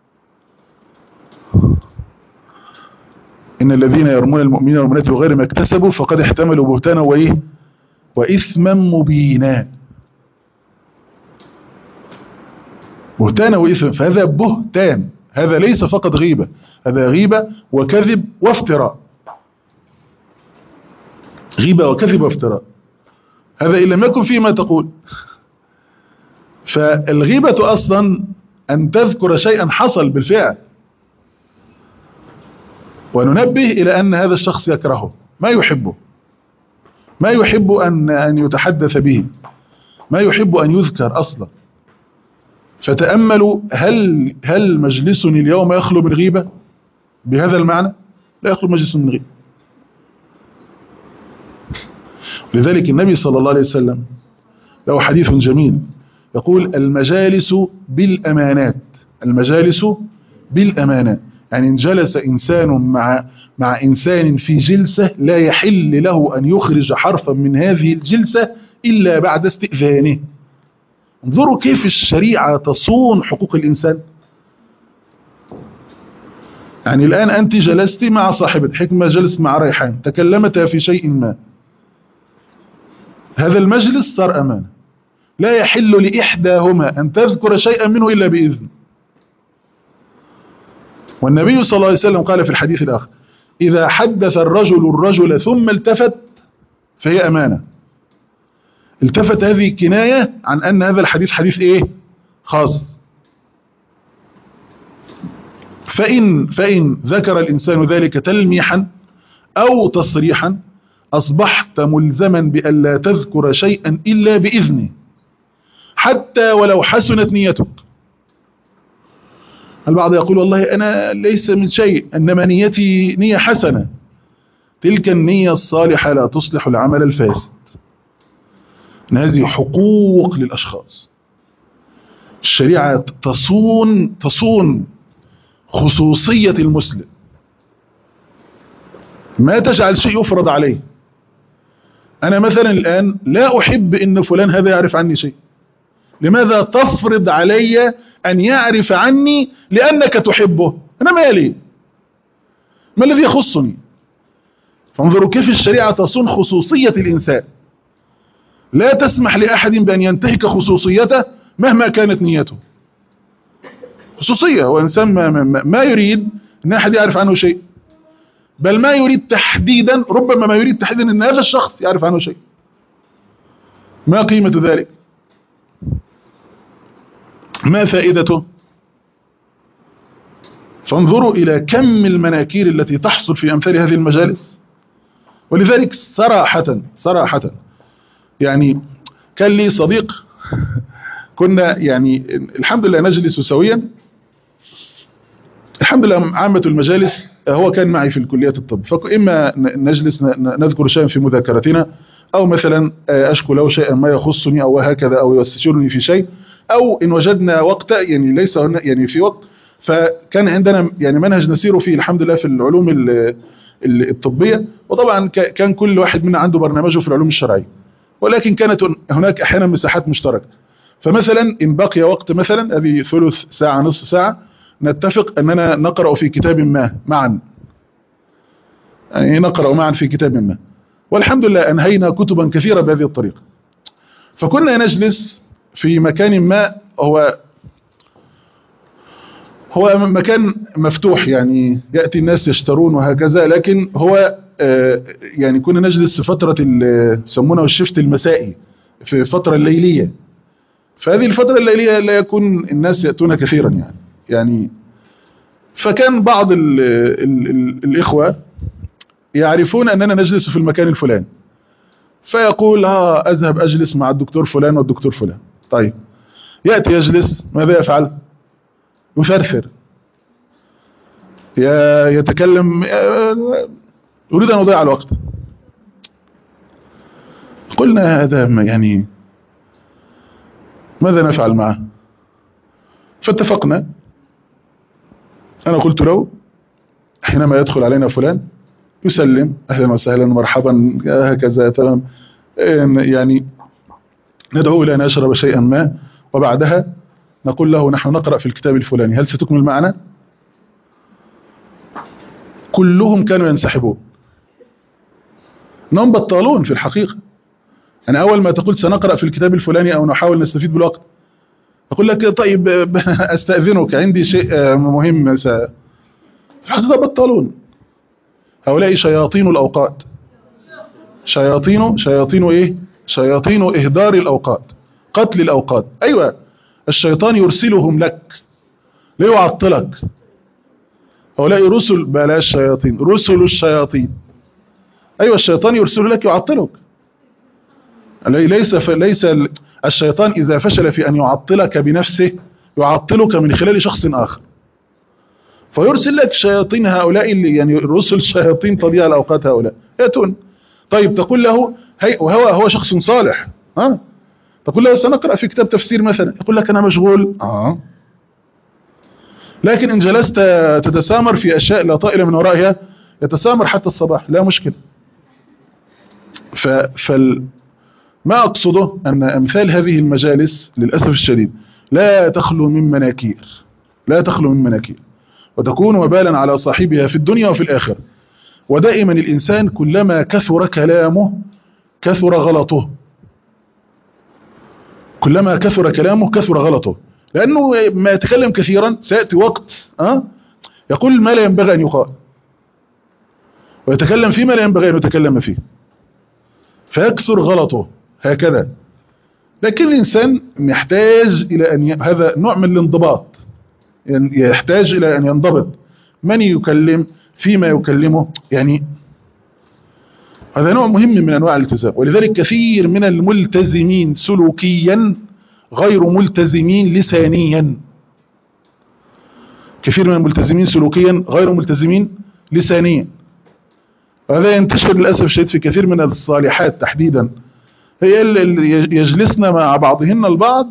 إن الذين يرمون المؤمنين والمؤمنات بغير ما اكتسبوا فقد احتملوا بهتانا وإيه وإثما مبينا. بهتانا وإثما، فهذا بهتان، هذا ليس فقط غيبة، هذا غيبة وكذب وافتراء. غيبة وكذب وافتراء، هذا إن لم يكن فيه ما تقول. فالغيبة أصلا أن تذكر شيئا حصل بالفعل، وننبه إلى أن هذا الشخص يكرهه، ما يحبه، ما يحب أن أن يتحدث به، ما يحب أن يذكر أصلا. فتأملوا، هل هل مجلسني اليوم يخلو من غيبة بهذا المعنى؟ لا يخلو مجلس من غيبة. لذلك النبي صلى الله عليه وسلم له حديث جميل يقول المجالس بالأمانات، المجالس بالأمانات. يعني إن جلس إنسان مع مع إنسان في جلسة لا يحل له أن يخرج حرفا من هذه الجلسة إلا بعد استئذانه. انظروا كيف الشريعة تصون حقوق الإنسان. يعني الآن أنت جلست مع صاحبة حكمة، جلست مع ريحان، تكلمتا في شيء ما، هذا المجلس صار أمانة، لا يحل لإحداهما أن تذكر شيئا منه إلا بإذن. والنبي صلى الله عليه وسلم قال في الحديث الآخر: إذا حدث الرجل الرجل ثم التفت فهي أمانة. التفت هذه كناية عن أن هذا الحديث حديث إيه؟ خاص. فإن, فإن ذكر الإنسان ذلك تلميحا أو تصريحا أصبحت ملزما بأن لا تذكر شيئا إلا بإذنه حتى ولو حسنت نيتك. البعض يقول: والله أنا ليس من شيء، إنما نيتي نية حسنة. تلك النية الصالحة لا تصلح العمل الفاسد. إن هذه حقوق للأشخاص. الشريعة تصون تصون خصوصية المسلم، ما تجعل شيء يفرض عليه. أنا مثلا الآن لا أحب إن فلان هذا يعرف عني شيء. لماذا تفرض علي أن يعرف عني لأنك تحبه؟ أنا مالي، ما الذي يخصني؟ فانظروا كيف الشريعة تصون خصوصية الإنسان، لا تسمح لأحد بأن ينتهك خصوصيته مهما كانت نيته. خصوصية، وإنسان ما, ما, ما يريد أن أحد يعرف عنه شيء، بل ما يريد تحديدا، ربما ما يريد تحديدا أن هذا الشخص يعرف عنه شيء. ما قيمة ذلك؟ ما فائدته؟ فانظروا إلى كم المناكير التي تحصل في أمثال هذه المجالس. ولذلك صراحة صراحة يعني كان لي صديق كنا يعني الحمد لله نجلس سويا، الحمد لله عامة المجالس هو كان معي في الكلية الطب، فإما نجلس نذكر شيئا في مذاكرتنا، أو مثلا أشكو له شيئا ما يخصني أو هكذا، أو يستشيرني في شيء، أو إن وجدنا وقت يعني ليس يعني في وقت. فكان عندنا يعني منهج نسير فيه الحمد لله في العلوم الطبية، وطبعا كان كل واحد منا عنده برنامجه في العلوم الشرعية، ولكن كانت هناك أحيانا مساحات مشتركة. فمثلا إن بقي وقت مثلا هذه ثلث ساعة نصف ساعة نتفق أننا نقرأ في كتاب ما معا، يعني نقرأ معا في كتاب ما، والحمد لله أنهينا كتبا كثيرة بهذه الطريقة. فكنا نجلس في مكان ما، هو هو مكان مفتوح، يعني يأتي الناس يشترون وهكذا، لكن هو يعني كنا نجلس في فترة يسمونه الشفت المسائي، في الفترة الليلية. فهذه الفترة الليلية لا يكون الناس يأتون كثيرا يعني يعني فكان بعض ال ال ال الإخوة يعرفون أننا نجلس في المكان الفلاني، فيقول: ها أذهب أجلس مع الدكتور فلان والدكتور فلان. طيب يأتي يجلس، ماذا يفعل؟ يثرثر، يتكلم، يريد أن يضيع الوقت. قلنا: هذا يعني ماذا نفعل معه؟ فاتفقنا. أنا قلت له: حينما يدخل علينا فلان يسلم: أهلا وسهلا مرحبا هكذا تمام، يعني ندعو إلى أن يشرب شيئا ما، وبعدها نقول له: نحن نقرأ في الكتاب الفلاني، هل ستكمل معنا؟ كلهم كانوا ينسحبون، انهم بطالون في الحقيقة. يعني أول ما تقول سنقرأ في الكتاب الفلاني أو نحاول نستفيد بالوقت، أقول لك: طيب أستأذنك عندي شيء مهم. س... هذا بطالون، هؤلاء شياطين الأوقات، شياطين شياطين إيه؟ شياطين إهدار الأوقات، قتل الأوقات. أيوة، الشيطان يرسلهم لك ليعطلك. هؤلاء رسل، بلاش شياطين، رسل الشياطين. أيوة، الشيطان يرسل لك يعطلك. ليس ليس الشيطان إذا فشل في أن يعطلك بنفسه يعطلك من خلال شخص آخر، فيرسل لك شياطين. هؤلاء اللي يعني رسل الشياطين تضيع الأوقات، هؤلاء يأتون. طيب تقول له هي، وهو هو شخص صالح، ها، تقول له سنقرأ في كتاب تفسير مثلا، يقول لك: أنا مشغول. آه. لكن إن جلست تتسامر في أشياء لا طائل من ورائها، يتسامر حتى الصباح، لا مشكلة. فال ما أقصده أن أمثال هذه المجالس للأسف الشديد لا تخلو من مناكير، لا تخلو من مناكير، وتكون وبالا على صاحبها في الدنيا وفي الآخرة. ودائما الإنسان كلما كثر كلامه كثر غلطه، كلما كثر كلامه كثر غلطه، لأنه ما يتكلم كثيرا سيأتي وقت أه؟ يقول ما لا ينبغي أن يقال، ويتكلم فيما لا ينبغي أن يتكلم فيه، فيكثر غلطه هكذا. لكن الإنسان يحتاج إلى أن ي... هذا نوع من الانضباط، يعني يحتاج إلى أن ينضبط من يكلم فيما يكلمه، يعني هذا نوع مهم من أنواع الالتزام. ولذلك كثير من الملتزمين سلوكيا غير ملتزمين لسانيا، كثير من الملتزمين سلوكيا غير ملتزمين لسانيا. وهذا ينتشر للأسف الشديد في كثير من الصالحات تحديدا، هي اللي يجلسن مع بعضهن البعض.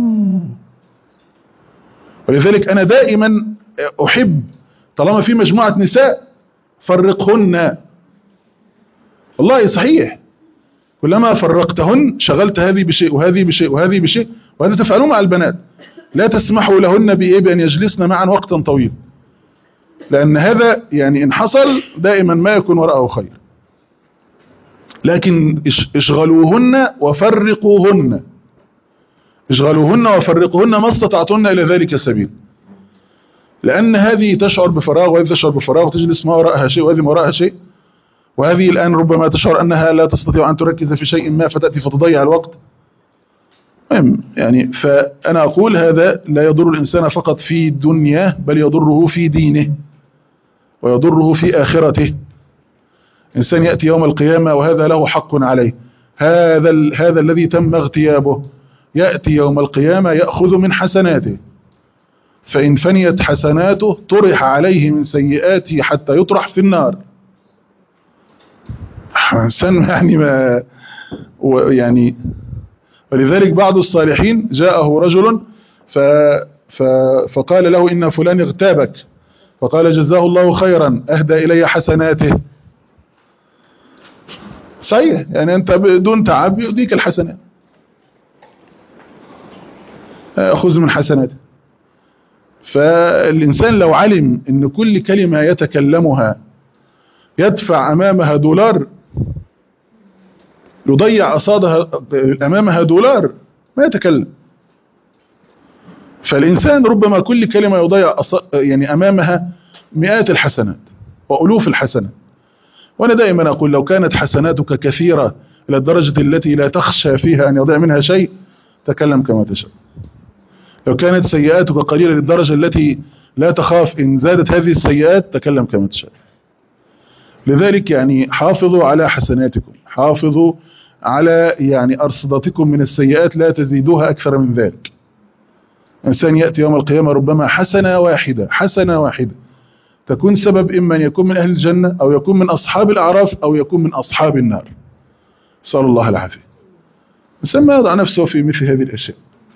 ولذلك أنا دائما أحب طالما في مجموعة نساء فرقهن، والله صحيح، كلما فرقتهن شغلت هذه بشيء وهذه بشيء وهذه بشيء، وهذا تفعلون مع البنات، لا تسمحوا لهن بإيه بأن يجلسن معا وقتا طويل، لأن هذا يعني إن حصل دائما ما يكون وراءه خير. لكن اشغلوهن وفرقوهن، اشغلوهن وفرقوهن ما استطعتن إلى ذلك السبيل، لأن هذه تشعر بفراغ وهذه تشعر بفراغ وتجلس ما وراءها شيء وهذه ما وراءها شيء، وهذه الآن ربما تشعر أنها لا تستطيع أن تركز في شيء ما فتأتي فتضيع الوقت. مهم يعني، فأنا أقول هذا لا يضر الإنسان فقط في دنياه، بل يضره في دينه ويضره في آخرته. إنسان يأتي يوم القيامة وهذا له حق عليه، هذا ال... هذا الذي تم اغتيابه يأتي يوم القيامة يأخذ من حسناته، فإن فنيت حسناته طرح عليه من سيئاته حتى يطرح في النار. إنسان يعني ما يعني. ولذلك بعض الصالحين جاءه رجل ف... ف... فقال له إن فلان اغتابك، فقال جزاه الله خيرا أهدى إلي حسناته. صحيح، يعني أنت بدون تعب يؤديك الحسنات، أخذ من حسناته. فالإنسان لو علم أن كل كلمة يتكلمها يدفع أمامها دولار، يضيع أصادها أمامها دولار، ما يتكلم. فالإنسان ربما كل كلمة يضيع يعني أمامها مئات الحسنات وألوف الحسنات. وأنا دائما أقول لو كانت حسناتك كثيرة إلى الدرجة التي لا تخشى فيها أن يضيع منها شيء تكلم كما تشاء. لو كانت سيئاتك قليلة للدرجة التي لا تخاف إن زادت هذه السيئات تكلم كما تشاء. لذلك يعني حافظوا على حسناتكم، حافظوا على يعني أرصدتكم من السيئات، لا تزيدوها أكثر من ذلك. إنسان يأتي يوم القيامة ربما حسنة واحدة حسنة واحدة تكون سبب إما أن يكون من أهل الجنة أو يكون من أصحاب الأعراف أو يكون من أصحاب النار، صلى الله العافية. إنسان ما يضع نفسه في مثل هذه الأشياء.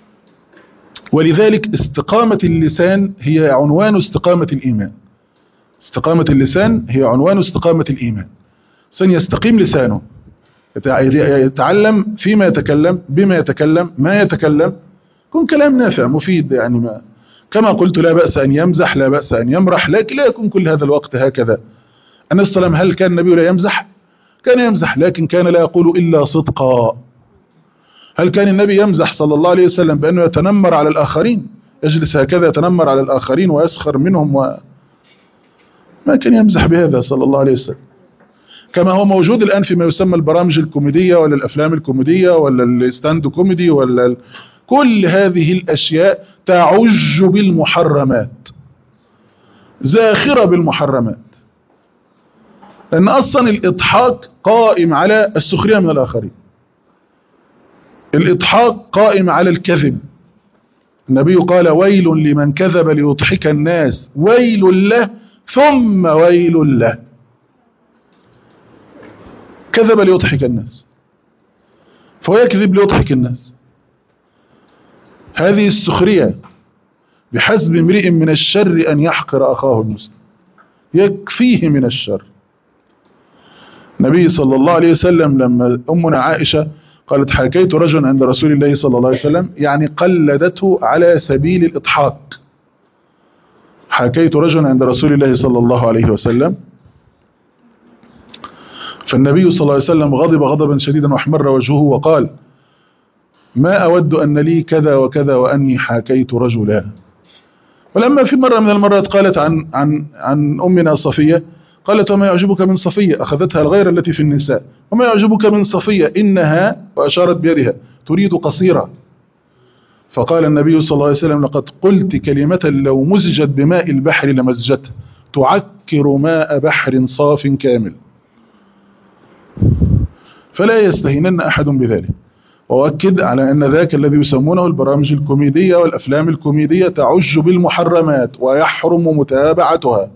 ولذلك استقامة اللسان هي عنوان استقامة الإيمان. استقامة اللسان هي عنوان استقامة الإيمان. إنسان يستقيم لسانه، يتعلم فيما يتكلم، بما يتكلم، ما يتكلم، يكون كلام نافع مفيد. يعني ما كما قلت لا بأس أن يمزح، لا بأس أن يمرح، لكن لا يكون كل هذا الوقت هكذا. النبي صلى الله عليه وسلم هل كان النبي لا يمزح؟ كان يمزح، لكن كان لا يقول إلا صدقا. هل كان النبي يمزح صلى الله عليه وسلم بأنه يتنمر على الآخرين، يجلس هكذا يتنمر على الآخرين ويسخر منهم؟ و... ما كان يمزح بهذا صلى الله عليه وسلم، كما هو موجود الآن فيما يسمى البرامج الكوميدية ولا الأفلام الكوميدية ولا الستاند كوميدي ولا ال... كل هذه الأشياء تعج بالمحرمات، زاخرة بالمحرمات، لأن أصلا الإضحاك قائم على السخرية من الآخرين، الإضحاك قائم على الكذب. النبي قال ويل لمن كذب ليضحك الناس، ويل له ثم ويل له. كذب ليضحك الناس فهو يكذب ليضحك الناس. هذه السخرية بحسب امرئ من الشر أن يحقر أخاه المسلم، يكفيه من الشر. النبي صلى الله عليه وسلم لما أمنا عائشة قالت حكيت رجل عند رسول الله صلى الله عليه وسلم، يعني قلدته على سبيل الإضحاك. حكيت رجل عند رسول الله صلى الله عليه وسلم، فالنبي صلى الله عليه وسلم غضب غضبا شديدا واحمر وجهه وقال ما أود أن لي كذا وكذا وأني حاكيت رجلا. ولما في مرة من المرات قالت عن عن عن أمنا صفية، قالت وما يعجبك من صفية، أخذتها الغير التي في النساء، وما يعجبك من صفية إنها، وأشارت بيدها، تريد قصيرة. فقال النبي صلى الله عليه وسلم لقد قلت كلمة لو مزجت بماء البحر لمزجته، تعكر ماء بحر صاف كامل. فلا يستهينن أحد بذلك. وأؤكد على أن ذاك الذي يسمونه البرامج الكوميدية والأفلام الكوميدية تعج بالمحرمات ويحرم متابعتها،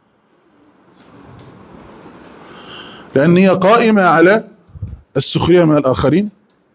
لأن هي قائمة على السخرية من الآخرين،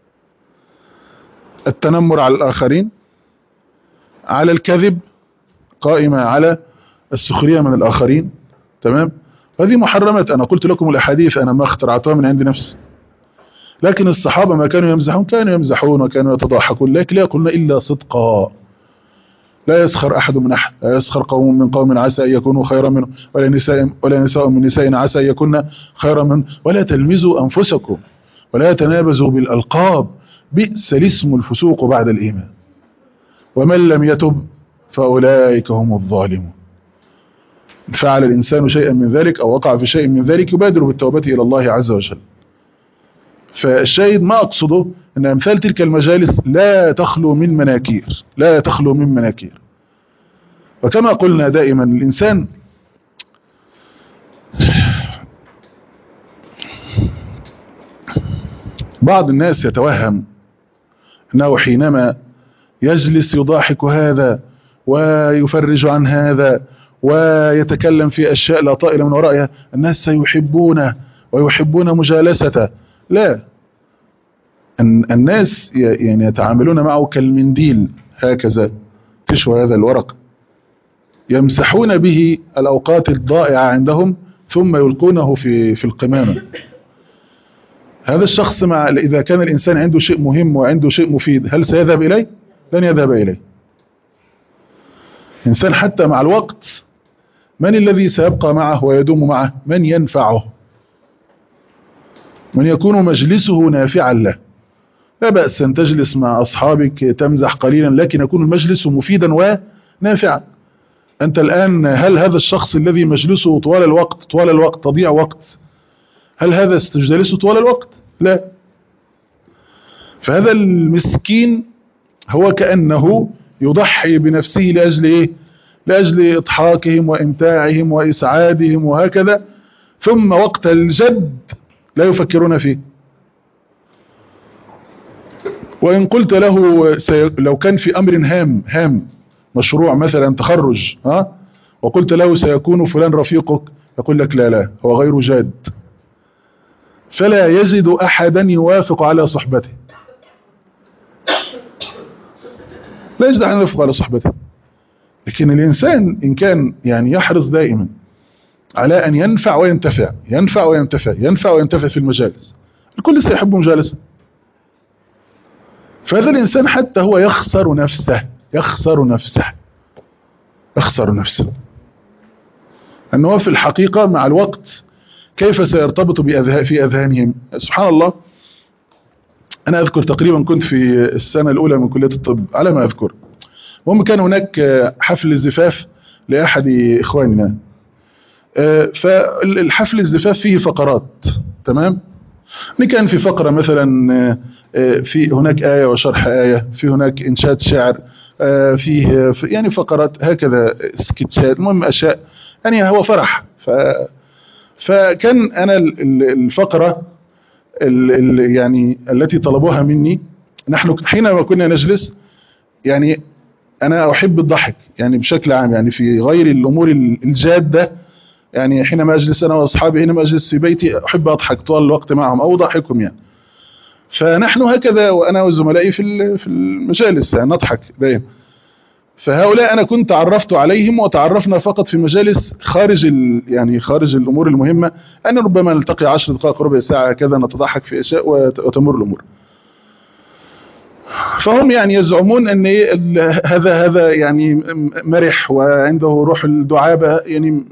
التنمر على الآخرين، على الكذب، قائمة على السخرية من الآخرين. تمام. هذه محرمات. أنا قلت لكم الأحاديث أنا ما اخترعتها من عند نفسي، لكن الصحابة ما كانوا يمزحون، كانوا يمزحون وكانوا يتضاحكون، لكن لا يقولون إلا صدقا. لا يسخر أحد من أحد، لا يسخر قوم من قوم عسى أن يكونوا خيرا منه، ولا نساء ولا نساء من نساء عسى أن يكون خيرا منه، ولا تلمزوا أنفسكم ولا تنابزوا بالألقاب، بئس الاسم الفسوق بعد الإيمان، ومن لم يتب فأولئك هم الظالمون. فعل الإنسان شيئا من ذلك أو وقع في شيء من ذلك يبادر بالتوبة إلى الله عز وجل. فالشاهد ما أقصده أن أمثال تلك المجالس لا تخلو من مناكير، لا تخلو من مناكير. وكما قلنا دائما الإنسان بعض الناس يتوهم أنه حينما يجلس يضاحك هذا ويفرج عن هذا ويتكلم في أشياء لا طائل من ورائها الناس سيحبونه ويحبون مجالسته. لا، الناس يعني يتعاملون معه كالمنديل هكذا، تشوى هذا الورق، يمسحون به الأوقات الضائعة عندهم ثم يلقونه في في القمامة. هذا الشخص مع إذا كان الإنسان عنده شيء مهم وعنده شيء مفيد هل سيذهب إليه؟ لن يذهب إليه. إنسان حتى مع الوقت من الذي سيبقى معه ويدوم معه؟ من ينفعه، من يكون مجلسه نافعا له. لا بأس أن تجلس مع أصحابك تمزح قليلا لكن يكون المجلس مفيدا ونافعا. أنت الآن هل هذا الشخص الذي مجلسه طوال الوقت طوال الوقت تضيع وقت، هل هذا ستجلسه طوال الوقت؟ لا. فهذا المسكين هو كأنه يضحي بنفسه لأجل إيه؟ لأجل إضحاكهم وإمتاعهم وإسعادهم وهكذا، ثم وقت الجد لا يفكرون فيه. وإن قلت له سي... لو كان في أمر هام هام مشروع مثلا تخرج ها وقلت له سيكون فلان رفيقك يقول لك لا لا هو غير جاد، فلا يجد أحدا يوافق على صحبته، لا يجد أحدا يوافق على صحبته. لكن الإنسان إن كان يعني يحرص دائما على أن ينفع وينتفع ينفع وينتفع ينفع وينتفع في المجالس، الكل سيحب مجالسه. فهذا الإنسان حتى هو يخسر نفسه يخسر نفسه يخسر نفسه أنه في الحقيقة مع الوقت كيف سيرتبط بأذهان في أذهانهم. سبحان الله، أنا أذكر تقريبا كنت في السنة الأولى من كلية الطب على ما أذكر، وهم كان هناك حفل الزفاف لأحد إخواننا، فالحفل الزفاف فيه فقرات. تمام. كان في فقرة مثلا في هناك آية وشرح آية، في هناك إنشاد شعر، فيه يعني فقرات هكذا سكتشات، المهم أشياء يعني هو فرح. ف فكان أنا الفقرة يعني التي طلبوها مني، نحن حينما كنا نجلس يعني أنا أحب الضحك يعني بشكل عام، يعني في غير الأمور الجادة، يعني حينما أجلس أنا وأصحابي حينما أجلس في بيتي أحب أضحك طوال الوقت معهم أو أضحكهم يعني. فنحن هكذا وأنا وزملائي في في المجالس يعني نضحك دائما. فهؤلاء أنا كنت تعرفت عليهم وتعرفنا فقط في مجالس خارج يعني خارج الأمور المهمة، أن ربما نلتقي عشر دقائق ربع ساعة كذا نتضحك في أشياء وتمر الأمور. فهم يعني يزعمون أن هذا هذا يعني مرح وعنده روح الدعابة يعني.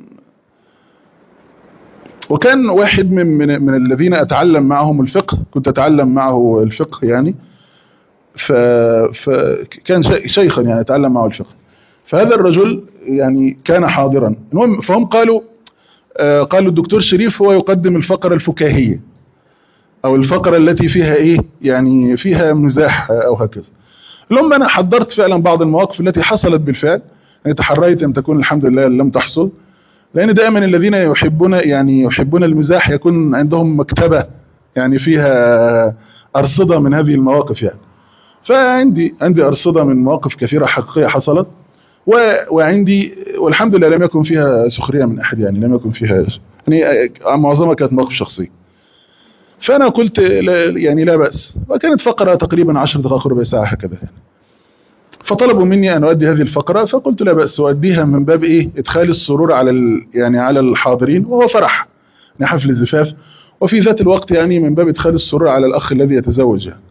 وكان واحد من من, من الذين أتعلم معهم الفقه، كنت أتعلم معه الفقه يعني، فكان شيخا يعني يتعلم معه الفقه. فهذا الرجل يعني كان حاضرا. المهم فهم قالوا قالوا الدكتور شريف هو يقدم الفقرة الفكاهية او الفقرة التي فيها ايه يعني فيها مزاح او هكذا. لما انا حضرت فعلا بعض المواقف التي حصلت بالفعل، يعني تحريت ان تكون الحمد لله لم تحصل، لان دائما الذين يحبون يعني يحبون المزاح يكون عندهم مكتبة يعني فيها ارصدة من هذه المواقف يعني. فعندي عندي ارصدة من مواقف كثيرة حقيقية حصلت، وعندي والحمد لله لم يكن فيها سخرية من احد، يعني لم يكن فيها يعني معظمها كانت مواقف شخصية. فانا قلت لا يعني لا بأس، وكانت فقرة تقريبا عشر دقائق ربع ساعة هكذا يعني. فطلبوا مني ان اؤدي هذه الفقرة، فقلت لا بأس، واديها من باب ايه ادخال السرور على ال يعني على الحاضرين، وهو فرح يعني حفل الزفاف، وفي ذات الوقت يعني من باب ادخال السرور على الاخ الذي يتزوج يعني.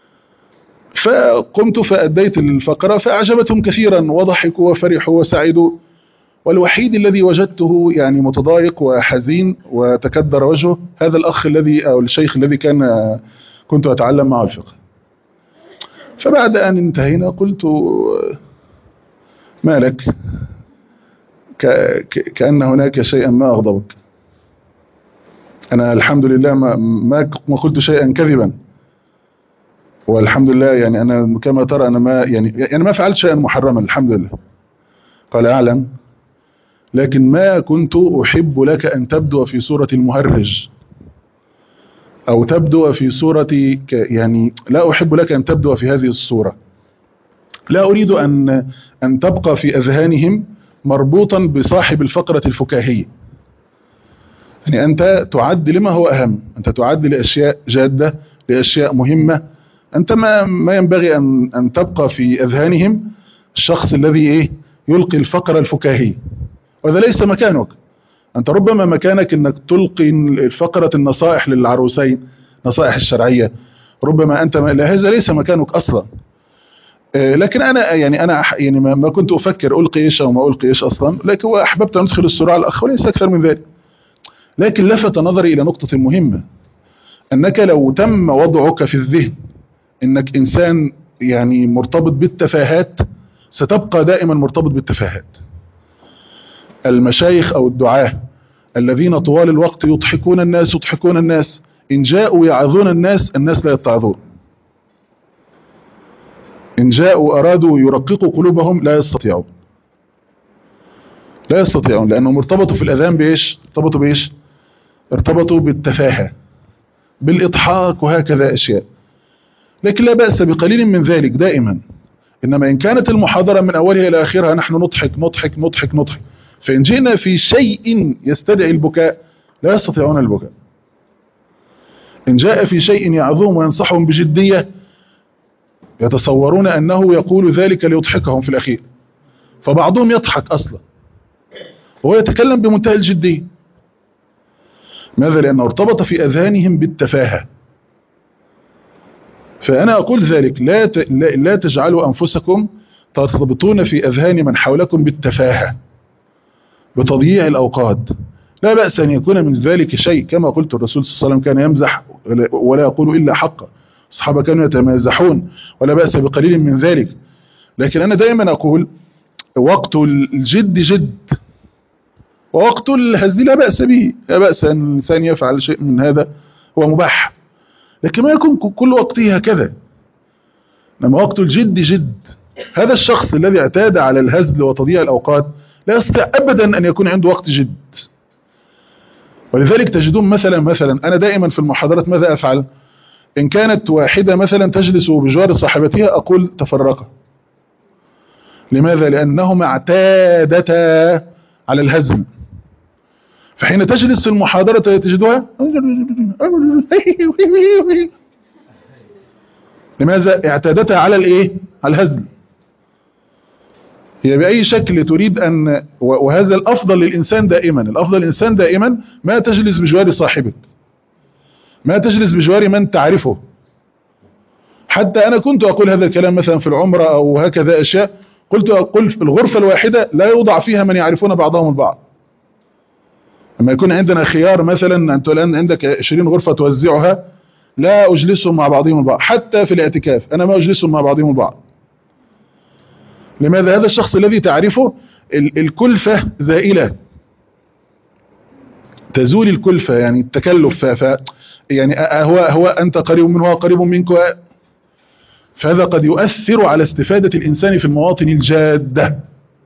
فقمت فأديت الفقرة فأعجبتهم كثيرا وضحكوا وفرحوا وسعدوا، والوحيد الذي وجدته يعني متضايق وحزين وتكدر وجهه هذا الأخ الذي أو الشيخ الذي كان كنت أتعلم معه الفقه. فبعد أن انتهينا قلت ما لك؟ كأن هناك شيئا ما أغضبك. أنا الحمد لله ما ما قلت شيئا كذبا، والحمد لله يعني أنا كما ترى أنا ما يعني يعني ما فعلت شيئا محرما الحمد لله. قال أعلم، لكن ما كنت أحب لك أن تبدو في صورة المهرج أو تبدو في صورة يعني لا أحب لك أن تبدو في هذه الصورة. لا أريد أن أن تبقى في أذهانهم مربوطا بصاحب الفقرة الفكاهية. يعني أنت تعد لما هو أهم، أنت تعد لأشياء جادة لأشياء مهمة. أنت ما ما ينبغي أن أن تبقى في أذهانهم الشخص الذي إيه يلقي الفقرة الفكاهية، وهذا ليس مكانك. أنت ربما مكانك أنك تلقي فقرة النصائح للعروسين، نصائح الشرعية، ربما أنت لا، هذا ليس مكانك أصلا. لكن أنا يعني أنا يعني ما كنت أفكر ألقي إيش أو ما ألقي إيش أصلا، لكن أحببت أن أدخل السرعة على الأخ وليس أكثر من ذلك. لكن لفت نظري إلى نقطة مهمة، أنك لو تم وضعك في الذهن أنك إنسان يعني مرتبط بالتفاهات ستبقى دائما مرتبط بالتفاهات. المشايخ أو الدعاة الذين طوال الوقت يضحكون الناس يضحكون الناس إن جاءوا يعظون الناس الناس لا يتعظون، إن جاءوا أرادوا يرققوا قلوبهم لا يستطيعون لا يستطيعون لأنهم ارتبطوا في الأذان بإيش؟ ارتبطوا بإيش؟ ارتبطوا بالتفاهة بالإضحاك وهكذا أشياء. لكن لا بأس بقليل من ذلك دائما، إنما إن كانت المحاضرة من أولها إلى آخرها نحن نضحك نضحك نضحك نضحك، فإن جئنا في شيء يستدعي البكاء لا يستطيعون البكاء. إن جاء في شيء يعظهم وينصحهم بجدية يتصورون أنه يقول ذلك ليضحكهم في الأخير، فبعضهم يضحك أصلا وهو يتكلم بمنتهى الجدية. ماذا؟ لأنه ارتبط في أذهانهم بالتفاهة. فأنا أقول ذلك لا لا تجعلوا أنفسكم ترتبطون في أذهان من حولكم بالتفاهة بتضييع الأوقات. لا بأس أن يكون من ذلك شيء، كما قلت الرسول صلى الله عليه وسلم كان يمزح ولا يقول إلا حقا، الصحابة كانوا يتمازحون ولا بأس بقليل من ذلك. لكن أنا دائما أقول وقت الجد جد ووقت الهزل لا بأس به، لا بأس أن الإنسان يفعل شيء من هذا هو مباح، لكن ما يكون كل وقته هكذا. لما وقت الجد جد، هذا الشخص الذي اعتاد على الهزل وتضييع الأوقات لا يستطيع أبدا أن يكون عنده وقت جد. ولذلك تجدون مثلا مثلا أنا دائما في المحاضرات ماذا أفعل؟ إن كانت واحدة مثلا تجلس بجوار صاحبتها أقول تفرقا. لماذا؟ لأنهما اعتادتا على الهزل، فحين تجلس في المحاضرة تجدها لماذا؟ اعتادتها على الايه؟ على الهزل. هي بأي شكل تريد أن، وهذا الأفضل للإنسان دائما، الأفضل للإنسان دائما ما تجلس بجوار صاحبك، ما تجلس بجوار من تعرفه. حتى أنا كنت أقول هذا الكلام مثلا في العمرة أو هكذا أشياء، قلت أقول في الغرفة الواحدة لا يوضع فيها من يعرفون بعضهم البعض. لما يكون عندنا خيار مثلا أنت الآن عندك عشرين غرفة توزعها، لا أجلسهم مع بعضهم البعض، حتى في الاعتكاف أنا ما أجلسهم مع بعضهم البعض. لماذا؟ هذا الشخص الذي تعرفه الكلفة زائلة، تزول الكلفة يعني التكلف، ف يعني هو هو أنت قريب منه وهو قريب منك، فهذا قد يؤثر على استفادة الإنسان في المواطن الجادة.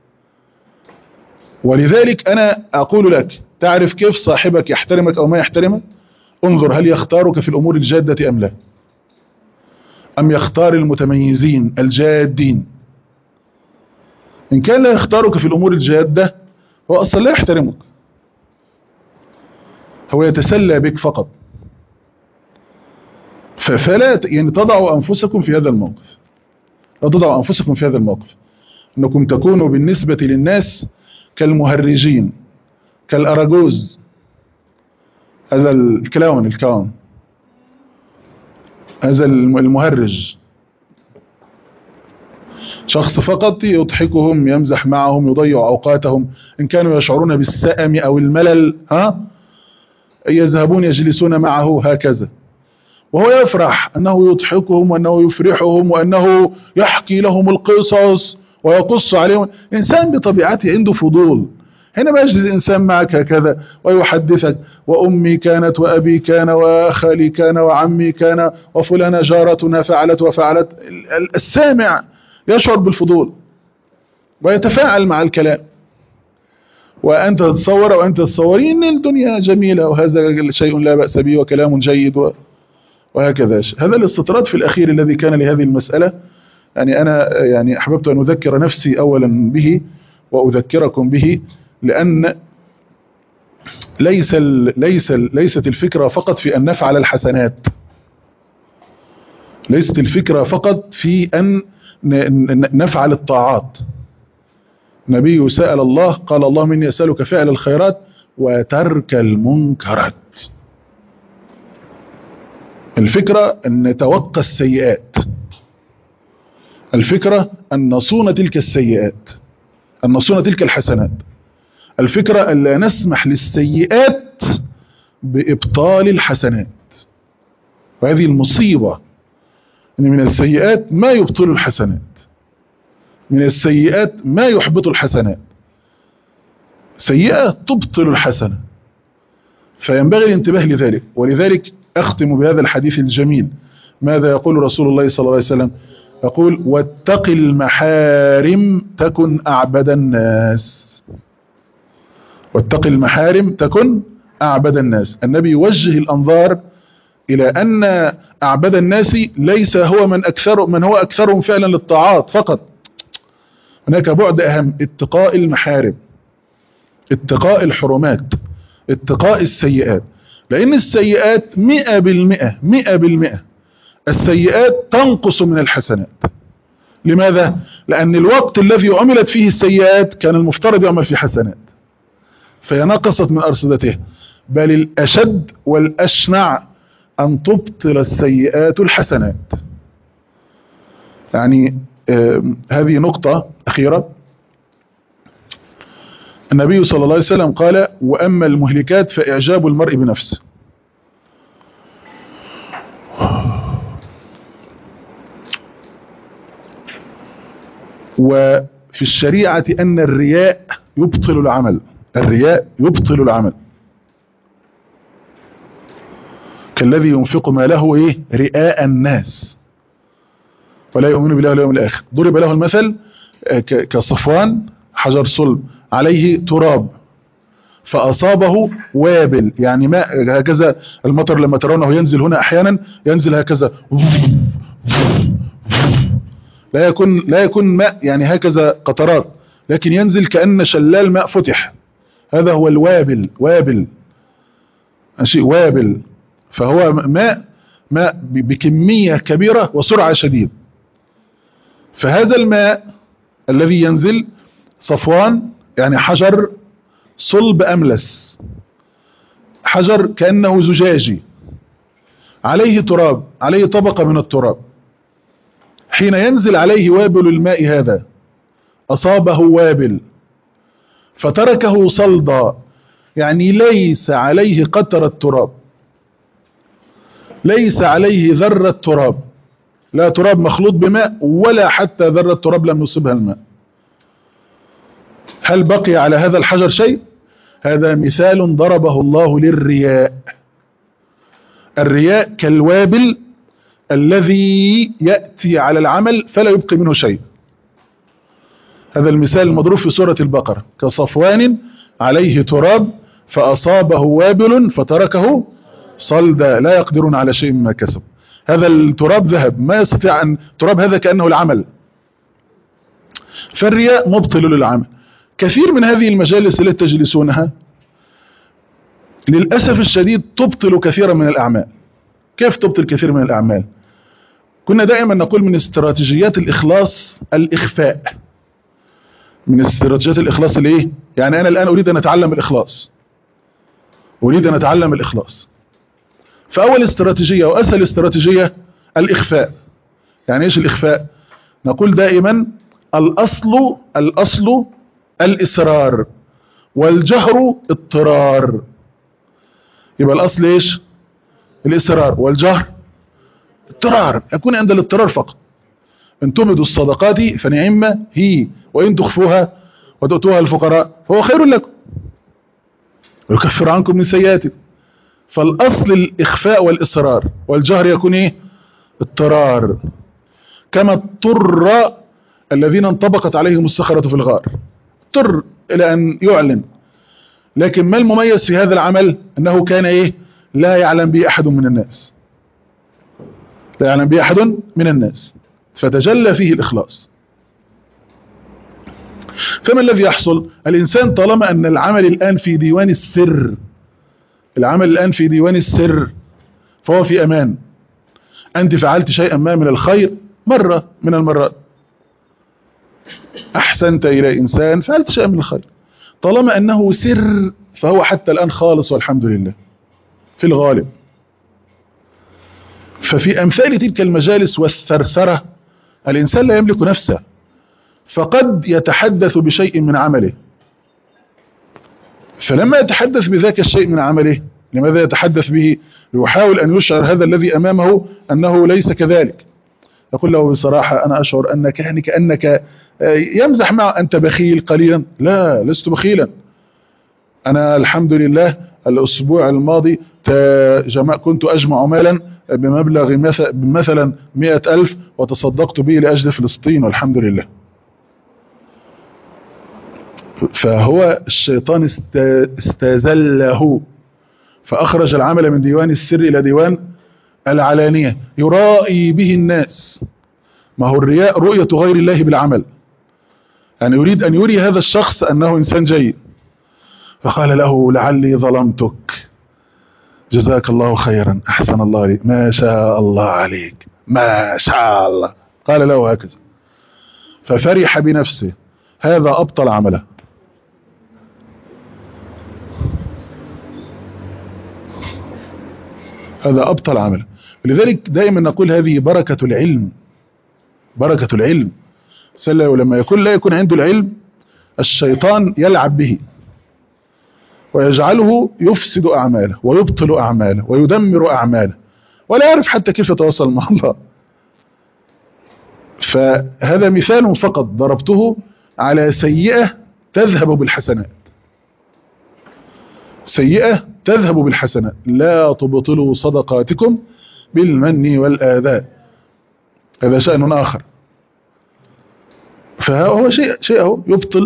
ولذلك أنا أقول لك تعرف كيف صاحبك يحترمك أو ما يحترمك؟ انظر هل يختارك في الأمور الجادة أم لا، أم يختار المتميزين الجادين. إن كان لا يختارك في الأمور الجادة هو أصلا لا يحترمك، هو يتسلى بك فقط. فلا يعني تضعوا أنفسكم في هذا الموقف، لا تضعوا أنفسكم في هذا الموقف، أنكم تكونوا بالنسبة للناس كالمهرجين، كالأراجوز، هذا الكلاون الكاون، هذا المهرج، شخص فقط يضحكهم، يمزح معهم، يضيع أوقاتهم. إن كانوا يشعرون بالسأم أو الملل ها يذهبون يجلسون معه هكذا، وهو يفرح أنه يضحكهم وأنه يفرحهم وأنه يحكي لهم القصص ويقص عليهم. إنسان بطبيعته عنده فضول. حينما يجلس الإنسان معك هكذا ويحدثك وأمي كانت وأبي كان وخالي كان وعمي كان وفلانة جارتنا فعلت وفعلت، السامع يشعر بالفضول ويتفاعل مع الكلام، وأنت تتصور وأنت تتصورين أن الدنيا جميلة وهذا شيء لا بأس به وكلام جيد وهكذا. هذا الاستطراد في الأخير الذي كان لهذه المسألة، يعني أنا يعني أحببت أن أذكر نفسي أولا به وأذكركم به، لأن ليس ليس ليست الفكرة فقط في أن نفعل الحسنات، ليست الفكرة فقط في أن نفعل الطاعات. نبي سأل الله قال اللهم إني أسألك فعل الخيرات وترك المنكرات. الفكرة أن نتوقى السيئات، الفكرة أن نصون تلك السيئات، أن نصون تلك الحسنات. الفكرة أن لا نسمح للسيئات بإبطال الحسنات، وهذه المصيبة أن من السيئات ما يبطل الحسنات، من السيئات ما يحبط الحسنات، سيئة تبطل الحسنة، فينبغي الانتباه لذلك. ولذلك أختم بهذا الحديث الجميل. ماذا يقول رسول الله صلى الله عليه وسلم؟ يقول واتق المحارم تكن أعبد الناس، واتق المحارم تكن أعبد الناس. النبي يوجه الأنظار إلى أن أعبد الناس ليس هو من أكثر من هو أكثرهم فعلا للطاعات فقط، هناك بعد أهم، اتقاء المحارم، اتقاء الحرمات، اتقاء السيئات. لأن السيئات مئة بالمئة مئة بالمئة السيئات تنقص من الحسنات. لماذا؟ لأن الوقت الذي عملت فيه السيئات كان المفترض يعمل فيه حسنات، فهي نقصت من أرصدته. بل الأشد والأشنع أن تبطل السيئات الحسنات. يعني آه هذه نقطة أخيرة. النبي صلى الله عليه وسلم قال وأما المهلكات فإعجاب المرء بنفسه. وفي الشريعة أن الرياء يبطل العمل، الرياء يبطل العمل، كالذي ينفق ماله إيه؟ رئاء الناس ولا يؤمن بالله واليوم الآخر. ضرب له المثل كصفوان حجر صلب عليه تراب فأصابه وابل، يعني ماء هكذا، المطر لما ترونه ينزل هنا أحيانا ينزل هكذا، لا يكون لا يكون ماء يعني هكذا قطرات، لكن ينزل كأن شلال ماء فتح. هذا هو الوابل، وابل شيء وابل، فهو ماء ماء بكمية كبيرة وسرعة شديدة. فهذا الماء الذي ينزل صفوان يعني حجر صلب أملس، حجر كأنه زجاجي عليه تراب، عليه طبقة من التراب. حين ينزل عليه وابل الماء هذا أصابه وابل فتركه صلدا، يعني ليس عليه قطر التراب، ليس عليه ذرة تراب، لا تراب مخلوط بماء ولا حتى ذرة تراب لم يصبها الماء. هل بقي على هذا الحجر شيء؟ هذا مثال ضربه الله للرياء. الرياء كالوابل الذي يأتي على العمل فلا يبقي منه شيء. هذا المثال المضروب في سورة البقرة: كصفوان عليه تراب فأصابه وابل فتركه صلدا لا يقدرون على شيء مما كسب. هذا التراب ذهب، ما يستطيع أن تراب هذا كأنه العمل. فالرياء مبطل للعمل. كثير من هذه المجالس التي تجلسونها للأسف الشديد تبطل كثيرا من الأعمال. كيف تبطل كثير من الأعمال؟ كنا دائما نقول من استراتيجيات الإخلاص الإخفاء. من استراتيجيات الإخلاص الإيه؟ يعني أنا الآن أريد أن أتعلم الإخلاص، أريد أن أتعلم الإخلاص، فأول استراتيجية وأسهل استراتيجية الإخفاء. يعني إيش الإخفاء؟ نقول دائما الأصل الأصل الإصرار والجهر اضطرار. يبقى الأصل إيش؟ الإصرار، والجهر اضطرار. يكون عند الاضطرار فقط. إن تبدوا الصدقات فنعمة هي وإن تخفوها وتؤتوها الفقراء فهو خير لكم ويكفر عنكم من سيئاتكم. فالأصل الإخفاء والإصرار، والجهر يكون إيه؟ اضطرار. كما اضطر الذين انطبقت عليهم الصخرة في الغار، اضطر إلى أن يعلن. لكن ما المميز في هذا العمل؟ أنه كان إيه؟ لا يعلم به أحد من الناس، لا يعلم به أحد من الناس، فتجلى فيه الإخلاص. فما الذي يحصل؟ الإنسان طالما أن العمل الآن في ديوان السر، العمل الآن في ديوان السر، فهو في أمان. أنت فعلت شيئا ما من الخير مرة من المرات، أحسنت إلى إنسان، فعلت شيئا من الخير، طالما أنه سر فهو حتى الآن خالص والحمد لله في الغالب. ففي أمثال تلك المجالس والثرثرة الإنسان لا يملك نفسه، فقد يتحدث بشيء من عمله، فلما يتحدث بذاك الشيء من عمله، لماذا يتحدث به؟ ليحاول أن يشعر هذا الذي أمامه أنه ليس كذلك. يقول له بصراحة أنا أشعر أنك يعني كأنك يمزح معه، أنت بخيل قليلا. لا، لست بخيلا. أنا الحمد لله الأسبوع الماضي كنت أجمع مالا بمبلغ مثلا مئة ألف وتصدقت به لأجل فلسطين والحمد لله. فهو الشيطان استزله فأخرج العمل من ديوان السر إلى ديوان العلانية، يرائي به الناس. ما هو الرياء رؤية غير الله بالعمل، يعني يريد أن يري هذا الشخص أنه إنسان جيد، فقال له لعلي ظلمتك، جزاك الله خيرا، أحسن الله عليك، ما شاء الله عليك، ما شاء الله، قال له هكذا، ففرح بنفسه. هذا أبطل عمله. هذا أبطل عمله. لذلك دائما نقول هذه بركة العلم، بركة العلم. سلم لما يكون لا يكون عنده العلم الشيطان يلعب به ويجعله يفسد أعماله ويبطل أعماله ويدمر أعماله، ولا يعرف حتى كيف يتواصل مع الله. فهذا مثال فقط ضربته على سيئة تذهب بالحسنات، سيئة تذهب بالحسنات. لا تبطلوا صدقاتكم بالمن والآذى، هذا شأن آخر. فهو شيء شيء يبطل،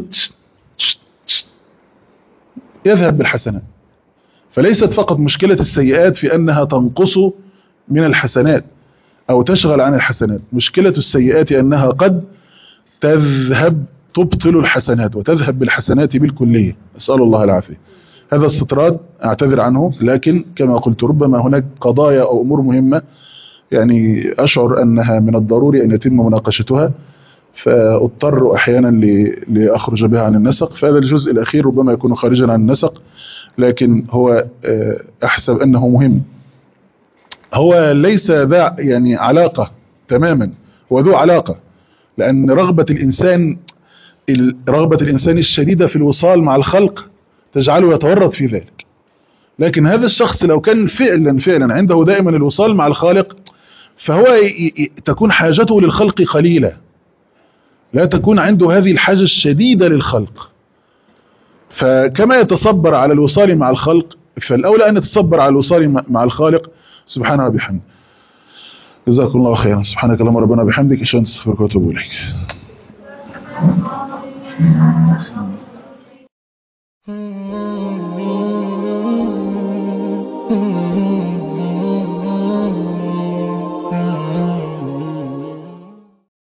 يذهب بالحسنات. فليست فقط مشكلة السيئات في أنها تنقص من الحسنات أو تشغل عن الحسنات، مشكلة السيئات أنها قد تذهب تبطل الحسنات وتذهب بالحسنات بالكلية. أسأل الله العافية. هذا استطراد أعتذر عنه، لكن كما قلت ربما هناك قضايا أو أمور مهمة يعني أشعر أنها من الضروري أن يتم مناقشتها، فاضطر أحيانا لأخرج بها عن النسق. فهذا الجزء الأخير ربما يكون خارجا عن النسق، لكن هو أحسب أنه مهم. هو ليس ذا يعني علاقة تماما، هو ذو علاقة، لأن رغبة الإنسان رغبة الإنسان الشديدة في الوصال مع الخلق تجعله يتورط في ذلك، لكن هذا الشخص لو كان فعلا فعلا عنده دائما الوصال مع الخالق، فهو ي... ي... تكون حاجته للخلق قليلة، لا تكون عنده هذه الحاجة الشديدة للخلق. فكما يتصبر على الوصال مع الخلق، فالأولى أن يتصبر على الوصال مع الخالق سبحانه وبحمده. جزاكم الله خيرا. سبحانك اللهم ربنا بحمدك، أشهد أن لا إله إلا أنت، أستغفرك وأتوب إليك.